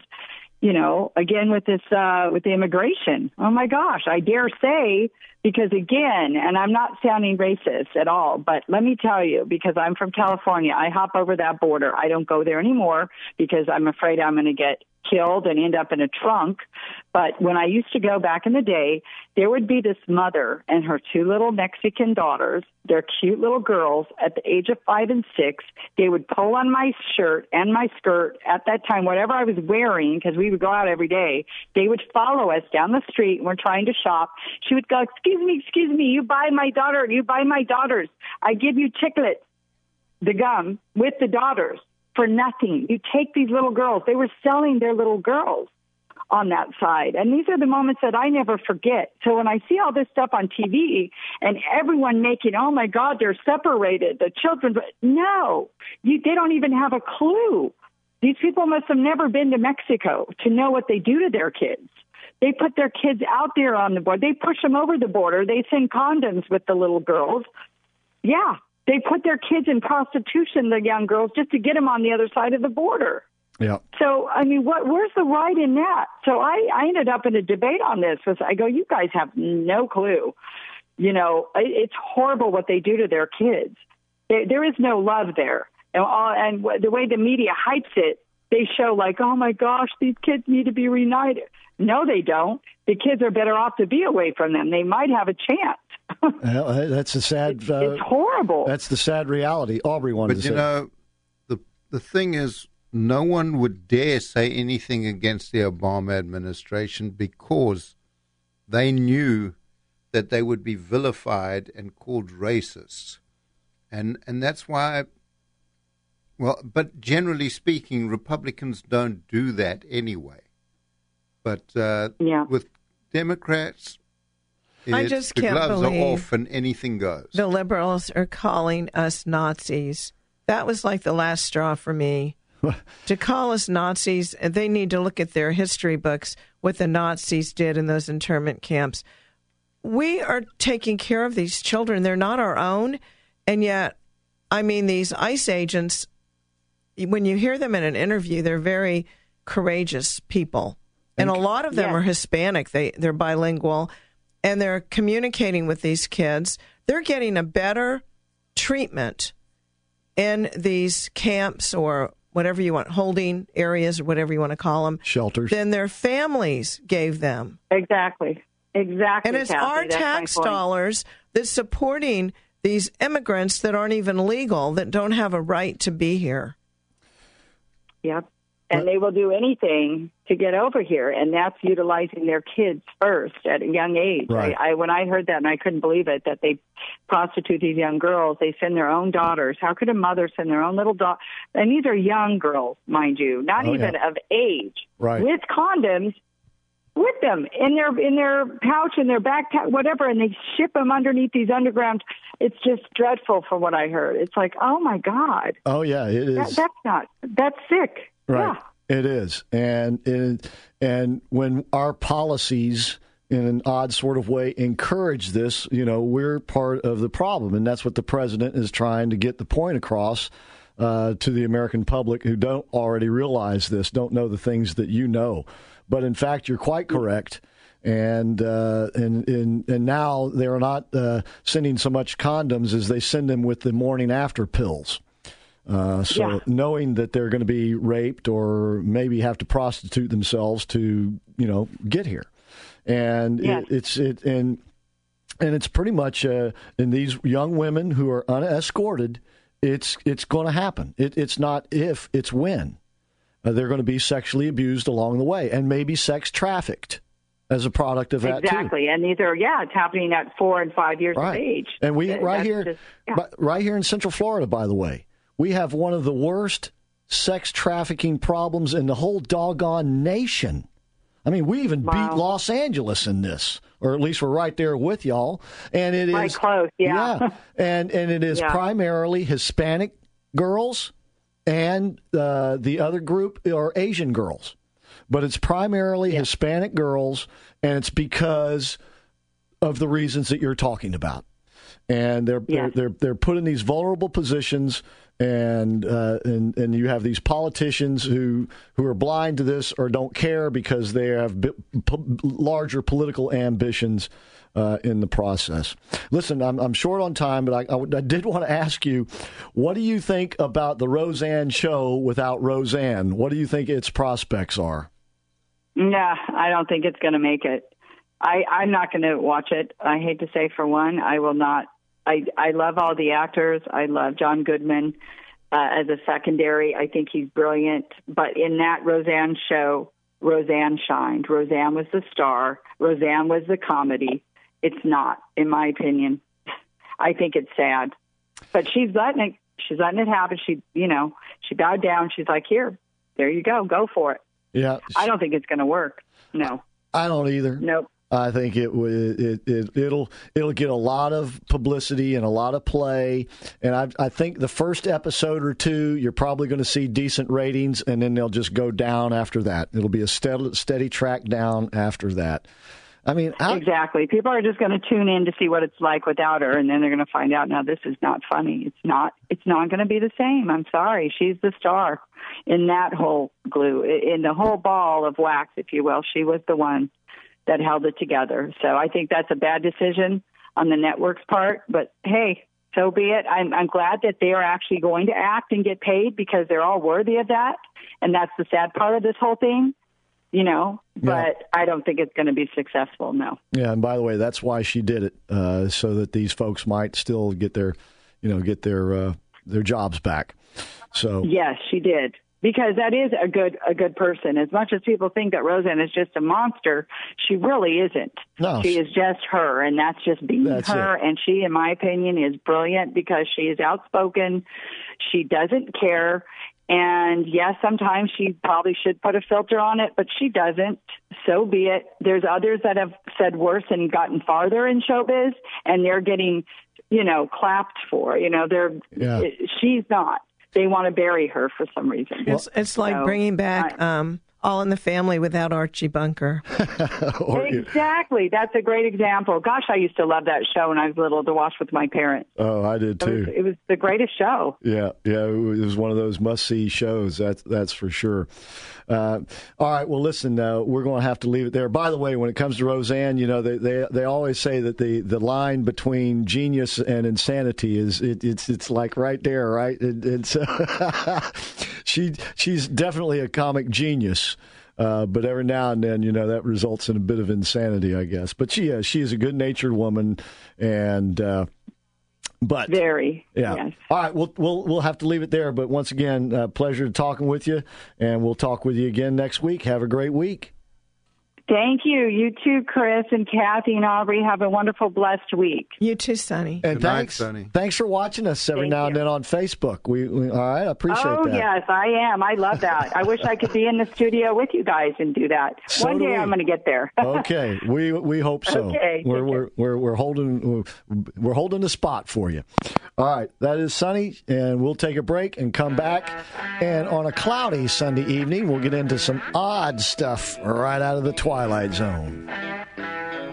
Again with this with the immigration. Oh my gosh, I dare say, because again, and I'm not sounding racist at all, but let me tell you, because I'm from California, I hop over that border. I don't go there anymore because I'm afraid I'm going to get killed and end up in a trunk. But when I used to go back in the day, there would be this mother and her 2 little Mexican daughters. They're cute little girls at the age of 5 and 6. They would pull on my shirt and my skirt at that time, whatever I was wearing, because we would go out every day. They would follow us down the street, and we're trying to shop. She would go, excuse me, you buy my daughters. I give you chiclets, the gum, with the daughters for nothing. You take these little girls. They were selling their little girls on that side. And these are the moments that I never forget. So when I see all this stuff on TV and everyone making, oh my God, they're separated, the children, no, they don't even have a clue. These people must have never been to Mexico to know what they do to their kids. They put their kids out there on the border. They push them over the border. They send condoms with the little girls. Yeah, they put their kids in prostitution, the young girls, just to get them on the other side of the border. Yeah. So, I mean, where's the right in that? So I ended up in a debate on this. I go, you guys have no clue. It's horrible what they do to their kids. There is no love there. And the way the media hypes it, they show oh my gosh, these kids need to be reunited. No, they don't. The kids are better off to be away from them. They might have a chance. Well, that's a sad. It's horrible. That's the sad reality. Aubrey wanted to say. But the thing is, no one would dare say anything against the Obama administration because they knew that they would be vilified and called racists, and that's why. Well, but generally speaking, Republicans don't do that anyway. But with Democrats, I just the can't gloves believe are off and anything goes. The liberals are calling us Nazis. That was like the last straw for me. To call us Nazis, they need to look at their history books, what the Nazis did in those internment camps. We are taking care of these children. They're not our own. And yet, I mean, these ICE agents, when you hear them in an interview, they're very courageous people. And a lot of them are Hispanic. They're bilingual, and they're communicating with these kids. They're getting a better treatment in these camps or whatever you want, holding areas or whatever you want to call them. Shelters. Than their families gave them. Exactly. And it's our tax dollars that's supporting these immigrants that aren't even legal, that don't have a right to be here. Yep. And they will do anything to get over here, and that's utilizing their kids first at a young age. Right. When I heard that, and I couldn't believe it, that they prostitute these young girls. They send their own daughters. How could a mother send their own little daughter? And these are young girls, mind you, not even of age, right, with condoms with them in their pouch, in their backpack, whatever, and they ship them underneath these underground. It's just dreadful from what I heard. It's like, oh my God. Oh yeah, it is. That's sick. Right. Yeah. It is. And when our policies in an odd sort of way, encourage this, we're part of the problem. And that's what the president is trying to get the point across to the American public who don't already realize this, don't know the things that you know. But in fact, you're quite correct. And now they're not sending so much condoms as they send them with the morning after pills. Knowing that they're going to be raped or maybe have to prostitute themselves to, get here. And it's pretty much in these young women who are unescorted, it's going to happen. It's not if, it's when. They're going to be sexually abused along the way and maybe sex trafficked as a product of that, exactly. And these are, it's happening at 4 and 5 years of age. And we right here in Central Florida, by the way, we have one of the worst sex trafficking problems in the whole doggone nation. I mean, we even beat Los Angeles in this, or at least we're right there with y'all. And it is close, and it is primarily Hispanic girls, and the other group are Asian girls. But it's primarily Hispanic girls, and it's because of the reasons that you're talking about. And they're put in these vulnerable positions, and you have these politicians who are blind to this or don't care because they have larger political ambitions in the process. Listen, I'm short on time, but I did want to ask you, what do you think about the Roseanne show without Roseanne? What do you think its prospects are? No, I don't think it's going to make it. I'm not going to watch it. I hate to say, for one, I will not. I love all the actors. I love John Goodman as a secondary. I think he's brilliant. But in that Roseanne show, Roseanne shined. Roseanne was the star. Roseanne was the comedy. It's not, in my opinion. I think it's sad. But she's letting it happen. She bowed down. She's like, here, there you go. Go for it. Yeah. I don't think it's going to work. No. I don't either. Nope. I think it'll get a lot of publicity and a lot of play, and I think the first episode or two you're probably going to see decent ratings, and then they'll just go down after that. It'll be a steady track down after that. I mean, exactly. People are just going to tune in to see what it's like without her, and then they're going to find out, now this is not funny. It's not going to be the same. I'm sorry. She's the star in that whole glue, in the whole ball of wax, if you will. She was the one that held it together. So I think that's a bad decision on the network's part. But hey, so be it. I'm glad that they are actually going to act and get paid, because they're all worthy of that. And that's the sad part of this whole thing, But I don't think it's going to be successful, no. Yeah, and by the way, that's why she did it, so that these folks might still get their jobs back. So yes, she did. Because that is a good person. As much as people think that Roseanne is just a monster, she really isn't. No, she is just her, and that's just being her. And she, in my opinion, is brilliant because she is outspoken. She doesn't care. And yes, sometimes she probably should put a filter on it, but she doesn't. So be it. There's others that have said worse and gotten farther in showbiz, and they're getting, clapped for. She's not. They want to bury her for some reason. It's like bringing back All in the Family without Archie Bunker. Exactly. That's a great example. Gosh, I used to love that show when I was little to watch with my parents. Oh, I did too. It was the greatest show. Yeah. It was one of those must-see shows. That's for sure. All right. Well, listen. We're going to have to leave it there. By the way, when it comes to Roseanne, they always say that the line between genius and insanity is it's like right there, right? It's she's definitely a comic genius. But every now and then, that results in a bit of insanity, I guess. But she is a good-natured woman, and but very, yeah. Yes. All right, we'll have to leave it there. But once again, pleasure talking with you, and we'll talk with you again next week. Have a great week. Thank you. You too, Chris and Kathy and Aubrey. Have a wonderful, blessed week. You too, Sonny. And thanks, Sonny. Thanks for watching us every now and then on Facebook. We all right. I appreciate that. Oh yes, I am. I love that. I wish I could be in the studio with you guys and do that. One day I'm going to get there. Okay, we hope so. Okay, we're holding the spot for you. All right, that is Sonny, and we'll take a break and come back. And on a cloudy Sunday evening, we'll get into some odd stuff right out of the Twilight Zone.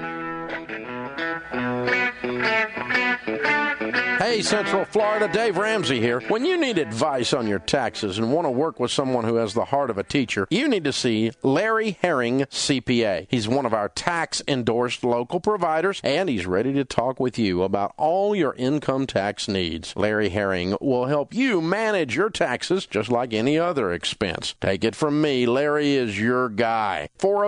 Hey, Central Florida, Dave Ramsey here. When you need advice on your taxes and want to work with someone who has the heart of a teacher, you need to see Larry Herring, CPA. He's one of our tax-endorsed local providers, and he's ready to talk with you about all your income tax needs. Larry Herring will help you manage your taxes just like any other expense. Take it from me, Larry is your guy.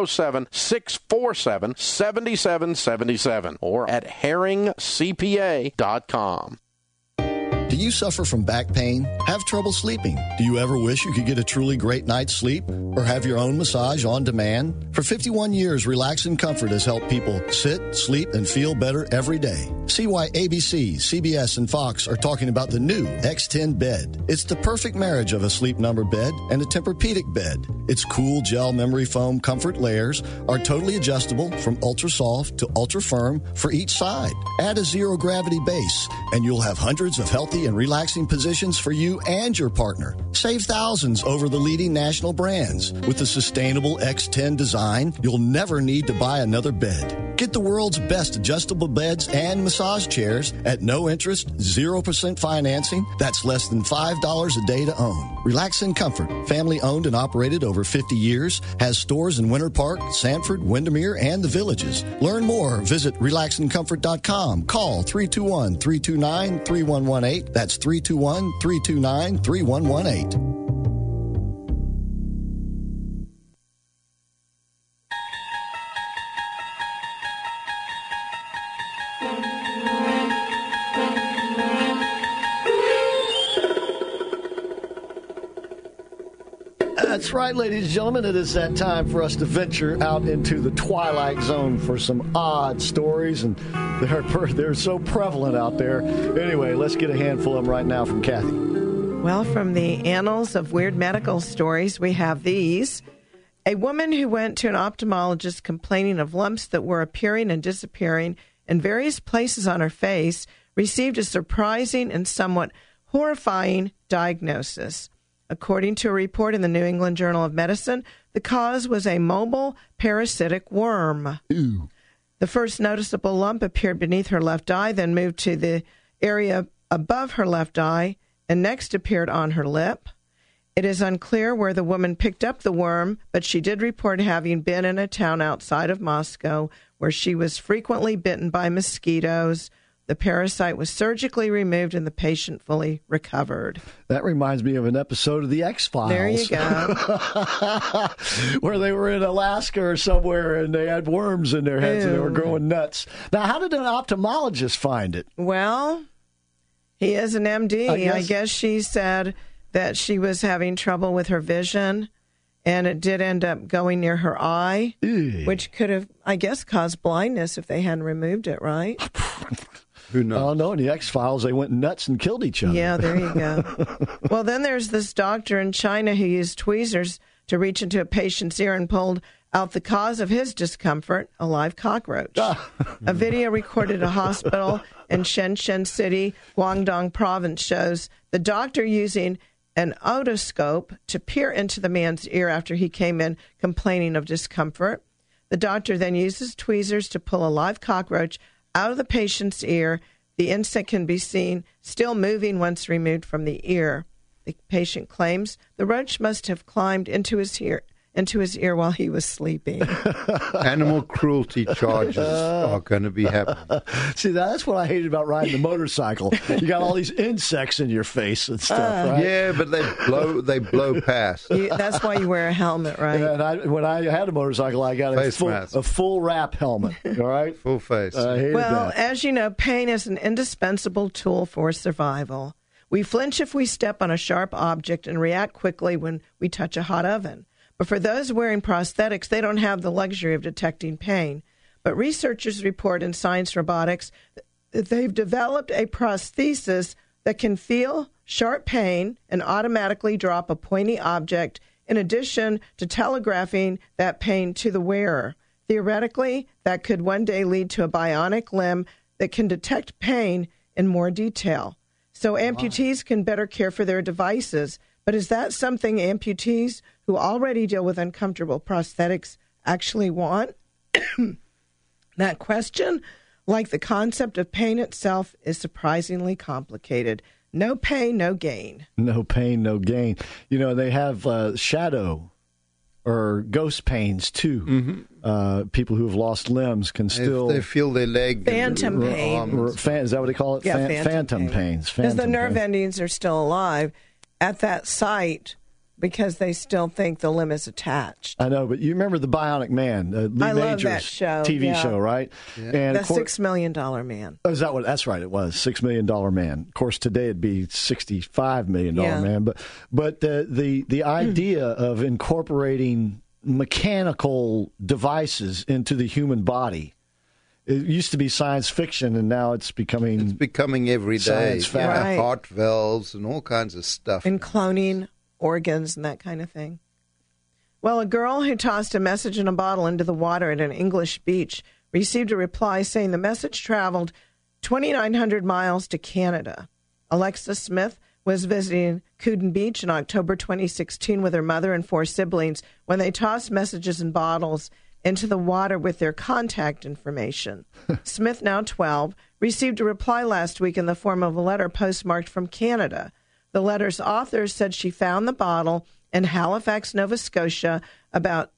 407-647-7777 or at herringcpa.com. Do you suffer from back pain? Have trouble sleeping? Do you ever wish you could get a truly great night's sleep? Or have your own massage on demand? For 51 years, Relax and Comfort has helped people sit, sleep, and feel better every day. See why ABC, CBS, and Fox are talking about the new X10 bed. It's the perfect marriage of a Sleep Number bed and a Tempur-Pedic bed. Its cool gel memory foam comfort layers are totally adjustable from ultra soft to ultra firm for each side. Add a zero gravity base, and you'll have hundreds of healthy and relaxing positions for you and your partner. Save thousands over the leading national brands. With the sustainable X10 design, you'll never need to buy another bed. Get the world's best adjustable beds and massage chairs at no interest, 0% financing. That's less than $5 a day to own. Relax and Comfort, family owned and operated over 50 years, has stores in Winter Park, Sanford, Windermere, and the Villages. Learn more. Visit relaxandcomfort.com. Call 321-329-3118. That's 321-329-3118. That's right, ladies and gentlemen. It is that time for us to venture out into the twilight zone for some odd stories, and they're so prevalent out there. Anyway, let's get a handful of them right now from Kathy. Well, from the annals of weird medical stories, we have these. A woman who went to an ophthalmologist complaining of lumps that were appearing and disappearing in various places on her face received a surprising and somewhat horrifying diagnosis. According to a report in the New England Journal of Medicine, the cause was a mobile parasitic worm. Ew. The first noticeable lump appeared beneath her left eye, then moved to the area above her left eye, and next appeared on her lip. It is unclear where the woman picked up the worm, but she did report having been in a town outside of Moscow where she was frequently bitten by mosquitoes. The parasite was surgically removed and the patient fully recovered. That reminds me of an episode of The X-Files. There you go. Where they were in Alaska or somewhere and they had worms in their heads and they were growing nuts. Now, how did an ophthalmologist find it? Well, he is an MD. I guess she said that she was having trouble with her vision, and it did end up going near her eye, which could have, I guess, caused blindness if they hadn't removed it, right? Who knows? Oh, no, in the X-Files, they went nuts and killed each other. Yeah, there you go. Well, then there's this doctor in China who used tweezers to reach into a patient's ear and pulled out the cause of his discomfort, a live cockroach. A video recorded at a hospital in Shenzhen City, Guangdong Province, shows the doctor using an otoscope to peer into the man's ear after he came in complaining of discomfort. The doctor then uses tweezers to pull a live cockroach out of the patient's ear. The insect can be seen still moving once removed from the ear. The patient claims the roach must have climbed into his ear while he was sleeping. Animal cruelty charges are going to be happening. See, that's what I hated about riding the motorcycle. You got all these insects in your face and stuff, right? Yeah, but they blow past. That's why you wear a helmet, right? Yeah, and when I had a motorcycle, I got a full wrap helmet, all right? Full face. I hated that. As you know, pain is an indispensable tool for survival. We flinch if we step on a sharp object and react quickly when we touch a hot oven. But for those wearing prosthetics, they don't have the luxury of detecting pain. But researchers report in Science Robotics that they've developed a prosthesis that can feel sharp pain and automatically drop a pointy object in addition to telegraphing that pain to the wearer. Theoretically, that could one day lead to a bionic limb that can detect pain in more detail. So amputees can better care for their devices. But is that something amputees who already deal with uncomfortable prosthetics actually want? That question Like the concept of pain itself is surprisingly complicated. No pain, no gain. No pain, no gain. You know, they have shadow or ghost pains, too. Mm-hmm. People who have lost limbs can still... If they feel their leg... Phantom pain. Is that what they call it? Yeah, phantom pains. Because the nerve endings are still alive at that site because they still think the limb is attached. I know, but you remember The Bionic Man, Lee I love Majors that show. TV show, right? Yeah. And The $6 million man. Oh, is that what? That's right. It was $6 million man. Of course, today it'd be $65 million man. But the idea of incorporating mechanical devices into the human body. It used to be science fiction, and now it's becoming... It's becoming every day. Science fact. Right. Heart valves and all kinds of stuff. And cloning organs and that kind of thing. Well, a girl who tossed a message in a bottle into the water at an English beach received a reply saying the message traveled 2,900 miles to Canada. Alexa Smith was visiting Cooden Beach in October 2016 with her mother and 4 siblings when they tossed messages in bottles into the water with their contact information. Smith, now 12, received a reply last week in the form of a letter postmarked from Canada. The letter's author said she found the bottle in Halifax, Nova Scotia, about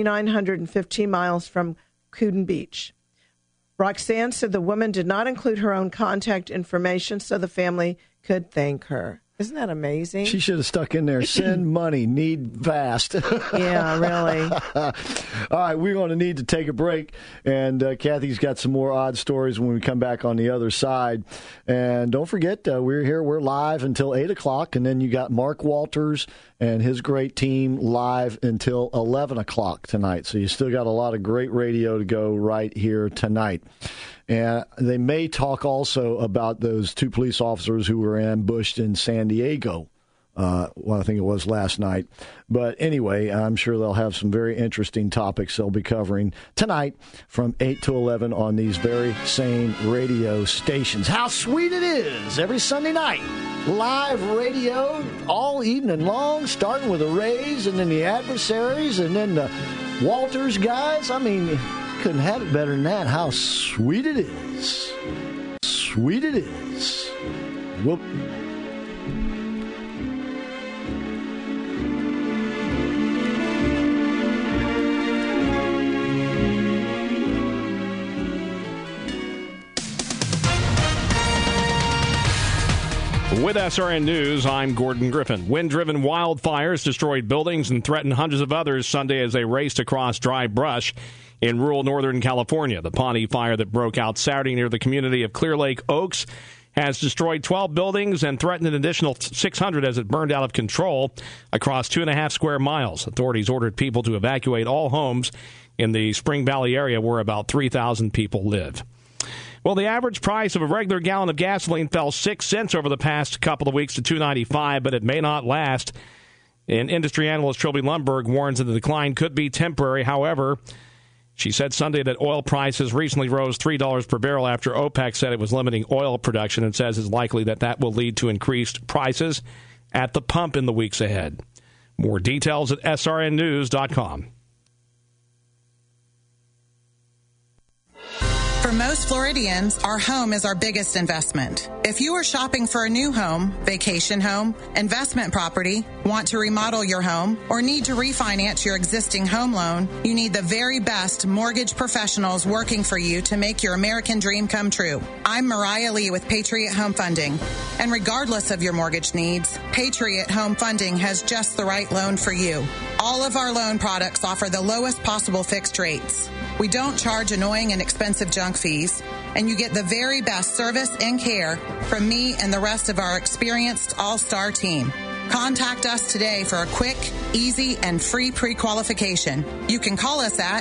2,915 miles from Cooden Beach. Roxanne said the woman did not include her own contact information so the family could thank her. Isn't that amazing? She should have stuck in there, send money, need fast. Yeah, really. All right, we're going to need to take a break, and Kathy's got some more odd stories when we come back on the other side. And don't forget, we're live until 8 o'clock, and then you got Mark Walters and his great team live until 11 o'clock tonight. So you still got a lot of great radio to go right here tonight. And they may talk also about those 2 police officers who were ambushed in San Diego. I think it was last night. But anyway, I'm sure they'll have some very interesting topics they'll be covering tonight from 8 to 11 on these very same radio stations. How sweet it is every Sunday night. Live radio all evening long, starting with the Rays and then the Adversaries and then the Walters guys. I mean... couldn't have it better than that. How sweet it is. Sweet it is. Whoop. With SRN News, I'm Gordon Griffin. Wind-driven wildfires destroyed buildings and threatened hundreds of others Sunday as they raced across dry brush in rural northern California. The Pawnee fire that broke out Saturday near the community of Clear Lake Oaks has destroyed 12 buildings and threatened an additional 600 as it burned out of control across 2.5 square miles. Authorities ordered people to evacuate all homes in the Spring Valley area where about 3,000 people live. Well, the average price of a regular gallon of gasoline fell 6 cents over the past couple of weeks to $2.95, but it may not last. And industry analyst Trilby Lundberg warns that the decline could be temporary. However, she said Sunday that oil prices recently rose $3 per barrel after OPEC said it was limiting oil production and says it's likely that that will lead to increased prices at the pump in the weeks ahead. More details at srnnews.com. For most Floridians, our home is our biggest investment. If you are shopping for a new home, vacation home, investment property, want to remodel your home, or need to refinance your existing home loan, you need the very best mortgage professionals working for you to make your American dream come true. I'm Mariah Lee with Patriot Home Funding. And regardless of your mortgage needs, Patriot Home Funding has just the right loan for you. All of our loan products offer the lowest possible fixed rates. We don't charge annoying and expensive junk fees, and you get the very best service and care from me and the rest of our experienced all-star team. Contact us today for a quick, easy, and free pre-qualification. You can call us at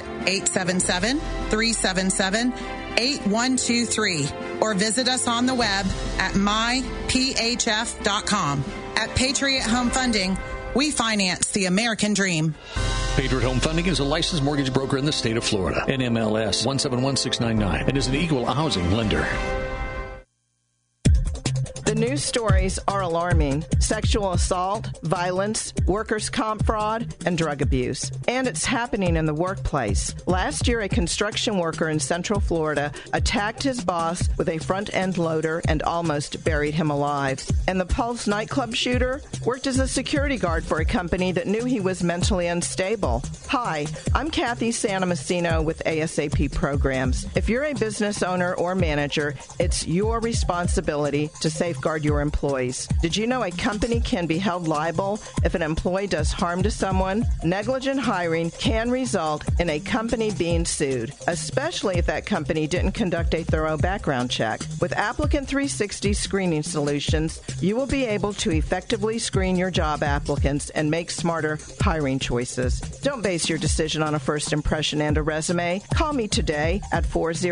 877-377-8123 or visit us on the web at myphf.com. At Patriot Home Funding, we finance the American dream. Patriot Home Funding is a licensed mortgage broker in the state of Florida. NMLS 171699 and is an equal housing lender. The News stories are alarming. Sexual assault, violence, workers' comp fraud, and drug abuse. And it's happening in the workplace. Last year, a construction worker in Central Florida attacked his boss with a front-end loader and almost buried him alive. And the Pulse nightclub shooter worked as a security guard for a company that knew he was mentally unstable. Hi, I'm Kathy Santomassino with ASAP Programs. If you're a business owner or manager, it's your responsibility to safeguard your employees. Did you know a company can be held liable if an employee does harm to someone? Negligent hiring can result in a company being sued, especially if that company didn't conduct a thorough background check. With Applicant 360 Screening Solutions, you will be able to effectively screen your job applicants and make smarter hiring choices. Don't base your decision on a first impression and a resume. Call me today at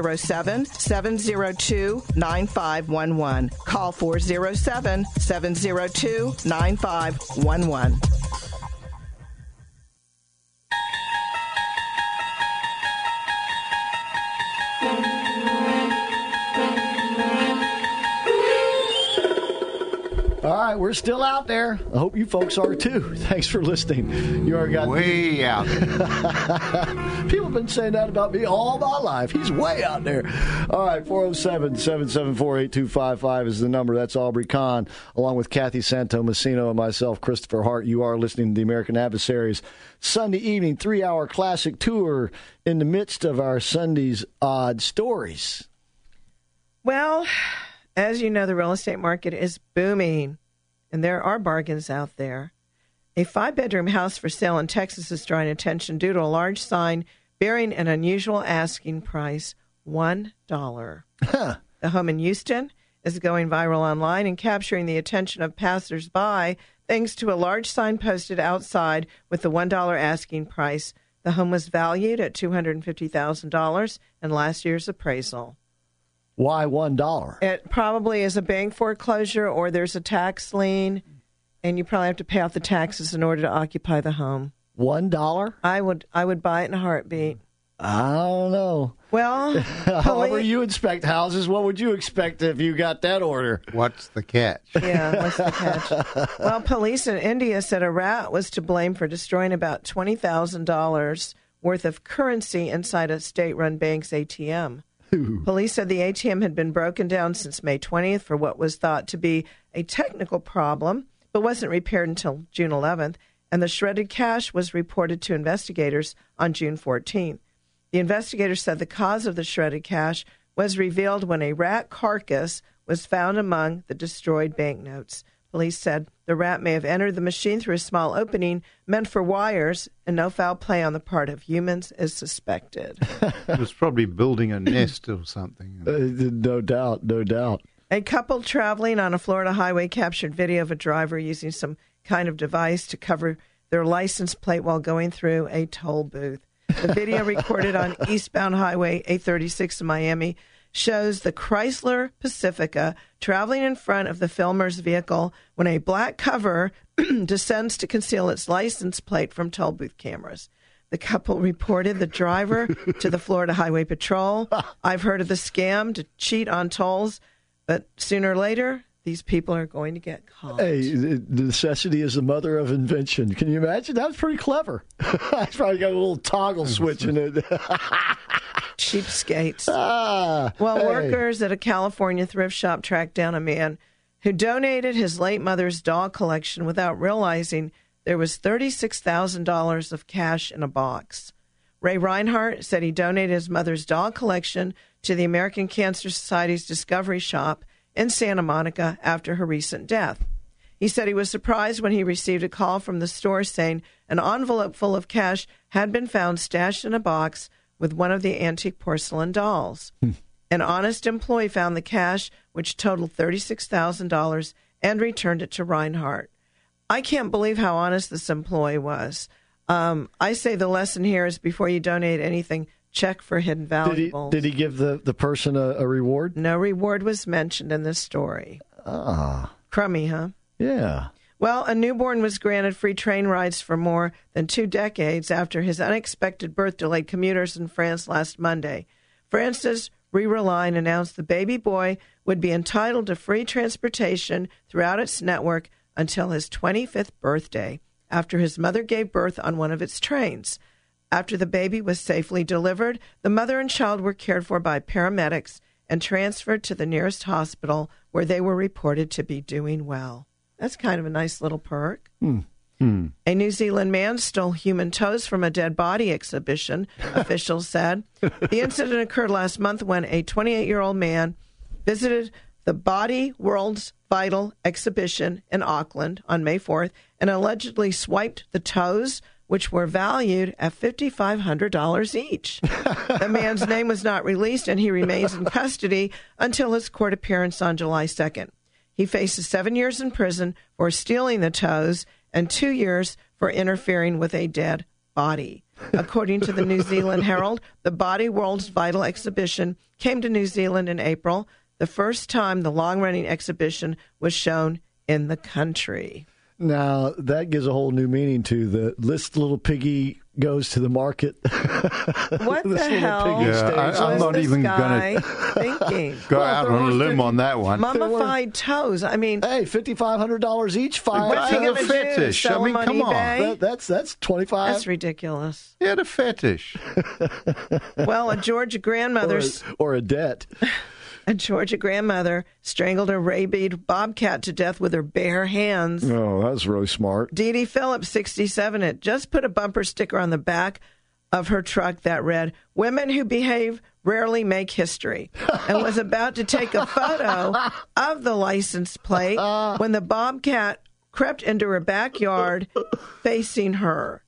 407-702-9511. Call 407-702-9511. All right, we're still out there. I hope you folks are too. Thanks for listening. You already got way out there. People have been saying that about me all my life. He's way out there. All right, 407-774-8255 is the number. That's Aubrey Kahn, along with Kathy Santomassino and myself, Christopher Hart. You are listening to the American Adversaries Sunday evening 3-hour classic tour in the midst of our Sunday's odd stories. Well, as you know, the real estate market is booming, and there are bargains out there. A 5-bedroom house for sale in Texas is drawing attention due to a large sign bearing an unusual asking price, $1. The home in Houston is going viral online and capturing the attention of passersby thanks to a large sign posted outside with the $1 asking price. The home was valued at $250,000 in last year's appraisal. Why $1? It probably is a bank foreclosure or there's a tax lien, and you probably have to pay off the taxes in order to occupy the home. $1? I would buy it in a heartbeat. I don't know. Well, however you inspect houses, what would you expect if you got that order? What's the catch? Yeah, what's the catch? Well, police in India said a rat was to blame for destroying about $20,000 worth of currency inside a state-run bank's ATM. Police said the ATM had been broken down since May 20th for what was thought to be a technical problem, but wasn't repaired until June 11th, and the shredded cash was reported to investigators on June 14th. The investigators said the cause of the shredded cash was revealed when a rat carcass was found among the destroyed banknotes. Police said the rat may have entered the machine through a small opening meant for wires, and no foul play on the part of humans is suspected. It was probably building a nest or something. No doubt, no doubt. A couple traveling on a Florida highway captured video of a driver using some kind of device to cover their license plate while going through a toll booth. The video recorded on eastbound Highway 836 in Miami shows the Chrysler Pacifica traveling in front of the filmer's vehicle when a black cover descends to conceal its license plate from toll booth cameras. The couple reported the driver to the Florida Highway Patrol. I've heard of the scam to cheat on tolls, but sooner or later, these people are going to get caught. Hey, necessity is the mother of invention. Can you imagine? That was pretty clever. I probably got a little toggle switch in it. Cheapskates. Workers at a California thrift shop tracked down a man who donated his late mother's dog collection without realizing there was $36,000 of cash in a box. Ray Reinhart said he donated his mother's dog collection to the American Cancer Society's Discovery Shop in Santa Monica after her recent death. He said he was surprised when he received a call from the store saying an envelope full of cash had been found stashed in a box with one of the antique porcelain dolls. An honest employee found the cash, which totaled $36,000, and returned it to Reinhart. I can't believe how honest this employee was. I say the lesson here is before you donate anything, check for hidden valuables. Did he give the person a reward? No reward was mentioned in this story. Crummy, huh? Yeah. Well, a newborn was granted free train rides for more than 2 decades after his unexpected birth delayed commuters in France last Monday. France's Brewer Line announced the baby boy would be entitled to free transportation throughout its network until his 25th birthday, after his mother gave birth on one of its trains. After the baby was safely delivered, the mother and child were cared for by paramedics and transferred to the nearest hospital, where they were reported to be doing well. That's kind of a nice little perk. A New Zealand man stole human toes from a dead body exhibition, officials said. The incident occurred last month when a 28-year-old man visited the Body World's Vital exhibition in Auckland on May 4th and allegedly swiped the toes, which were valued at $5,500 each. The man's name was not released, and he remains in custody until his court appearance on July 2nd. He faces 7 years in prison for stealing the toes and 2 years for interfering with a dead body. According to the New Zealand Herald, the Body World's Vital exhibition came to New Zealand in April, the first time the long-running exhibition was shown in the country. Now, that gives a whole new meaning to the "This little piggy goes to the market." What the hell I'm not even going to thinking? go out on a limb on that one. Mummified toes. I mean, hey, $5,500 each. What's he going to do? Sell them on come eBay? on. That's 25. That's ridiculous. He had a fetish. Well, a Georgia grandmother or a debt. A Georgia grandmother strangled a rabid bobcat to death with her bare hands. Oh, that's really smart. Dee Dee Phillips, 67, had just put a bumper sticker on the back of her truck that read, "Women who behave rarely make history," and was about to take a photo of the license plate when the bobcat crept into her backyard facing her,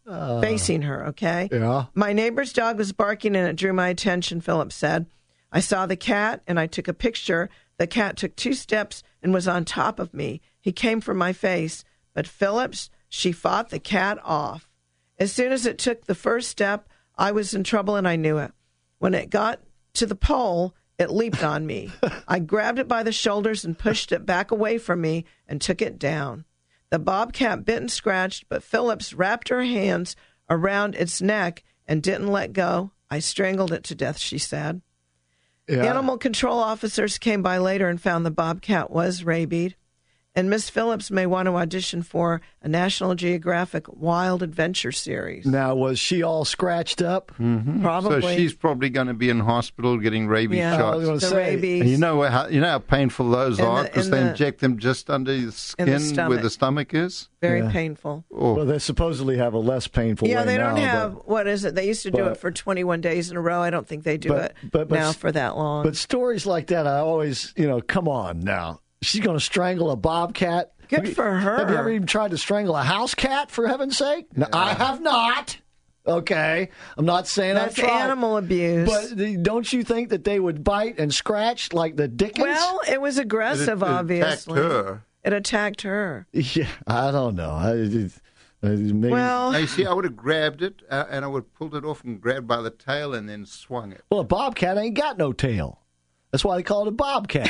okay? Yeah. "My neighbor's dog was barking and it drew my attention," Phillips said. "I saw the cat and I took a picture. The cat took 2 steps and was on top of me. He came for my face. But Phillips, she fought the cat off. As soon as it took the first step, I was in trouble and I knew it. When it got to the pole, it leaped on me. I grabbed it by the shoulders and pushed it back away from me and took it down. The bobcat bit and scratched, but Phillips wrapped her hands around its neck and didn't let go. I strangled it to death," she said. Yeah. Animal control officers came by later and found the bobcat was rabid. And Miss Phillips may want to audition for a National Geographic Wild Adventure series. Now, was she all scratched up? Mm-hmm. Probably. So she's probably going to be in hospital getting rabies shots. I was going to say. rabies. And you know how painful those are because they inject them just under the skin where the stomach is. Very painful. Oh. Well, they supposedly have a less painful way they don't now, have, what is it? They used to do it for 21 days in a row. I don't think they do it now for that long. But stories like that, I always, come on now. She's going to strangle a bobcat. Good for her. Have you ever even tried to strangle a house cat, for heaven's sake? No, I have not. Okay. I'm not saying that's I've tried. Animal abuse. But don't you think that they would bite and scratch like the Dickens? Well, it was aggressive, obviously. It attacked her. Yeah, I don't know. Maybe. Well, now, you see, I would have grabbed it and I would have pulled it off and grabbed by the tail and then swung it. Well, a bobcat ain't got no tail. That's why they call it a bobcat.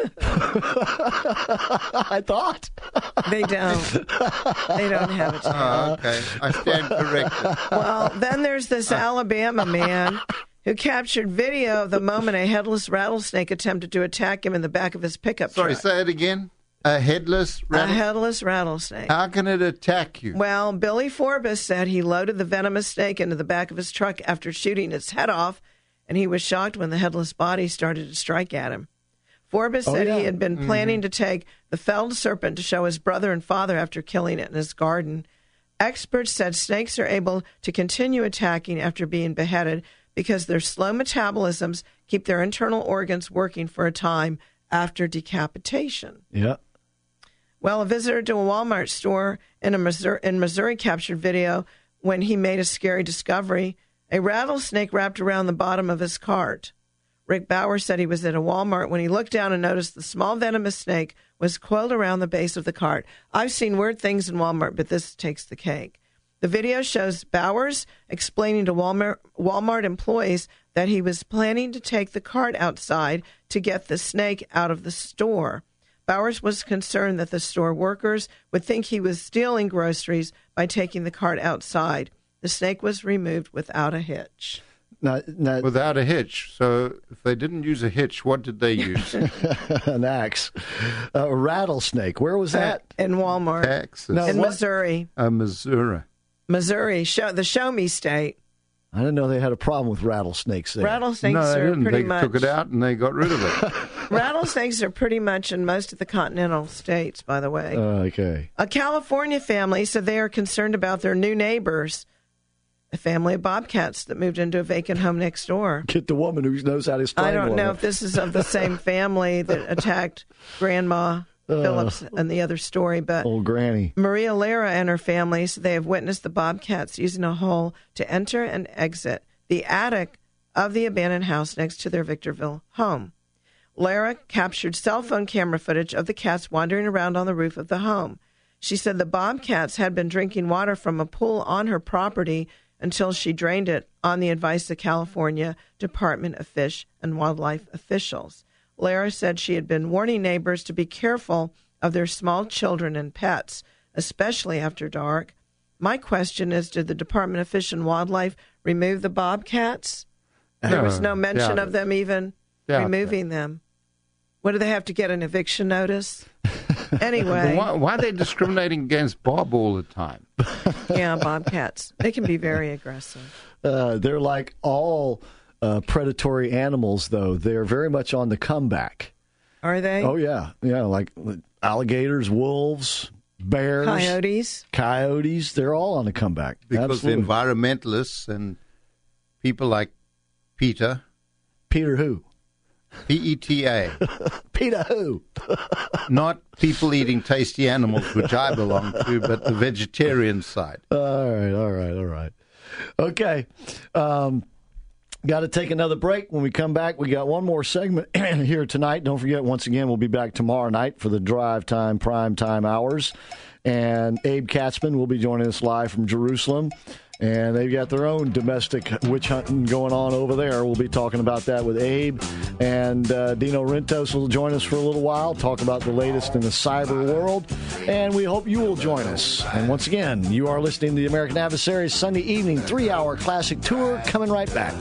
I thought. They don't. They don't have a tail. Oh, okay. I stand corrected. Well, then there's this Alabama man who captured video of the moment a headless rattlesnake attempted to attack him in the back of his pickup truck. Sorry, say it again. A headless rattlesnake? A headless rattlesnake. How can it attack you? Well, Billy Forbes said he loaded the venomous snake into the back of his truck after shooting its head off, and he was shocked when the headless body started to strike at him. Forbes said he had been planning to take the felled serpent to show his brother and father after killing it in his garden. Experts said snakes are able to continue attacking after being beheaded because their slow metabolisms keep their internal organs working for a time after decapitation. Yeah. Well, a visitor to a Walmart store in Missouri captured video when he made a scary discovery. A rattlesnake wrapped around the bottom of his cart. Rick Bauer said he was at a Walmart when he looked down and noticed the small venomous snake was coiled around the base of the cart. I've seen weird things in Walmart, but this takes the cake. The video shows Bowers explaining to Walmart employees that he was planning to take the cart outside to get the snake out of the store. Bowers was concerned that the store workers would think he was stealing groceries by taking the cart outside. The snake was removed without a hitch. Without a hitch. So if they didn't use a hitch, what did they use? An axe. A rattlesnake. Where was that? In Walmart. Texas. In Missouri. Missouri. Missouri, the Show Me State. I didn't know they had a problem with rattlesnakes there. Rattlesnakes No, they are didn't. pretty They much. took it out and they got rid of it. Rattlesnakes are pretty much in most of the continental states, by the way. Okay. A California family said they are concerned about their new neighbors, a family of bobcats that moved into a vacant home next door. Get the woman who knows how to I strangle don't know them. if this is of the same family that attacked Grandma Phillips and the other story, but old Granny. Maria Lara and her family said they have witnessed the bobcats using a hole to enter and exit the attic of the abandoned house next to their Victorville home. Lara captured cell phone camera footage of the cats wandering around on the roof of the home. She said the bobcats had been drinking water from a pool on her property until she drained it on the advice of California Department of Fish and Wildlife officials. Lara said she had been warning neighbors to be careful of their small children and pets, especially after dark. My question is, did the Department of Fish and Wildlife remove the bobcats? There was no mention of them even removing them. What, do they have to get an eviction notice? Anyway. Why are they discriminating against Bob all the time? Yeah, bobcats. They can be very aggressive. They're like all predatory animals, though. They're very much on the comeback. Are they? Oh, yeah. Yeah, like alligators, wolves, bears. Coyotes. They're all on the comeback. Because Absolutely. the environmentalists and people like Peter. Peter who? P-E-T-A. Peter who? Not people eating tasty animals, which I belong to, but the vegetarian side. All right. Okay. Got to take another break. When we come back, we got one more segment here tonight. Don't forget, once again, we'll be back tomorrow night for the drive time, prime time hours. And Abe Katzman will be joining us live from Jerusalem. And they've got their own domestic witch hunting going on over there. We'll be talking about that with Abe. And Dino Rentos will join us for a little while, talk about the latest in the cyber world. And we hope you will join us. And once again, you are listening to the American Adversaries Sunday evening 3-hour classic tour. Coming right back.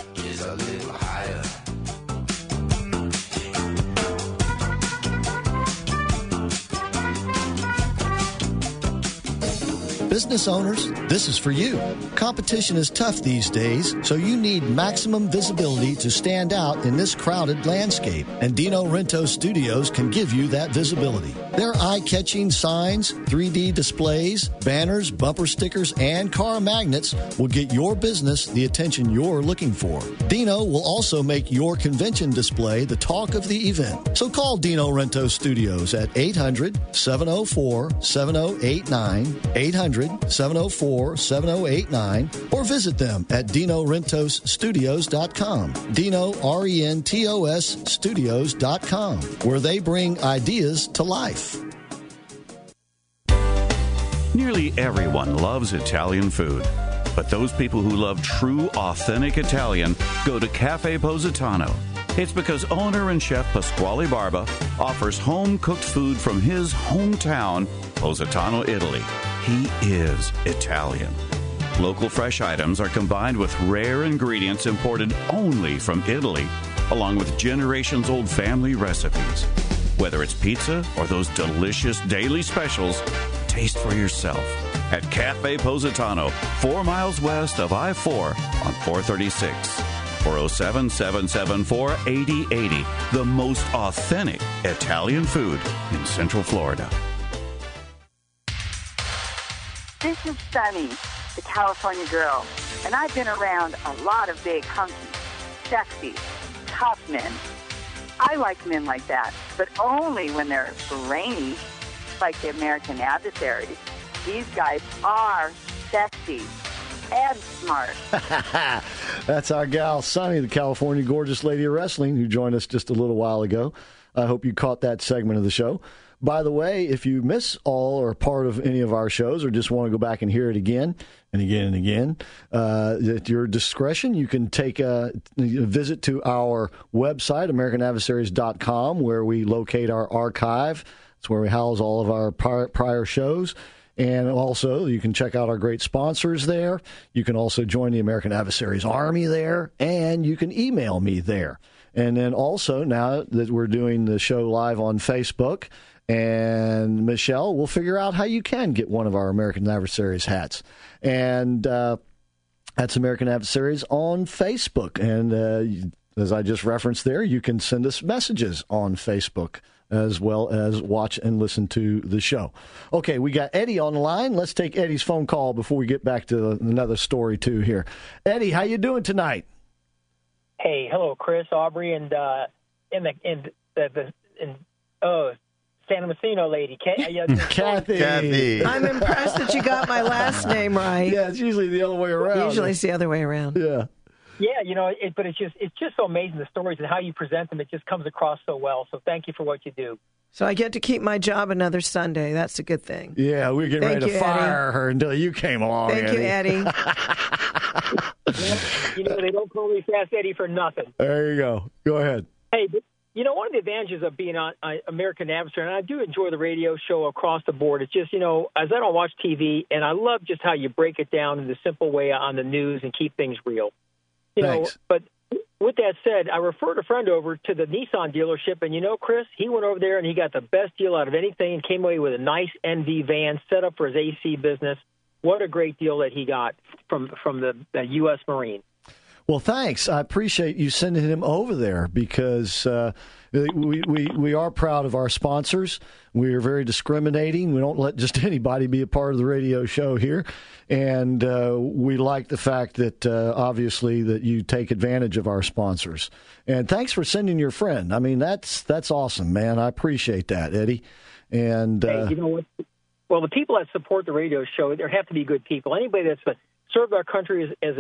Business owners, this is for you. Competition is tough these days, so you need maximum visibility to stand out in this crowded landscape. And Dino Rento Studios can give you that visibility. Their eye-catching signs, 3D displays, banners, bumper stickers, and car magnets will get your business the attention you're looking for. Dino will also make your convention display the talk of the event. So call Dino Rento Studios at 800-704-7089, 800-704-7089, or visit them at DinoRentosStudios.com. Dino, R-E-N-T-O-S, Studios.com, where they bring ideas to life. Nearly everyone loves Italian food. But those people who love true, authentic Italian go to Cafe Positano. It's because owner and chef Pasquale Barba offers home-cooked food from his hometown, Positano, Italy. He is Italian. Local fresh items are combined with rare ingredients imported only from Italy, along with generations-old family recipes. Whether it's pizza or those delicious daily specials, taste for yourself at Cafe Positano, 4 miles west of I-4 on 436. 407-774-8080. The most authentic Italian food in Central Florida. This is Sunny, the California girl, and I've been around a lot of big, hunky, sexy, tough men. I like men like that, but only when they're brainy, like the American Adversaries. These guys are sexy and smart. That's our gal, Sunny, the California Gorgeous Lady of Wrestling, who joined us just a little while ago. I hope you caught that segment of the show. By the way, if you miss all or part of any of our shows or just want to go back and hear it again and again and again, at your discretion, you can take a visit to our website, AmericanAdversaries.com, where we locate our archive. It's where we house all of our prior shows. And also, you can check out our great sponsors there. You can also join the American Adversaries Army there, and you can email me there. And then also, now that we're doing the show live on Facebook, and Michelle, we'll figure out how you can get one of our American Adversaries hats. And that's American Adversaries on Facebook. And as I just referenced there, you can send us messages on Facebook as well as watch and listen to the show. Okay, we got Eddie on the line. Let's take Eddie's phone call before we get back to another story, too, here. Eddie, how you doing tonight? Hey, hello, Chris, Aubrey, and San Messino lady, Kathy. I'm impressed that you got my last name right. Yeah, it's usually the other way around. Usually it's the other way around. Yeah. Yeah, but it's just so amazing, the stories and how you present them. It just comes across so well. So thank you for what you do. So I get to keep my job another Sunday. That's a good thing. Yeah, we're getting ready to fire her until you came along, Thank you, Eddie. They don't call me Fast Eddie for nothing. There you go. Go ahead. Hey, one of the advantages of being on American Adversaries, and I do enjoy the radio show across the board, it's just, as I don't watch TV, and I love just how you break it down in the simple way on the news and keep things real. Thanks. But with that said, I referred a friend over to the Nissan dealership, and Chris, he went over there and he got the best deal out of anything and came away with a nice NV van set up for his AC business. What a great deal that he got from the U.S. Marine. Well, thanks. I appreciate you sending him over there because we are proud of our sponsors. We are very discriminating. We don't let just anybody be a part of the radio show here. And we like the fact that, obviously, that you take advantage of our sponsors. And thanks for sending your friend. I mean, that's awesome, man. I appreciate that, Eddie. And hey, you know what? Well, the people that support the radio show, there have to be good people. Anybody that's served our country as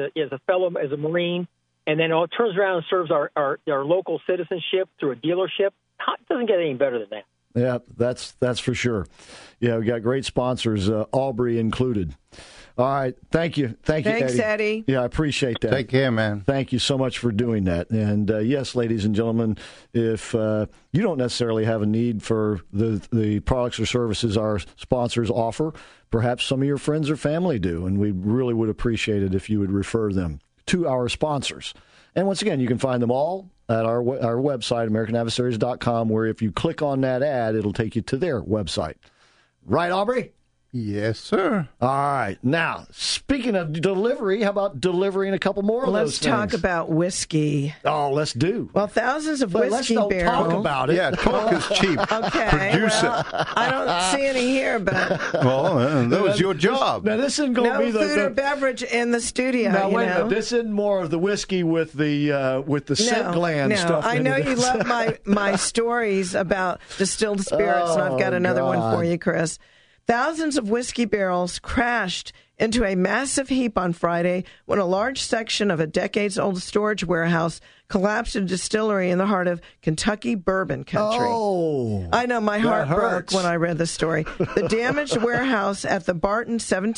a Marine, and then turns around and serves our local citizenship through a dealership, it doesn't get any better than that. Yeah, that's for sure. Yeah, we got great sponsors, Aubrey included. All right, thank you. Thanks, Eddie. Yeah, I appreciate that. Take care, man. Thank you so much for doing that. And yes, ladies and gentlemen, if you don't necessarily have a need for the products or services our sponsors offer, perhaps some of your friends or family do, and we really would appreciate it if you would refer them to our sponsors. And once again, you can find them all at our website, AmericanAdversaries.com, where if you click on that ad, it'll take you to their website. Right, Aubrey? Yes, sir. All right. Now, speaking of delivery, how about delivering a couple more of those things? Let's talk about whiskey. Oh, let's do. Well, thousands of whiskey barrels. Let's talk about it. Yeah, talk is cheap. Okay. Produce it. I don't see any here, but... Well, that was your job. Now, this isn't going to be no food or beverage in the studio, Now, wait a minute. This isn't more of the whiskey with the scent gland stuff. I know you love my stories about distilled spirits, and I've got another one for you, Chris. Thousands of whiskey barrels crashed into a massive heap on Friday when a large section of a decades-old storage warehouse collapsed in a distillery in the heart of Kentucky bourbon country. Oh, I know, my heart broke when I read the story. The damaged warehouse at the Barton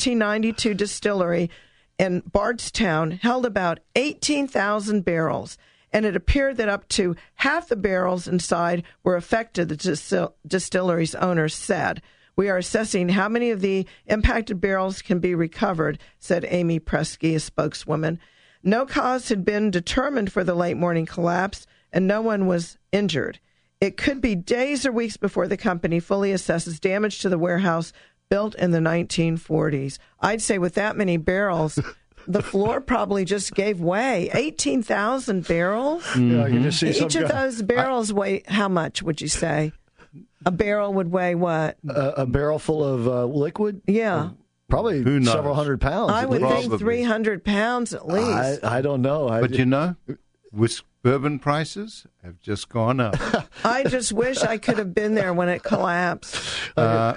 1792 distillery in Bardstown held about 18,000 barrels, and it appeared that up to half the barrels inside were affected, the distillery's owners said. We are assessing how many of the impacted barrels can be recovered, said Amy Presky, a spokeswoman. No cause had been determined for the late morning collapse, and no one was injured. It could be days or weeks before the company fully assesses damage to the warehouse built in the 1940s. I'd say with that many barrels, the floor probably just gave way. 18,000 barrels? Mm-hmm. Yeah, you just see each of those barrels weigh, how much would you say? A barrel would weigh what? A barrel full of liquid? Yeah. Probably several hundred pounds. I would think 300 pounds at least. I don't know. But with bourbon prices have just gone up. I just wish I could have been there when it collapsed. I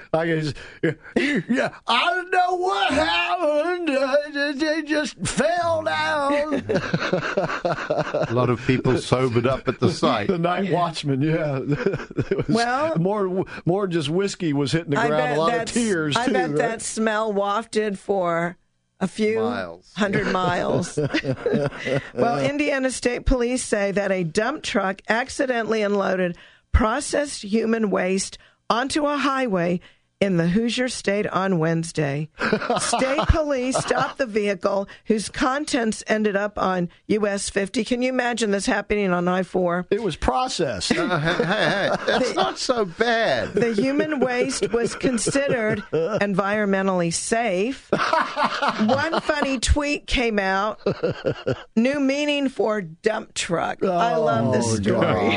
don't know what happened. They just fell down. A lot of people sobered up at the site. The night watchman, it was more just whiskey was hitting the ground. A lot of tears, I bet that smell wafted for a few hundred miles. Well, Indiana State Police say that a dump truck accidentally unloaded processed human waste onto a highway in the Hoosier State on Wednesday. State police stopped the vehicle whose contents ended up on US 50. Can you imagine this happening on I-4? It was processed. Hey, that's not so bad. The human waste was considered environmentally safe. One funny tweet came out. New meaning for dump truck. I love this story.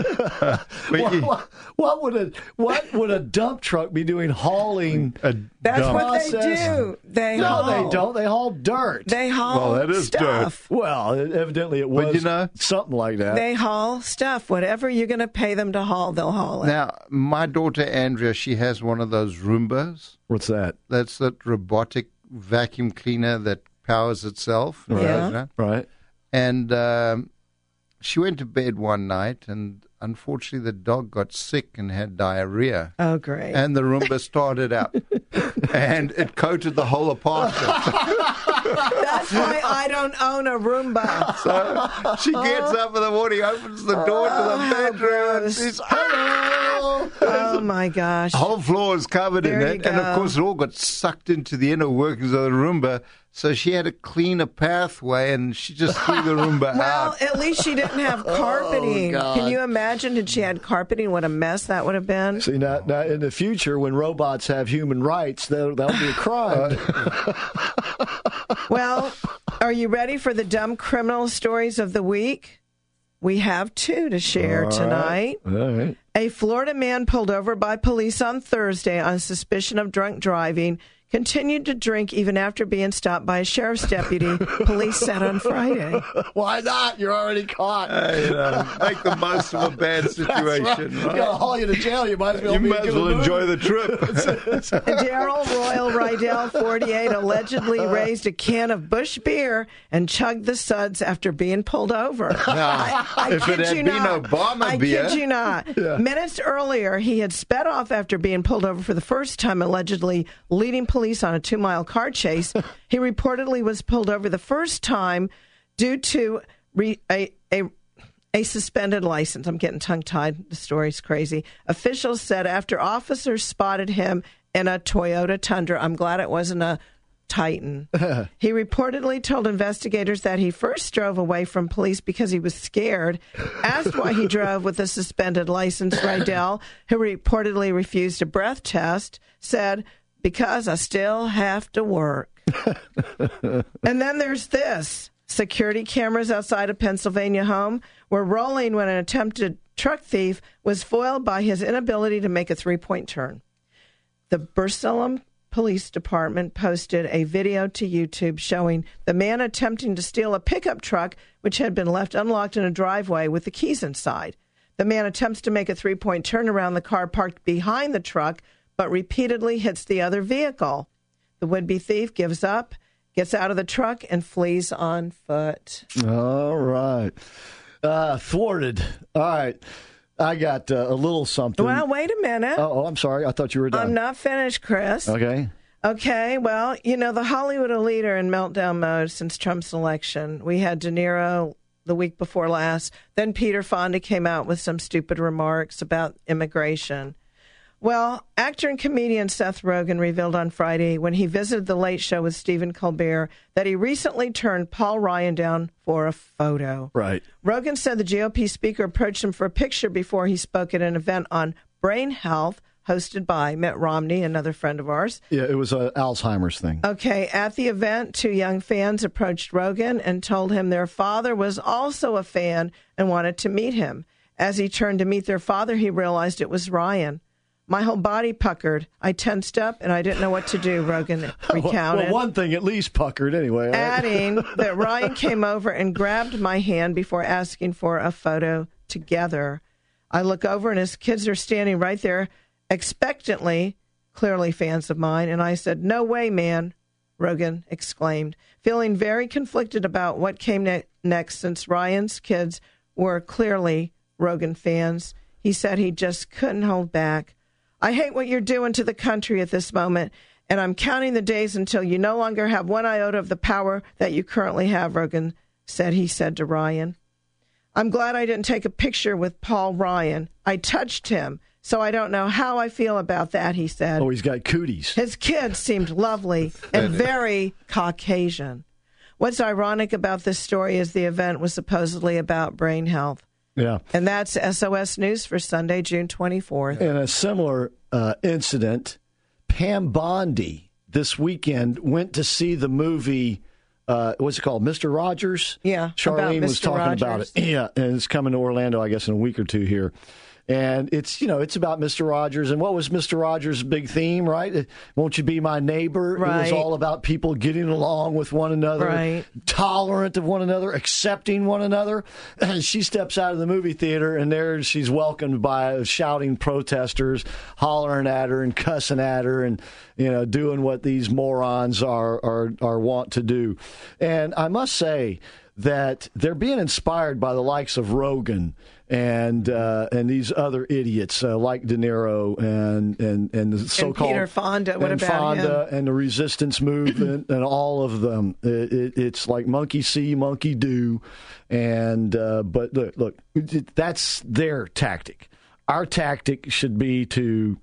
What would a dump truck be doing hauling? That's what they do. They don't. They haul dirt. They haul that is stuff. dirt. Well, evidently it was something like that. They haul stuff. Whatever you're going to pay them to haul, they'll haul it. Now, my daughter Andrea, she has one of those Roombas. What's that? That's that robotic vacuum cleaner that powers itself. Yeah. Right. And she went to bed one night, and unfortunately the dog got sick and had diarrhea. Oh, great. And the Roomba started up, and it coated the whole apartment. That's why I don't own a Roomba. So she gets up in the morning, opens the door to the bedroom, and she's, hello! Oh, my gosh. The whole floor is covered in it. And, of course, it all got sucked into the inner workings of the Roomba. So she had to clean a pathway, and she just threw the Roomba out. Well, at least she didn't have carpeting. Can you imagine if she had carpeting, what a mess that would have been? See, now in the future, when robots have human rights, that'll be a crime. Well, are you ready for the dumb criminal stories of the week? We have two to share tonight. All right. A Florida man pulled over by police on Thursday on suspicion of drunk driving continued to drink even after being stopped by a sheriff's deputy, police said on Friday. Why not? You're already caught. Make the most of a bad situation. Right. You got to haul you to jail. You might as well, enjoy the trip. Daryl Royal Rydell, 48, allegedly raised a can of Busch beer and chugged the suds after being pulled over. Now, if it had been Obama beer. I kid you not. Yeah. Minutes earlier, he had sped off after being pulled over for the first time, allegedly leading police on a 2-mile car chase. He reportedly was pulled over the first time due to a suspended license. I'm getting tongue-tied. The story's crazy. Officials said after officers spotted him in a Toyota Tundra, I'm glad it wasn't a Titan. He reportedly told investigators that he first drove away from police because he was scared. Asked why he drove with a suspended license, Rydell, who reportedly refused a breath test, said, because I still have to work. And then there's this. Security cameras outside a Pennsylvania home were rolling when an attempted truck thief was foiled by his inability to make a 3-point turn. The Bursalem Police Department posted a video to YouTube showing the man attempting to steal a pickup truck, which had been left unlocked in a driveway with the keys inside. The man attempts to make a 3-point turn around the car parked behind the truck, but repeatedly hits the other vehicle. The would-be thief gives up, gets out of the truck, and flees on foot. All right. Thwarted. All right. I got a little something. Well, wait a minute. Oh, I'm sorry. I thought you were done. I'm not finished, Chris. Okay. Okay, well, you know, the Hollywood elite are in meltdown mode since Trump's election. We had De Niro the week before last. Then Peter Fonda came out with some stupid remarks about immigration. Well, actor and comedian Seth Rogen revealed on Friday when he visited The Late Show with Stephen Colbert that he recently turned Paul Ryan down for a photo. Right. Rogen said the GOP speaker approached him for a picture before he spoke at an event on brain health hosted by Mitt Romney, another friend of ours. Yeah, it was an Alzheimer's thing. Okay, at the event, 2 young fans approached Rogen and told him their father was also a fan and wanted to meet him. As he turned to meet their father, he realized it was Ryan. My whole body puckered. I tensed up, and I didn't know what to do, Rogen recounted. Well, one thing at least puckered anyway. Right? Adding that Ryan came over and grabbed my hand before asking for a photo together. I look over, and his kids are standing right there expectantly, clearly fans of mine, and I said, "No way, man," Rogen exclaimed, feeling very conflicted about what came next since Ryan's kids were clearly Rogen fans. He said he just couldn't hold back. I hate what you're doing to the country at this moment, and I'm counting the days until you no longer have one iota of the power that you currently have, Rogen said. He said to Ryan, I'm glad I didn't take a picture with Paul Ryan. I touched him. So I don't know how I feel about that, he said. Oh, he's got cooties. His kids seemed lovely and very Caucasian. What's ironic about this story is the event was supposedly about brain health. Yeah. And that's SOS News for Sunday, June 24th. In a similar incident, Pam Bondi this weekend went to see the movie, what's it called, Mr. Rogers? Yeah, Charlene was talking about it. Yeah, and it's coming to Orlando, I guess, in a week or two here. And it's about Mr. Rogers. And what was Mr. Rogers' big theme, right? Won't you be my neighbor? Right. It was all about people getting along with one another, right, tolerant of one another, accepting one another. And she steps out of the movie theater, and there she's welcomed by shouting protesters, hollering at her and cussing at her, and doing what these morons are wont to do. And I must say that they're being inspired by the likes of Rogan and these other idiots like De Niro and the so-called and Peter Fonda. What and about Fonda him? And the resistance movement and all of them. It's like monkey see, monkey do. And but look, that's their tactic. Our tactic should be to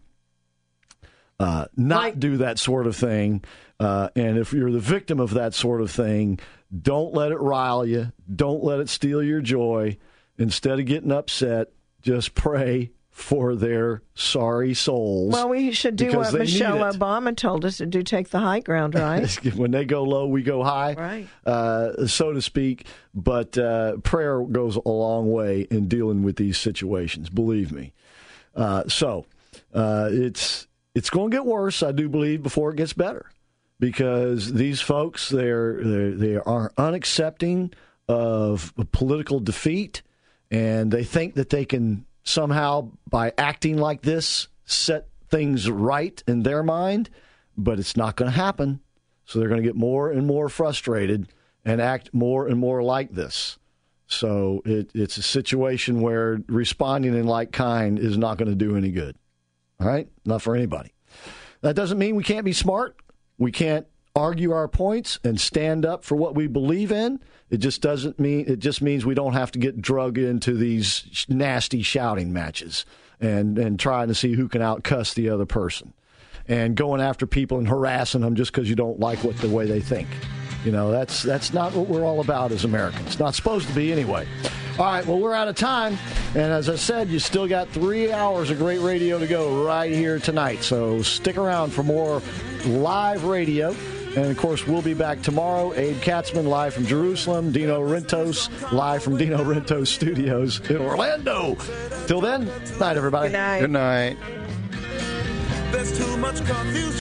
not do that sort of thing. And if you're the victim of that sort of thing, don't let it rile you. Don't let it steal your joy. Instead of getting upset, just pray for their sorry souls. Well, we should do what Michelle Obama told us to do, take the high ground, right? When they go low, we go high, right? So to speak. But prayer goes a long way in dealing with these situations, believe me. So it's going to get worse, I do believe, before it gets better. Because these folks, they are unaccepting of political defeat, and they think that they can somehow, by acting like this, set things right in their mind, but it's not going to happen. So they're going to get more and more frustrated and act more and more like this. So it's a situation where responding in like kind is not going to do any good. All right? Not for anybody. That doesn't mean we can't be smart. We can't argue our points and stand up for what we believe in. It just means we don't have to get drugged into these nasty shouting matches and trying to see who can outcuss the other person and going after people and harassing them just because you don't like the way they think. That's not what we're all about as Americans. Not supposed to be anyway. All right, well, we're out of time. And as I said, you still got 3 hours of great radio to go right here tonight. So stick around for more live radio. And, of course, we'll be back tomorrow. Abe Katzman live from Jerusalem. Dino Rentos live from Dino Rentos Studios in Orlando. Till then, night, everybody. Good night. Good night. There's too much confusion.